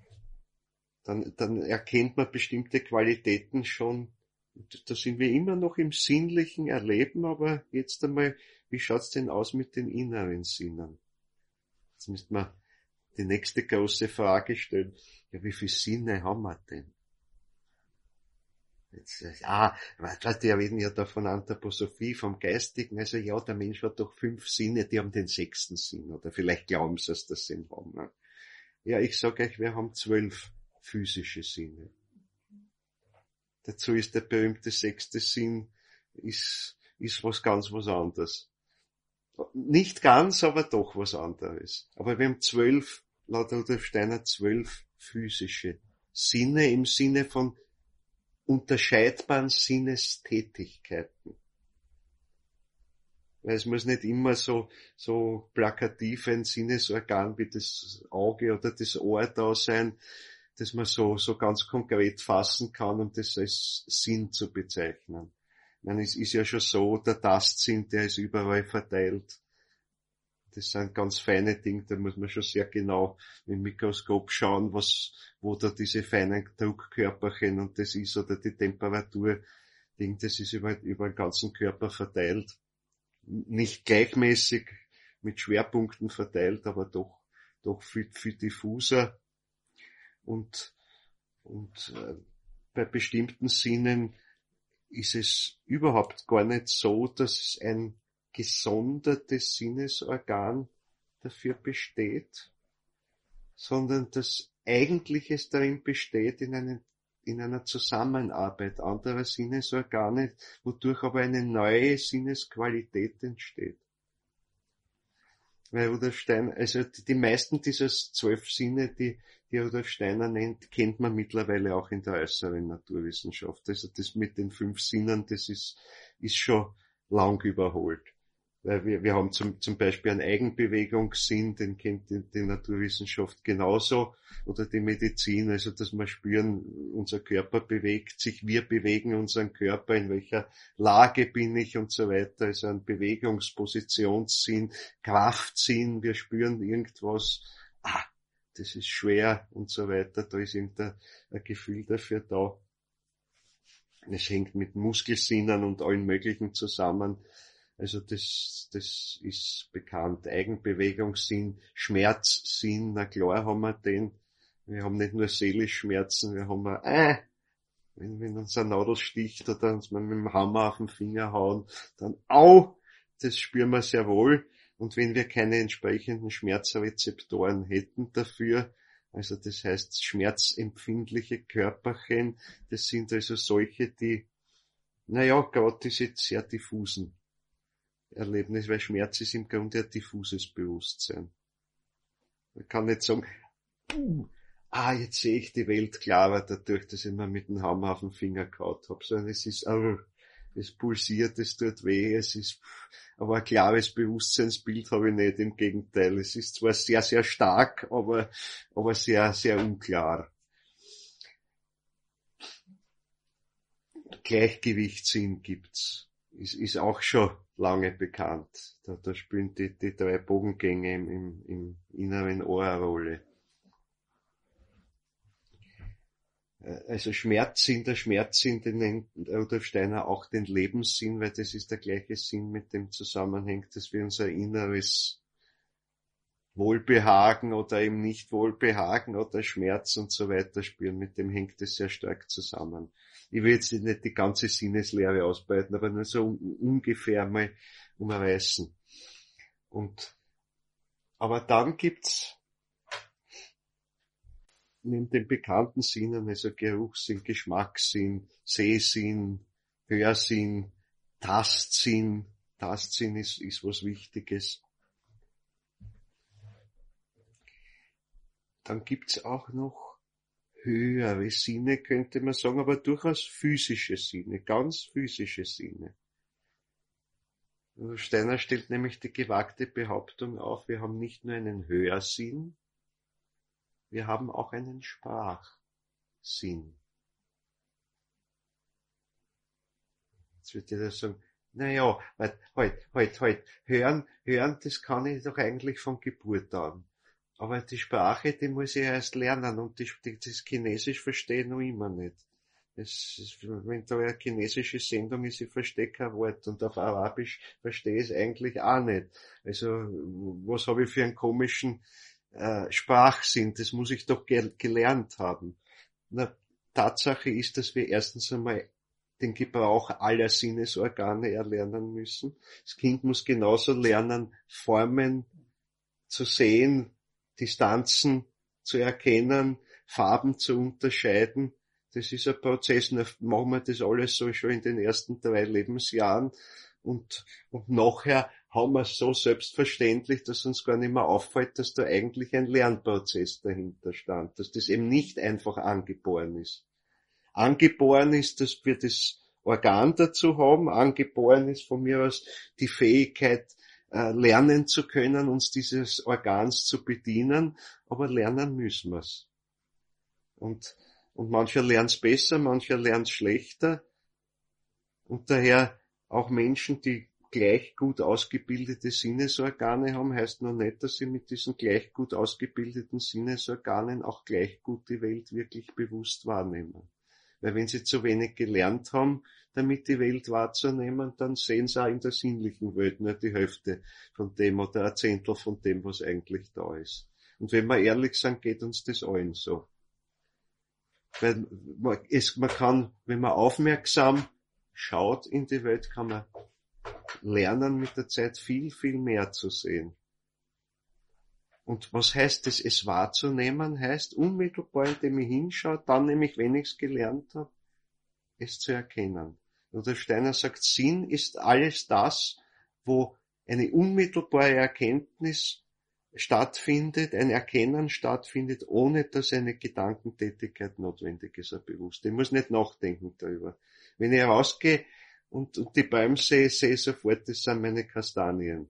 Dann erkennt man bestimmte Qualitäten schon. Da sind wir immer noch im sinnlichen Erleben, aber jetzt einmal, wie schaut's denn aus mit den inneren Sinnen? Jetzt müsste man die nächste große Frage stellen. Ja, wie viele Sinne haben wir denn? Die reden ja da von Anthroposophie, vom Geistigen. Also ja, der Mensch hat doch 5 Sinne, die haben den 6. Sinn. Oder vielleicht glauben sie es, dass sie ihn haben. Ne? Ja, ich sage euch, wir haben 12 physische Sinne. Dazu ist der berühmte 6. Sinn, ist was anderes. Nicht ganz, aber doch was anderes. Aber wir haben 12, laut Rudolf Steiner, 12 physische Sinne im Sinne von unterscheidbaren Sinnestätigkeiten. Weil es muss nicht immer so plakativ ein Sinnesorgan wie das Auge oder das Ohr da sein, dass man so ganz konkret fassen kann, um das als Sinn zu bezeichnen. Ich meine, es ist ja schon so, der Tastsinn, der ist überall verteilt. Das sind ganz feine Dinge, da muss man schon sehr genau mit dem Mikroskop schauen, wo da diese feinen Druckkörperchen und das ist, oder die Temperatur, das ist über den ganzen Körper verteilt. Nicht gleichmäßig, mit Schwerpunkten verteilt, aber doch viel diffuser. Und bei bestimmten Sinnen ist es überhaupt gar nicht so, dass ein gesondertes Sinnesorgan dafür besteht, sondern dass eigentlich es darin besteht in einer Zusammenarbeit anderer Sinnesorgane, wodurch aber eine neue Sinnesqualität entsteht. Weil Rudolf Steiner, also die meisten dieser 12 Sinne, die Rudolf Steiner nennt, kennt man mittlerweile auch in der äußeren Naturwissenschaft. Also das mit den 5 Sinnen, das ist schon lang überholt. Weil wir haben zum Beispiel einen Eigenbewegungssinn, den kennt die Naturwissenschaft genauso, oder die Medizin, also dass wir spüren, unser Körper bewegt sich, wir bewegen unseren Körper, in welcher Lage bin ich und so weiter, also ein Bewegungspositionssinn, Kraftsinn, wir spüren irgendwas, das ist schwer und so weiter, da ist irgendein Gefühl dafür da. Es hängt mit Muskelsinnen und allen möglichen zusammen. Also das ist bekannt. Eigenbewegungssinn, Schmerzsinn, na klar haben wir den. Wir haben nicht nur seelisch Schmerzen, wir haben wenn uns eine Nadel sticht oder uns mal mit dem Hammer auf den Finger hauen, dann das spüren wir sehr wohl. Und wenn wir keine entsprechenden Schmerzrezeptoren hätten dafür, also das heißt schmerzempfindliche Körperchen, das sind also solche, die, gerade diese sehr diffusen Erlebnis, weil Schmerz ist im Grunde ein diffuses Bewusstsein. Man kann nicht sagen, jetzt sehe ich die Welt klarer dadurch, dass ich mir mit dem Hammer auf den Finger gehauen habe, sondern es ist, es pulsiert, es tut weh, es ist, aber ein klares Bewusstseinsbild habe ich nicht, im Gegenteil. Es ist zwar sehr, sehr stark, aber sehr, sehr unklar. Gleichgewichtssinn gibt's. Ist auch schon lange bekannt. Da spielen die 3 Bogengänge im inneren Ohr eine Rolle. Also der Schmerzsinn, den nennt Rudolf Steiner auch den Lebenssinn, weil das ist der gleiche Sinn, mit dem zusammenhängt, dass wir unser inneres Wohlbehagen oder eben nicht Wohlbehagen oder Schmerz und so weiter spüren. Mit dem hängt es sehr stark zusammen. Ich will jetzt nicht die ganze Sinneslehre ausbreiten, aber nur so ungefähr mal umreißen. Aber dann gibt's neben den bekannten Sinnen, also Geruchssinn, Geschmackssinn, Sehsinn, Hörsinn, Tastsinn. Tastsinn ist was Wichtiges. Dann gibt's auch noch höhere Sinne, könnte man sagen, aber durchaus physische Sinne, ganz physische Sinne. Steiner stellt nämlich die gewagte Behauptung auf, wir haben nicht nur einen Hörsinn, wir haben auch einen Sprachsinn. Jetzt wird jeder sagen, hören, das kann ich doch eigentlich von Geburt an. Aber die Sprache, die muss ich erst lernen und das Chinesisch verstehe ich noch immer nicht. Wenn da eine chinesische Sendung ist, ich verstehe kein Wort und auf Arabisch verstehe ich es eigentlich auch nicht. Also, was habe ich für einen komischen Sprachsinn? Das muss ich doch gelernt haben. Tatsache ist, dass wir erstens einmal den Gebrauch aller Sinnesorgane erlernen müssen. Das Kind muss genauso lernen, Formen zu sehen, Distanzen zu erkennen, Farben zu unterscheiden. Das ist ein Prozess, da machen wir das alles so schon in den ersten 3 Lebensjahren und nachher haben wir es so selbstverständlich, dass uns gar nicht mehr auffällt, dass da eigentlich ein Lernprozess dahinter stand, dass das eben nicht einfach angeboren ist. Angeboren ist, dass wir das Organ dazu haben, angeboren ist von mir aus die Fähigkeit, lernen zu können, uns dieses Organs zu bedienen, aber lernen müssen wir's. Und mancher lernt's besser, mancher lernt's schlechter. Und daher auch Menschen, die gleich gut ausgebildete Sinnesorgane haben, heißt noch nicht, dass sie mit diesen gleich gut ausgebildeten Sinnesorganen auch gleich gut die Welt wirklich bewusst wahrnehmen. Weil wenn sie zu wenig gelernt haben, damit die Welt wahrzunehmen, dann sehen sie auch in der sinnlichen Welt nur die Hälfte von dem oder ein Zehntel von dem, was eigentlich da ist. Und wenn wir ehrlich sind, geht uns das allen so. Weil man kann, wenn man aufmerksam schaut in die Welt, kann man lernen, mit der Zeit viel, viel mehr zu sehen. Und was heißt das, es wahrzunehmen? Heißt, unmittelbar, indem ich hinschaue, dann nämlich, wenn ich es gelernt habe, es zu erkennen. Und der Steiner sagt, Sinn ist alles das, wo eine unmittelbare Erkenntnis stattfindet, ein Erkennen stattfindet, ohne dass eine Gedankentätigkeit notwendig ist, ein bewusst. Ich muss nicht nachdenken darüber. Wenn ich rausgehe und die Bäume sehe ich sofort, das sind meine Kastanien.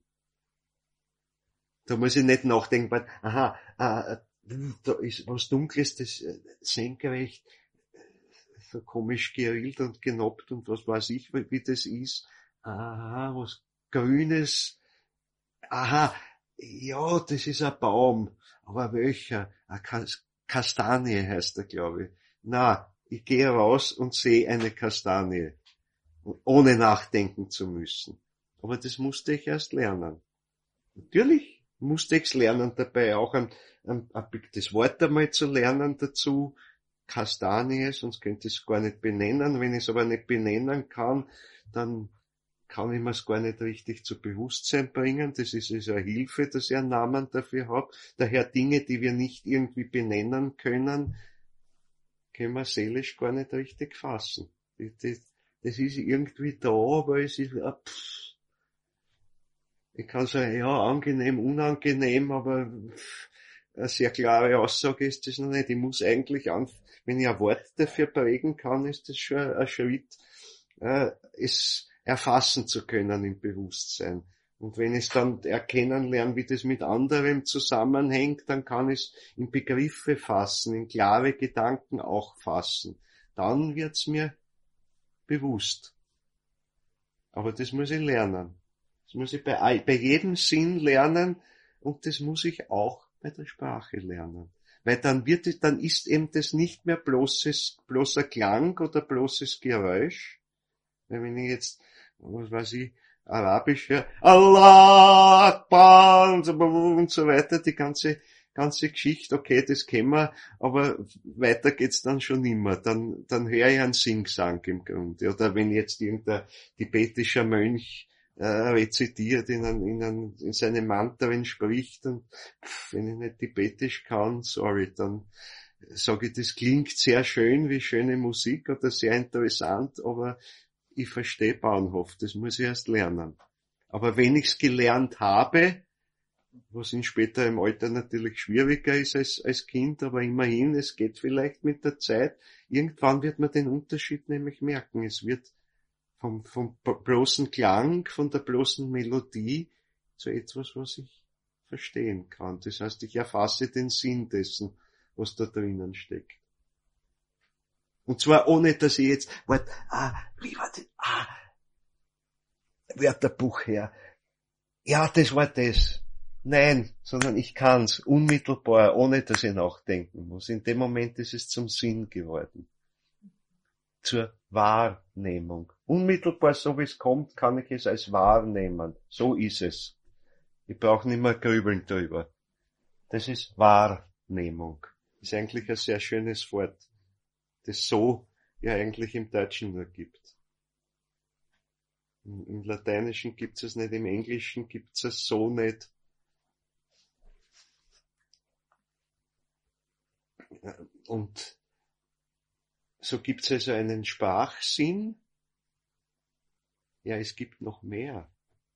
Da muss ich nicht nachdenken, weil, da ist was Dunkles, das senkrecht, so komisch gerillt und genoppt und was weiß ich, wie das ist. Aha, was Grünes. Aha, ja, das ist ein Baum. Aber welcher? Kastanie heißt er, glaube ich. Na, ich gehe raus und sehe eine Kastanie. Ohne nachdenken zu müssen. Aber das musste ich erst lernen. Natürlich musste ich's lernen dabei, auch das Wort einmal zu lernen dazu. Kastanie, sonst könnte ich es gar nicht benennen. Wenn ich es aber nicht benennen kann, dann kann ich mir es gar nicht richtig zu Bewusstsein bringen. Das ist also eine Hilfe, dass ich einen Namen dafür habe. Daher Dinge, die wir nicht irgendwie benennen können, können wir seelisch gar nicht richtig fassen. Das ist irgendwie da, aber es ist, ich kann sagen, ja, angenehm, unangenehm, aber eine sehr klare Aussage ist das noch nicht. Ich muss eigentlich, wenn ich ein Wort dafür prägen kann, ist das schon ein Schritt, es erfassen zu können im Bewusstsein. Und wenn ich es dann erkennen lerne, wie das mit anderem zusammenhängt, dann kann ich es in Begriffe fassen, in klare Gedanken auch fassen. Dann wird's mir bewusst. Aber das muss ich lernen. Das muss ich bei jedem Sinn lernen und das muss ich auch bei der Sprache lernen. Weil dann ist eben das nicht mehr bloßer Klang oder bloßes Geräusch. Weil wenn ich jetzt, was weiß ich, Arabisch höre, Allah Akbar und so weiter, die ganze Geschichte, okay, das kennen wir, aber weiter geht's dann schon nimmer. Dann höre ich einen Singsang im Grunde. Oder wenn jetzt irgendein tibetischer Mönch rezitiert in seine Mantren spricht und wenn ich nicht tibetisch kann, sorry, dann sage ich, das klingt sehr schön, wie schöne Musik oder sehr interessant, aber ich verstehe Bauernhof, das muss ich erst lernen. Aber wenn ich's gelernt habe, was in später im Alter natürlich schwieriger ist als Kind, aber immerhin, es geht vielleicht mit der Zeit. Irgendwann wird man den Unterschied nämlich merken. Es wird vom bloßen Klang, von der bloßen Melodie zu etwas, was ich verstehen kann. Das heißt, ich erfasse den Sinn dessen, was da drinnen steckt. Und zwar ohne, dass ich jetzt, wie war das? Wörterbuch her. Ja, das war das. Nein, sondern ich kann's unmittelbar, ohne dass ich nachdenken muss. In dem Moment ist es zum Sinn geworden. Zur Wahrnehmung. Unmittelbar, so wie es kommt, kann ich es als wahrnehmen. So ist es. Ich brauche nicht mehr grübeln darüber. Das ist Wahrnehmung. Ist eigentlich ein sehr schönes Wort, das so ja eigentlich im Deutschen nur gibt. Im Lateinischen gibt's es nicht, im Englischen gibt's es so nicht. Und so gibt's also einen Sprachsinn. Ja, es gibt noch mehr.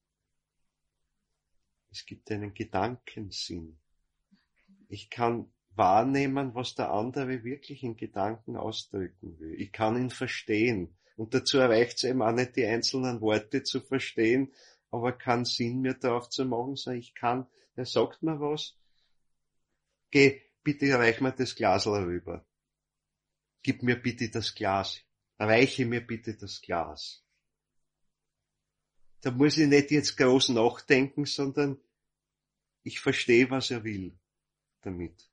Es gibt einen Gedankensinn. Ich kann wahrnehmen, was der andere wirklich in Gedanken ausdrücken will. Ich kann ihn verstehen. Und dazu reicht es eben auch nicht, die einzelnen Worte zu verstehen, aber keinen Sinn mehr darauf zu machen, sondern ich kann, er sagt mir was, geh, bitte reich mir das Glas rüber. Gib mir bitte das Glas. Reiche mir bitte das Glas. Da muss ich nicht jetzt groß nachdenken, sondern ich verstehe, was er will damit.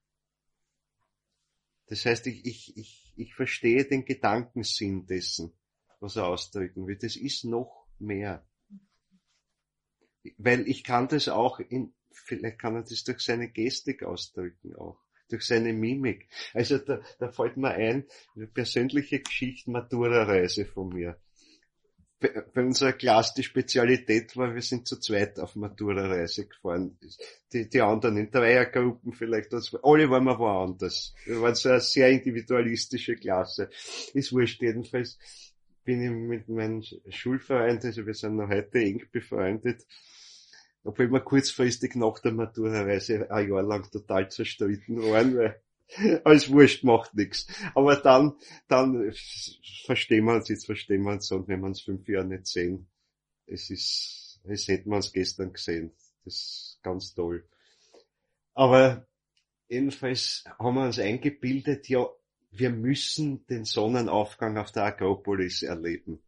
Das heißt, ich verstehe den Gedankensinn dessen, was er ausdrücken will. Das ist noch mehr. Weil ich kann das auch vielleicht kann er das durch seine Gestik ausdrücken auch. Durch seine Mimik. Also da fällt mir ein, eine persönliche Geschichte, Matura-Reise von mir. Bei unserer Klasse die Spezialität war, wir sind zu zweit auf Matura-Reise gefahren. Die anderen in Dreiergruppen vielleicht, alle waren wir woanders. Wir waren so eine sehr individualistische Klasse. Ist wurscht, jedenfalls bin ich mit meinem Schulfreund, also wir sind noch heute eng befreundet, obwohl wir kurzfristig nach der Matura-Reise ein Jahr lang total zerstritten waren, weil alles wurscht, macht nix. Aber dann verstehen wir uns und wenn wir uns 5 Jahre nicht sehen, als hätten wir uns gestern gesehen. Das ist ganz toll. Aber jedenfalls haben wir uns eingebildet, ja, wir müssen den Sonnenaufgang auf der Akropolis erleben.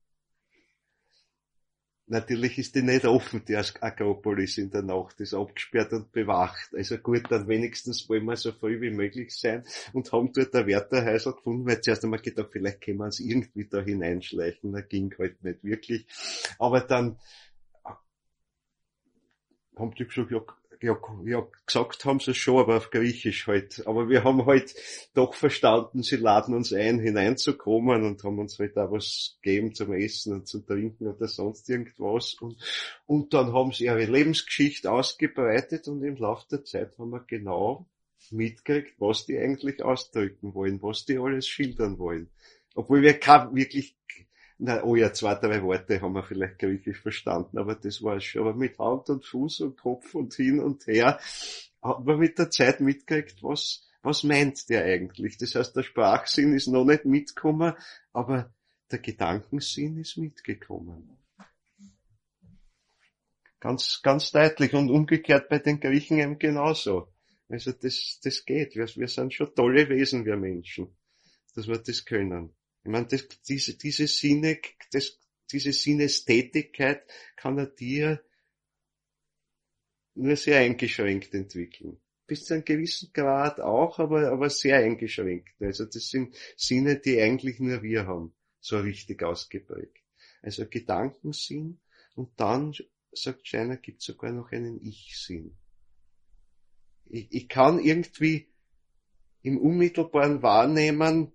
Natürlich ist die nicht offen, die Akropolis in der Nacht, ist abgesperrt und bewacht. Also gut, dann wenigstens wollen wir so früh wie möglich sein und haben dort ein Wärterhäusl gefunden, weil zuerst einmal gedacht, vielleicht können wir uns irgendwie da hineinschleichen, das ging halt nicht wirklich. Aber dann haben die gesagt, ja, gesagt haben sie es schon, aber auf Griechisch halt. Aber wir haben halt doch verstanden, sie laden uns ein, hineinzukommen und haben uns halt auch was gegeben zum Essen und zum Trinken oder sonst irgendwas. Und dann haben sie ihre Lebensgeschichte ausgebreitet und im Laufe der Zeit haben wir genau mitgekriegt, was die eigentlich ausdrücken wollen, was die alles schildern wollen. Obwohl wir wirklich, oh ja, 2, 3 Worte haben wir vielleicht griechisch verstanden, aber das war es schon. Aber mit Hand und Fuß und Kopf und hin und her hat man mit der Zeit mitgekriegt, was meint der eigentlich. Das heißt, der Sprachsinn ist noch nicht mitgekommen, aber der Gedankensinn ist mitgekommen. Ganz, ganz deutlich und umgekehrt bei den Griechen eben genauso. Also das geht. Wir sind schon tolle Wesen, wir Menschen, dass wir das können. Ich meine, diese Sinnestätigkeit kann er dir nur sehr eingeschränkt entwickeln. Bis zu einem gewissen Grad auch, aber sehr eingeschränkt. Also das sind Sinne, die eigentlich nur wir haben, so richtig ausgeprägt. Also Gedankensinn und dann, sagt Scheiner, gibt es sogar noch einen Ich-Sinn. Ich kann irgendwie im unmittelbaren Wahrnehmen,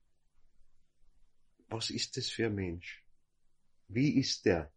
was ist das für ein Mensch? Wie ist der?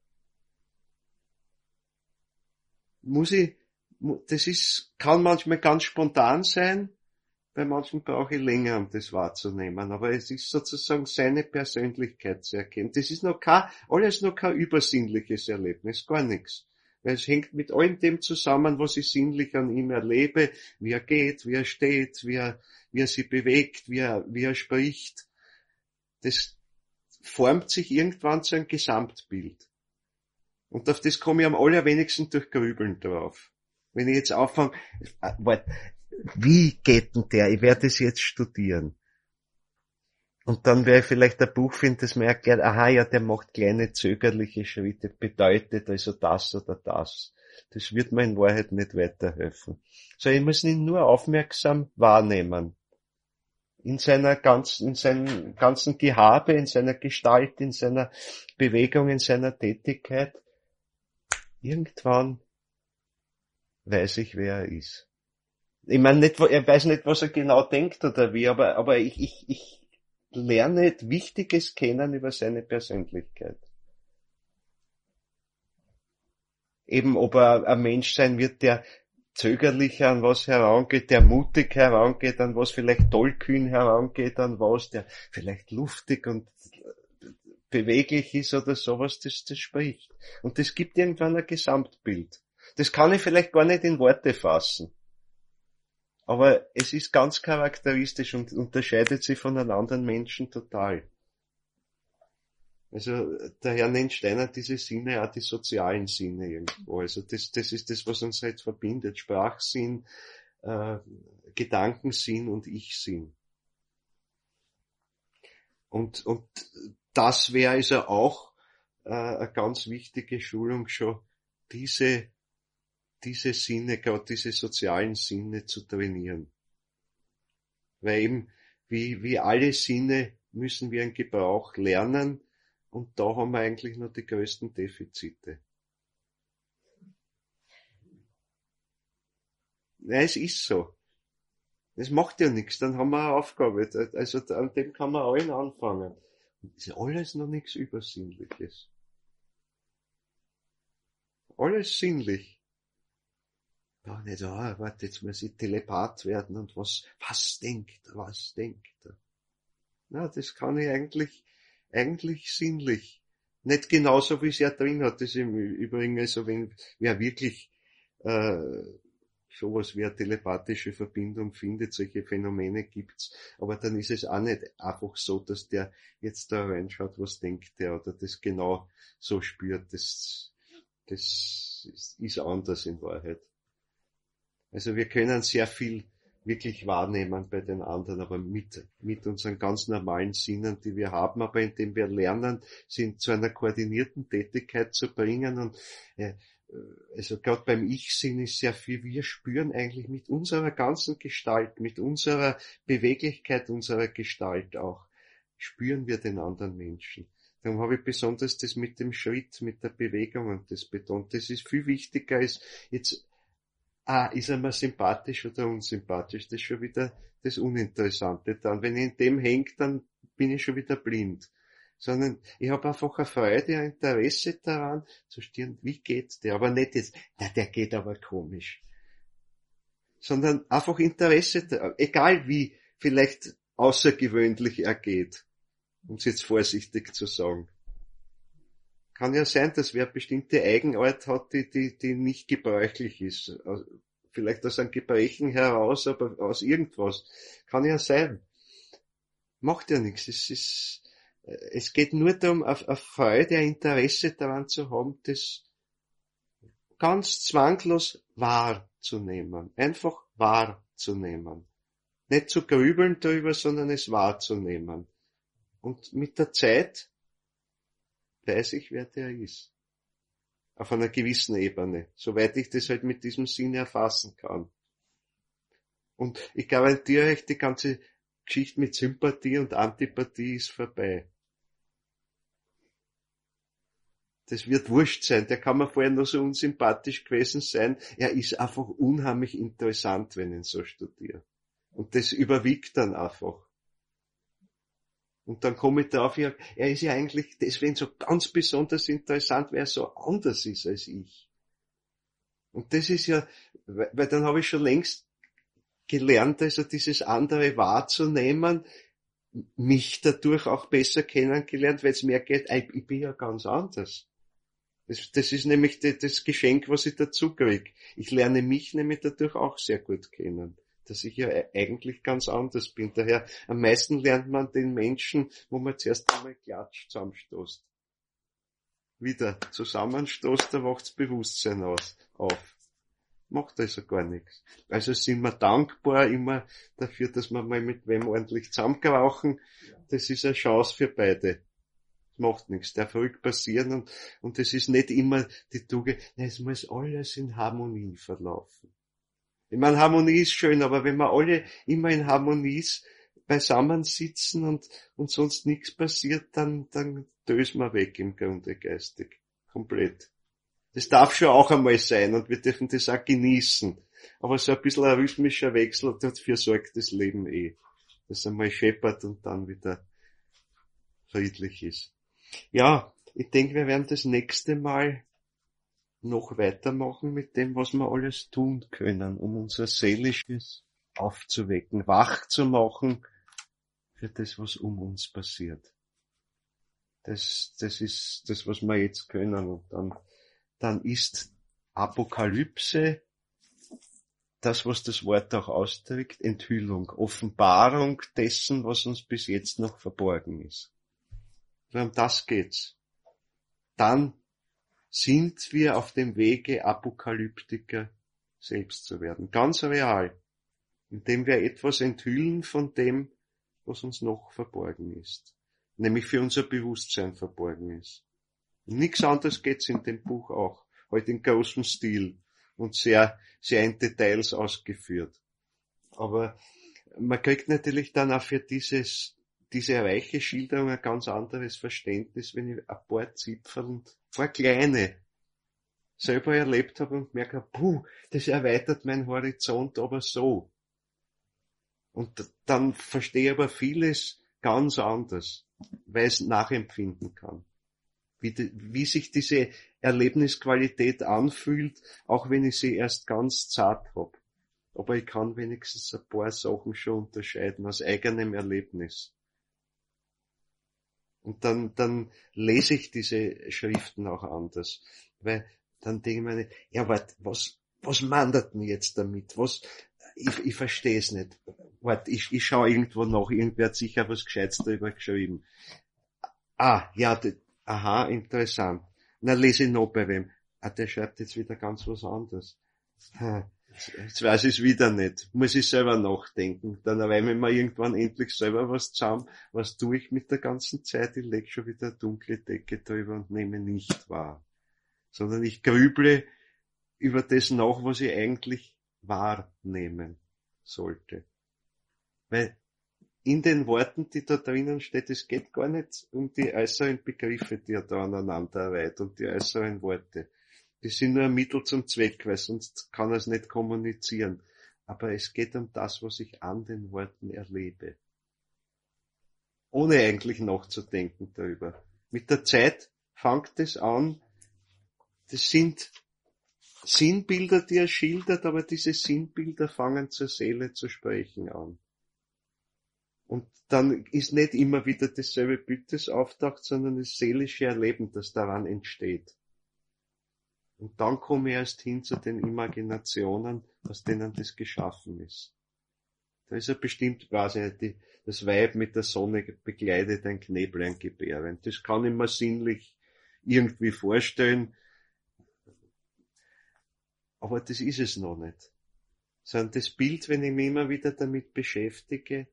Kann manchmal ganz spontan sein, bei manchen brauche ich länger, um das wahrzunehmen, aber es ist sozusagen seine Persönlichkeit zu erkennen. Das ist alles noch kein übersinnliches Erlebnis, gar nichts. Weil es hängt mit allem dem zusammen, was ich sinnlich an ihm erlebe, wie er geht, wie er steht, wie er sich bewegt, wie er spricht. Das formt sich irgendwann zu einem Gesamtbild. Und auf das komme ich am allerwenigsten durch Grübeln drauf. Wenn ich jetzt anfange, wie geht denn der? Ich werde das jetzt studieren. Und dann werde ich vielleicht ein Buch finden, das mir erklärt, aha, ja, der macht kleine zögerliche Schritte, bedeutet also das oder das. Das wird mir in Wahrheit nicht weiterhelfen. So, ich muss ihn nur aufmerksam wahrnehmen. In seinem ganzen Gehabe, in seiner Gestalt, in seiner Bewegung, in seiner Tätigkeit. Irgendwann weiß ich, wer er ist. Ich meine, er weiß nicht, was er genau denkt oder wie, aber ich lerne Wichtiges kennen über seine Persönlichkeit. Eben, ob er ein Mensch sein wird, der zögerlich an was herangeht, der mutig herangeht, an was vielleicht tollkühn herangeht, an was, der vielleicht luftig und beweglich ist oder sowas, das spricht. Und das gibt irgendwann ein Gesamtbild. Das kann ich vielleicht gar nicht in Worte fassen. Aber es ist ganz charakteristisch und unterscheidet sich von einem anderen Menschen total. Also daher nennt Steiner diese Sinne auch die sozialen Sinne irgendwo. Also das ist das, was uns jetzt verbindet. Sprachsinn, Gedankensinn und Ich-Sinn. Und das wäre also auch eine ganz wichtige Schulung schon, diese Sinne, gerade diese sozialen Sinne zu trainieren. Weil eben, wie alle Sinne müssen wir einen Gebrauch lernen, und da haben wir eigentlich noch die größten Defizite. Ja, es ist so. Das macht ja nichts, dann haben wir eine Aufgabe. Also an dem kann man allen anfangen. Das ist alles noch nichts Übersinnliches. Alles sinnlich. Ja, nicht, warte, jetzt muss ich Telepath werden und was denkt er? Na, das kann ich eigentlich sinnlich. Nicht genauso, wie es ja drin hat. Das ist im Übrigen, also wenn wer wirklich sowas wie eine telepathische Verbindung findet, solche Phänomene gibt's, aber dann ist es auch nicht einfach so, dass der jetzt da reinschaut, was denkt der, oder das genau so spürt. Das ist anders in Wahrheit. Also wir können sehr viel wirklich wahrnehmen bei den anderen, aber mit unseren ganz normalen Sinnen, die wir haben, aber indem wir lernen, sie zu einer koordinierten Tätigkeit zu bringen. Und also gerade beim Ich-Sinn ist sehr viel, wir spüren eigentlich mit unserer ganzen Gestalt, mit unserer Beweglichkeit unserer Gestalt auch, spüren wir den anderen Menschen. Darum habe ich besonders das mit dem Schritt, mit der Bewegung und das betont. Das ist viel wichtiger als jetzt, ist er mir sympathisch oder unsympathisch? Das ist schon wieder das Uninteressante. Dann, wenn ich in dem hängt, dann bin ich schon wieder blind. Sondern ich habe einfach eine Freude, ein Interesse daran, zu spüren, wie geht's der? Aber nicht jetzt, na, der geht aber komisch. Sondern einfach Interesse daran, egal wie vielleicht außergewöhnlich er geht, um es jetzt vorsichtig zu sagen. Kann ja sein, dass wer bestimmte Eigenart hat, die nicht gebräuchlich ist. Vielleicht aus einem Gebrechen heraus, aber aus irgendwas. Kann ja sein. Macht ja nichts. Es geht nur darum, auf Freude, ein Interesse daran zu haben, das ganz zwanglos wahrzunehmen. Einfach wahrzunehmen. Nicht zu grübeln darüber, sondern es wahrzunehmen. Und mit der Zeit weiß ich, wer der ist. Auf einer gewissen Ebene. Soweit ich das halt mit diesem Sinn erfassen kann. Und ich garantiere euch, die ganze Geschichte mit Sympathie und Antipathie ist vorbei. Das wird wurscht sein. Der kann mir vorher noch so unsympathisch gewesen sein. Er ist einfach unheimlich interessant, wenn ich ihn so studiere. Und das überwiegt dann einfach. Und dann komme ich drauf, er ist ja eigentlich deswegen so ganz besonders interessant, weil er so anders ist als ich. Und das ist ja, weil dann habe ich schon längst gelernt, also dieses andere wahrzunehmen, mich dadurch auch besser kennengelernt, weil es mehr geht, ich bin ja ganz anders. Das ist nämlich das Geschenk, was ich dazu kriege. Ich lerne mich nämlich dadurch auch sehr gut kennen. Dass ich ja eigentlich ganz anders bin. Daher, am meisten lernt man den Menschen, wo man zuerst einmal klatscht, zusammenstoßt. Wieder zusammenstoßt, da wacht's Bewusstsein auf. Macht also gar nichts. Also sind wir dankbar immer dafür, dass wir mal mit wem ordentlich zusammenrauchen. Das ist eine Chance für beide. Das macht nichts. Darf ruhig passieren und es ist nicht immer die Tugend, es muss alles in Harmonie verlaufen. Ich meine, Harmonie ist schön, aber wenn wir alle immer in Harmonie beisammen sitzen und sonst nichts passiert, dann dösen wir weg im Grunde geistig. Komplett. Das darf schon auch einmal sein und wir dürfen das auch genießen. Aber so ein bisschen ein rhythmischer Wechsel, dafür sorgt das Leben dass einmal scheppert und dann wieder friedlich ist. Ja, ich denke, wir werden das nächste Mal noch weitermachen mit dem, was wir alles tun können, um unser Seelisches aufzuwecken, wach zu machen für das, was um uns passiert. Das ist das, was wir jetzt können. Und dann ist Apokalypse das, was das Wort auch ausdrückt, Enthüllung, Offenbarung dessen, was uns bis jetzt noch verborgen ist. Um das geht's. Dann sind wir auf dem Wege, Apokalyptiker selbst zu werden. Ganz real. Indem wir etwas enthüllen von dem, was uns noch verborgen ist. Nämlich für unser Bewusstsein verborgen ist. Und nichts anderes geht's in dem Buch auch. Heute in großem Stil und sehr, sehr in Details ausgeführt. Aber man kriegt natürlich dann auch für diese reiche Schilderung ein ganz anderes Verständnis, wenn ich ein paar Zipfel und ein paar kleine selber erlebt habe und gemerkt habe, das erweitert meinen Horizont aber so. Und dann verstehe ich aber vieles ganz anders, weil ich es nachempfinden kann. Wie sich diese Erlebnisqualität anfühlt, auch wenn ich sie erst ganz zart habe. Aber ich kann wenigstens ein paar Sachen schon unterscheiden aus eigenem Erlebnis. Und dann lese ich diese Schriften auch anders. Weil dann denke ich mir, ja, warte, was meint denn jetzt damit? Ich verstehe es nicht. Warte, ich schaue irgendwo nach, irgendwer hat sicher was Gescheites darüber geschrieben. Ja, aha, interessant. Na, lese ich noch bei wem. Der schreibt jetzt wieder ganz was anderes. Jetzt weiß ich es wieder nicht. Muss ich selber nachdenken. Dann räume ich mir irgendwann endlich selber was zusammen. Was tue ich mit der ganzen Zeit? Ich lege schon wieder eine dunkle Decke drüber und nehme nicht wahr. Sondern ich grüble über das nach, was ich eigentlich wahrnehmen sollte. Weil in den Worten, die da drinnen steht, es geht gar nicht um die äußeren Begriffe, die er da aneinander reiht und die äußeren Worte. Die sind nur ein Mittel zum Zweck, weil sonst kann er es nicht kommunizieren. Aber es geht um das, was ich an den Worten erlebe. Ohne eigentlich nachzudenken darüber. Mit der Zeit fängt es an, das sind Sinnbilder, die er schildert, aber diese Sinnbilder fangen zur Seele zu sprechen an. Und dann ist nicht immer wieder dasselbe Bild, das auftaucht, sondern das seelische Erleben, das daran entsteht. Und dann komme ich erst hin zu den Imaginationen, aus denen das geschaffen ist. Da ist ja bestimmt quasi das Weib mit der Sonne bekleidet, ein Knäblein gebärend. Das kann ich mir sinnlich irgendwie vorstellen, aber das ist es noch nicht. Sondern das Bild, wenn ich mich immer wieder damit beschäftige,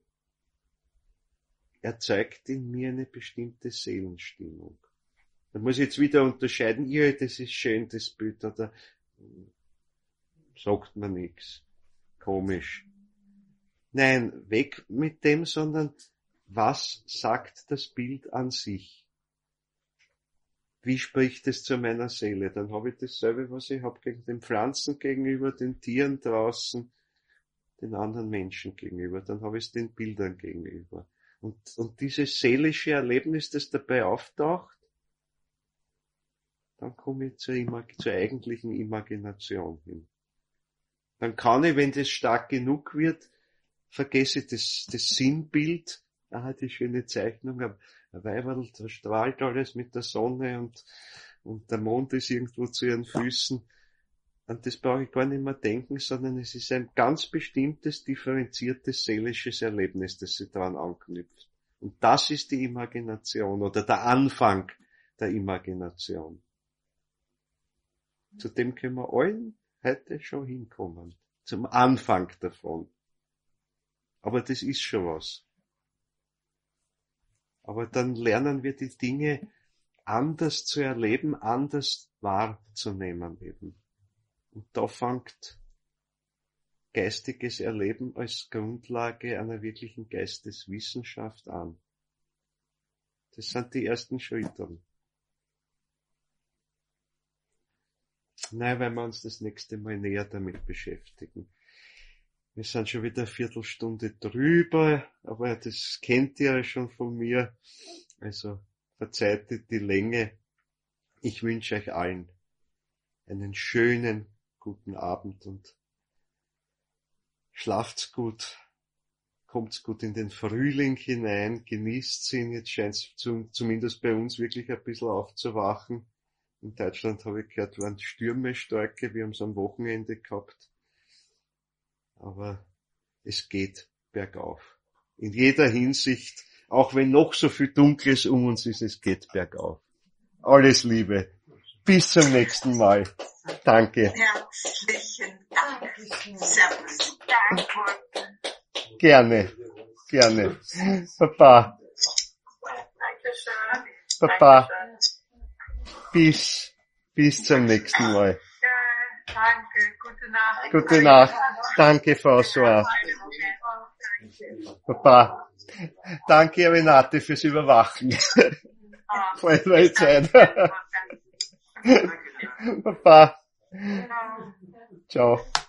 erzeugt in mir eine bestimmte Seelenstimmung. Da muss ich jetzt wieder unterscheiden, ja, das ist schön, das Bild, oder sagt man nichts. Komisch. Nein, weg mit dem, sondern was sagt das Bild an sich? Wie spricht es zu meiner Seele? Dann habe ich dasselbe, was ich habe gegen den Pflanzen gegenüber, den Tieren draußen, den anderen Menschen gegenüber. Dann habe ich es den Bildern gegenüber. Und dieses seelische Erlebnis, das dabei auftaucht, dann komme ich zur eigentlichen Imagination hin. Dann kann ich, wenn das stark genug wird, vergesse ich das Sinnbild, die schöne Zeichnung, ein Weiberl, da strahlt alles mit der Sonne und der Mond ist irgendwo zu ihren Füßen. An das brauche ich gar nicht mehr denken, sondern es ist ein ganz bestimmtes, differenziertes seelisches Erlebnis, das sich daran anknüpft. Und das ist die Imagination oder der Anfang der Imagination. Zu dem können wir allen heute schon hinkommen. Zum Anfang davon. Aber das ist schon was. Aber dann lernen wir die Dinge anders zu erleben, anders wahrzunehmen eben. Und da fängt geistiges Erleben als Grundlage einer wirklichen Geisteswissenschaft an. Das sind die ersten Schritte. Nein, weil wir uns das nächste Mal näher damit beschäftigen. Wir sind schon wieder eine Viertelstunde drüber, aber das kennt ihr ja schon von mir. Also verzeiht die Länge. Ich wünsche euch allen einen schönen, guten Abend und schlaft's gut, kommt's gut in den Frühling hinein, genießt's ihn, jetzt scheint's zumindest bei uns wirklich ein bisschen aufzuwachen. In Deutschland habe ich gehört, waren Stürme starke, wir haben's am Wochenende gehabt. Aber es geht bergauf. In jeder Hinsicht, auch wenn noch so viel Dunkles um uns ist, es geht bergauf. Alles Liebe. Bis zum nächsten Mal. Danke. Herzlichen Dank. Servus. Danke. Gerne. Papa. Dankeschön. Papa. Dankeschön. Bis zum nächsten Mal. Danke. Gute Nacht. Gute Nacht. Danke, François. Papa. Danke, Renate, fürs Überwachen. Voll neue Zeit. Papa. Ciao.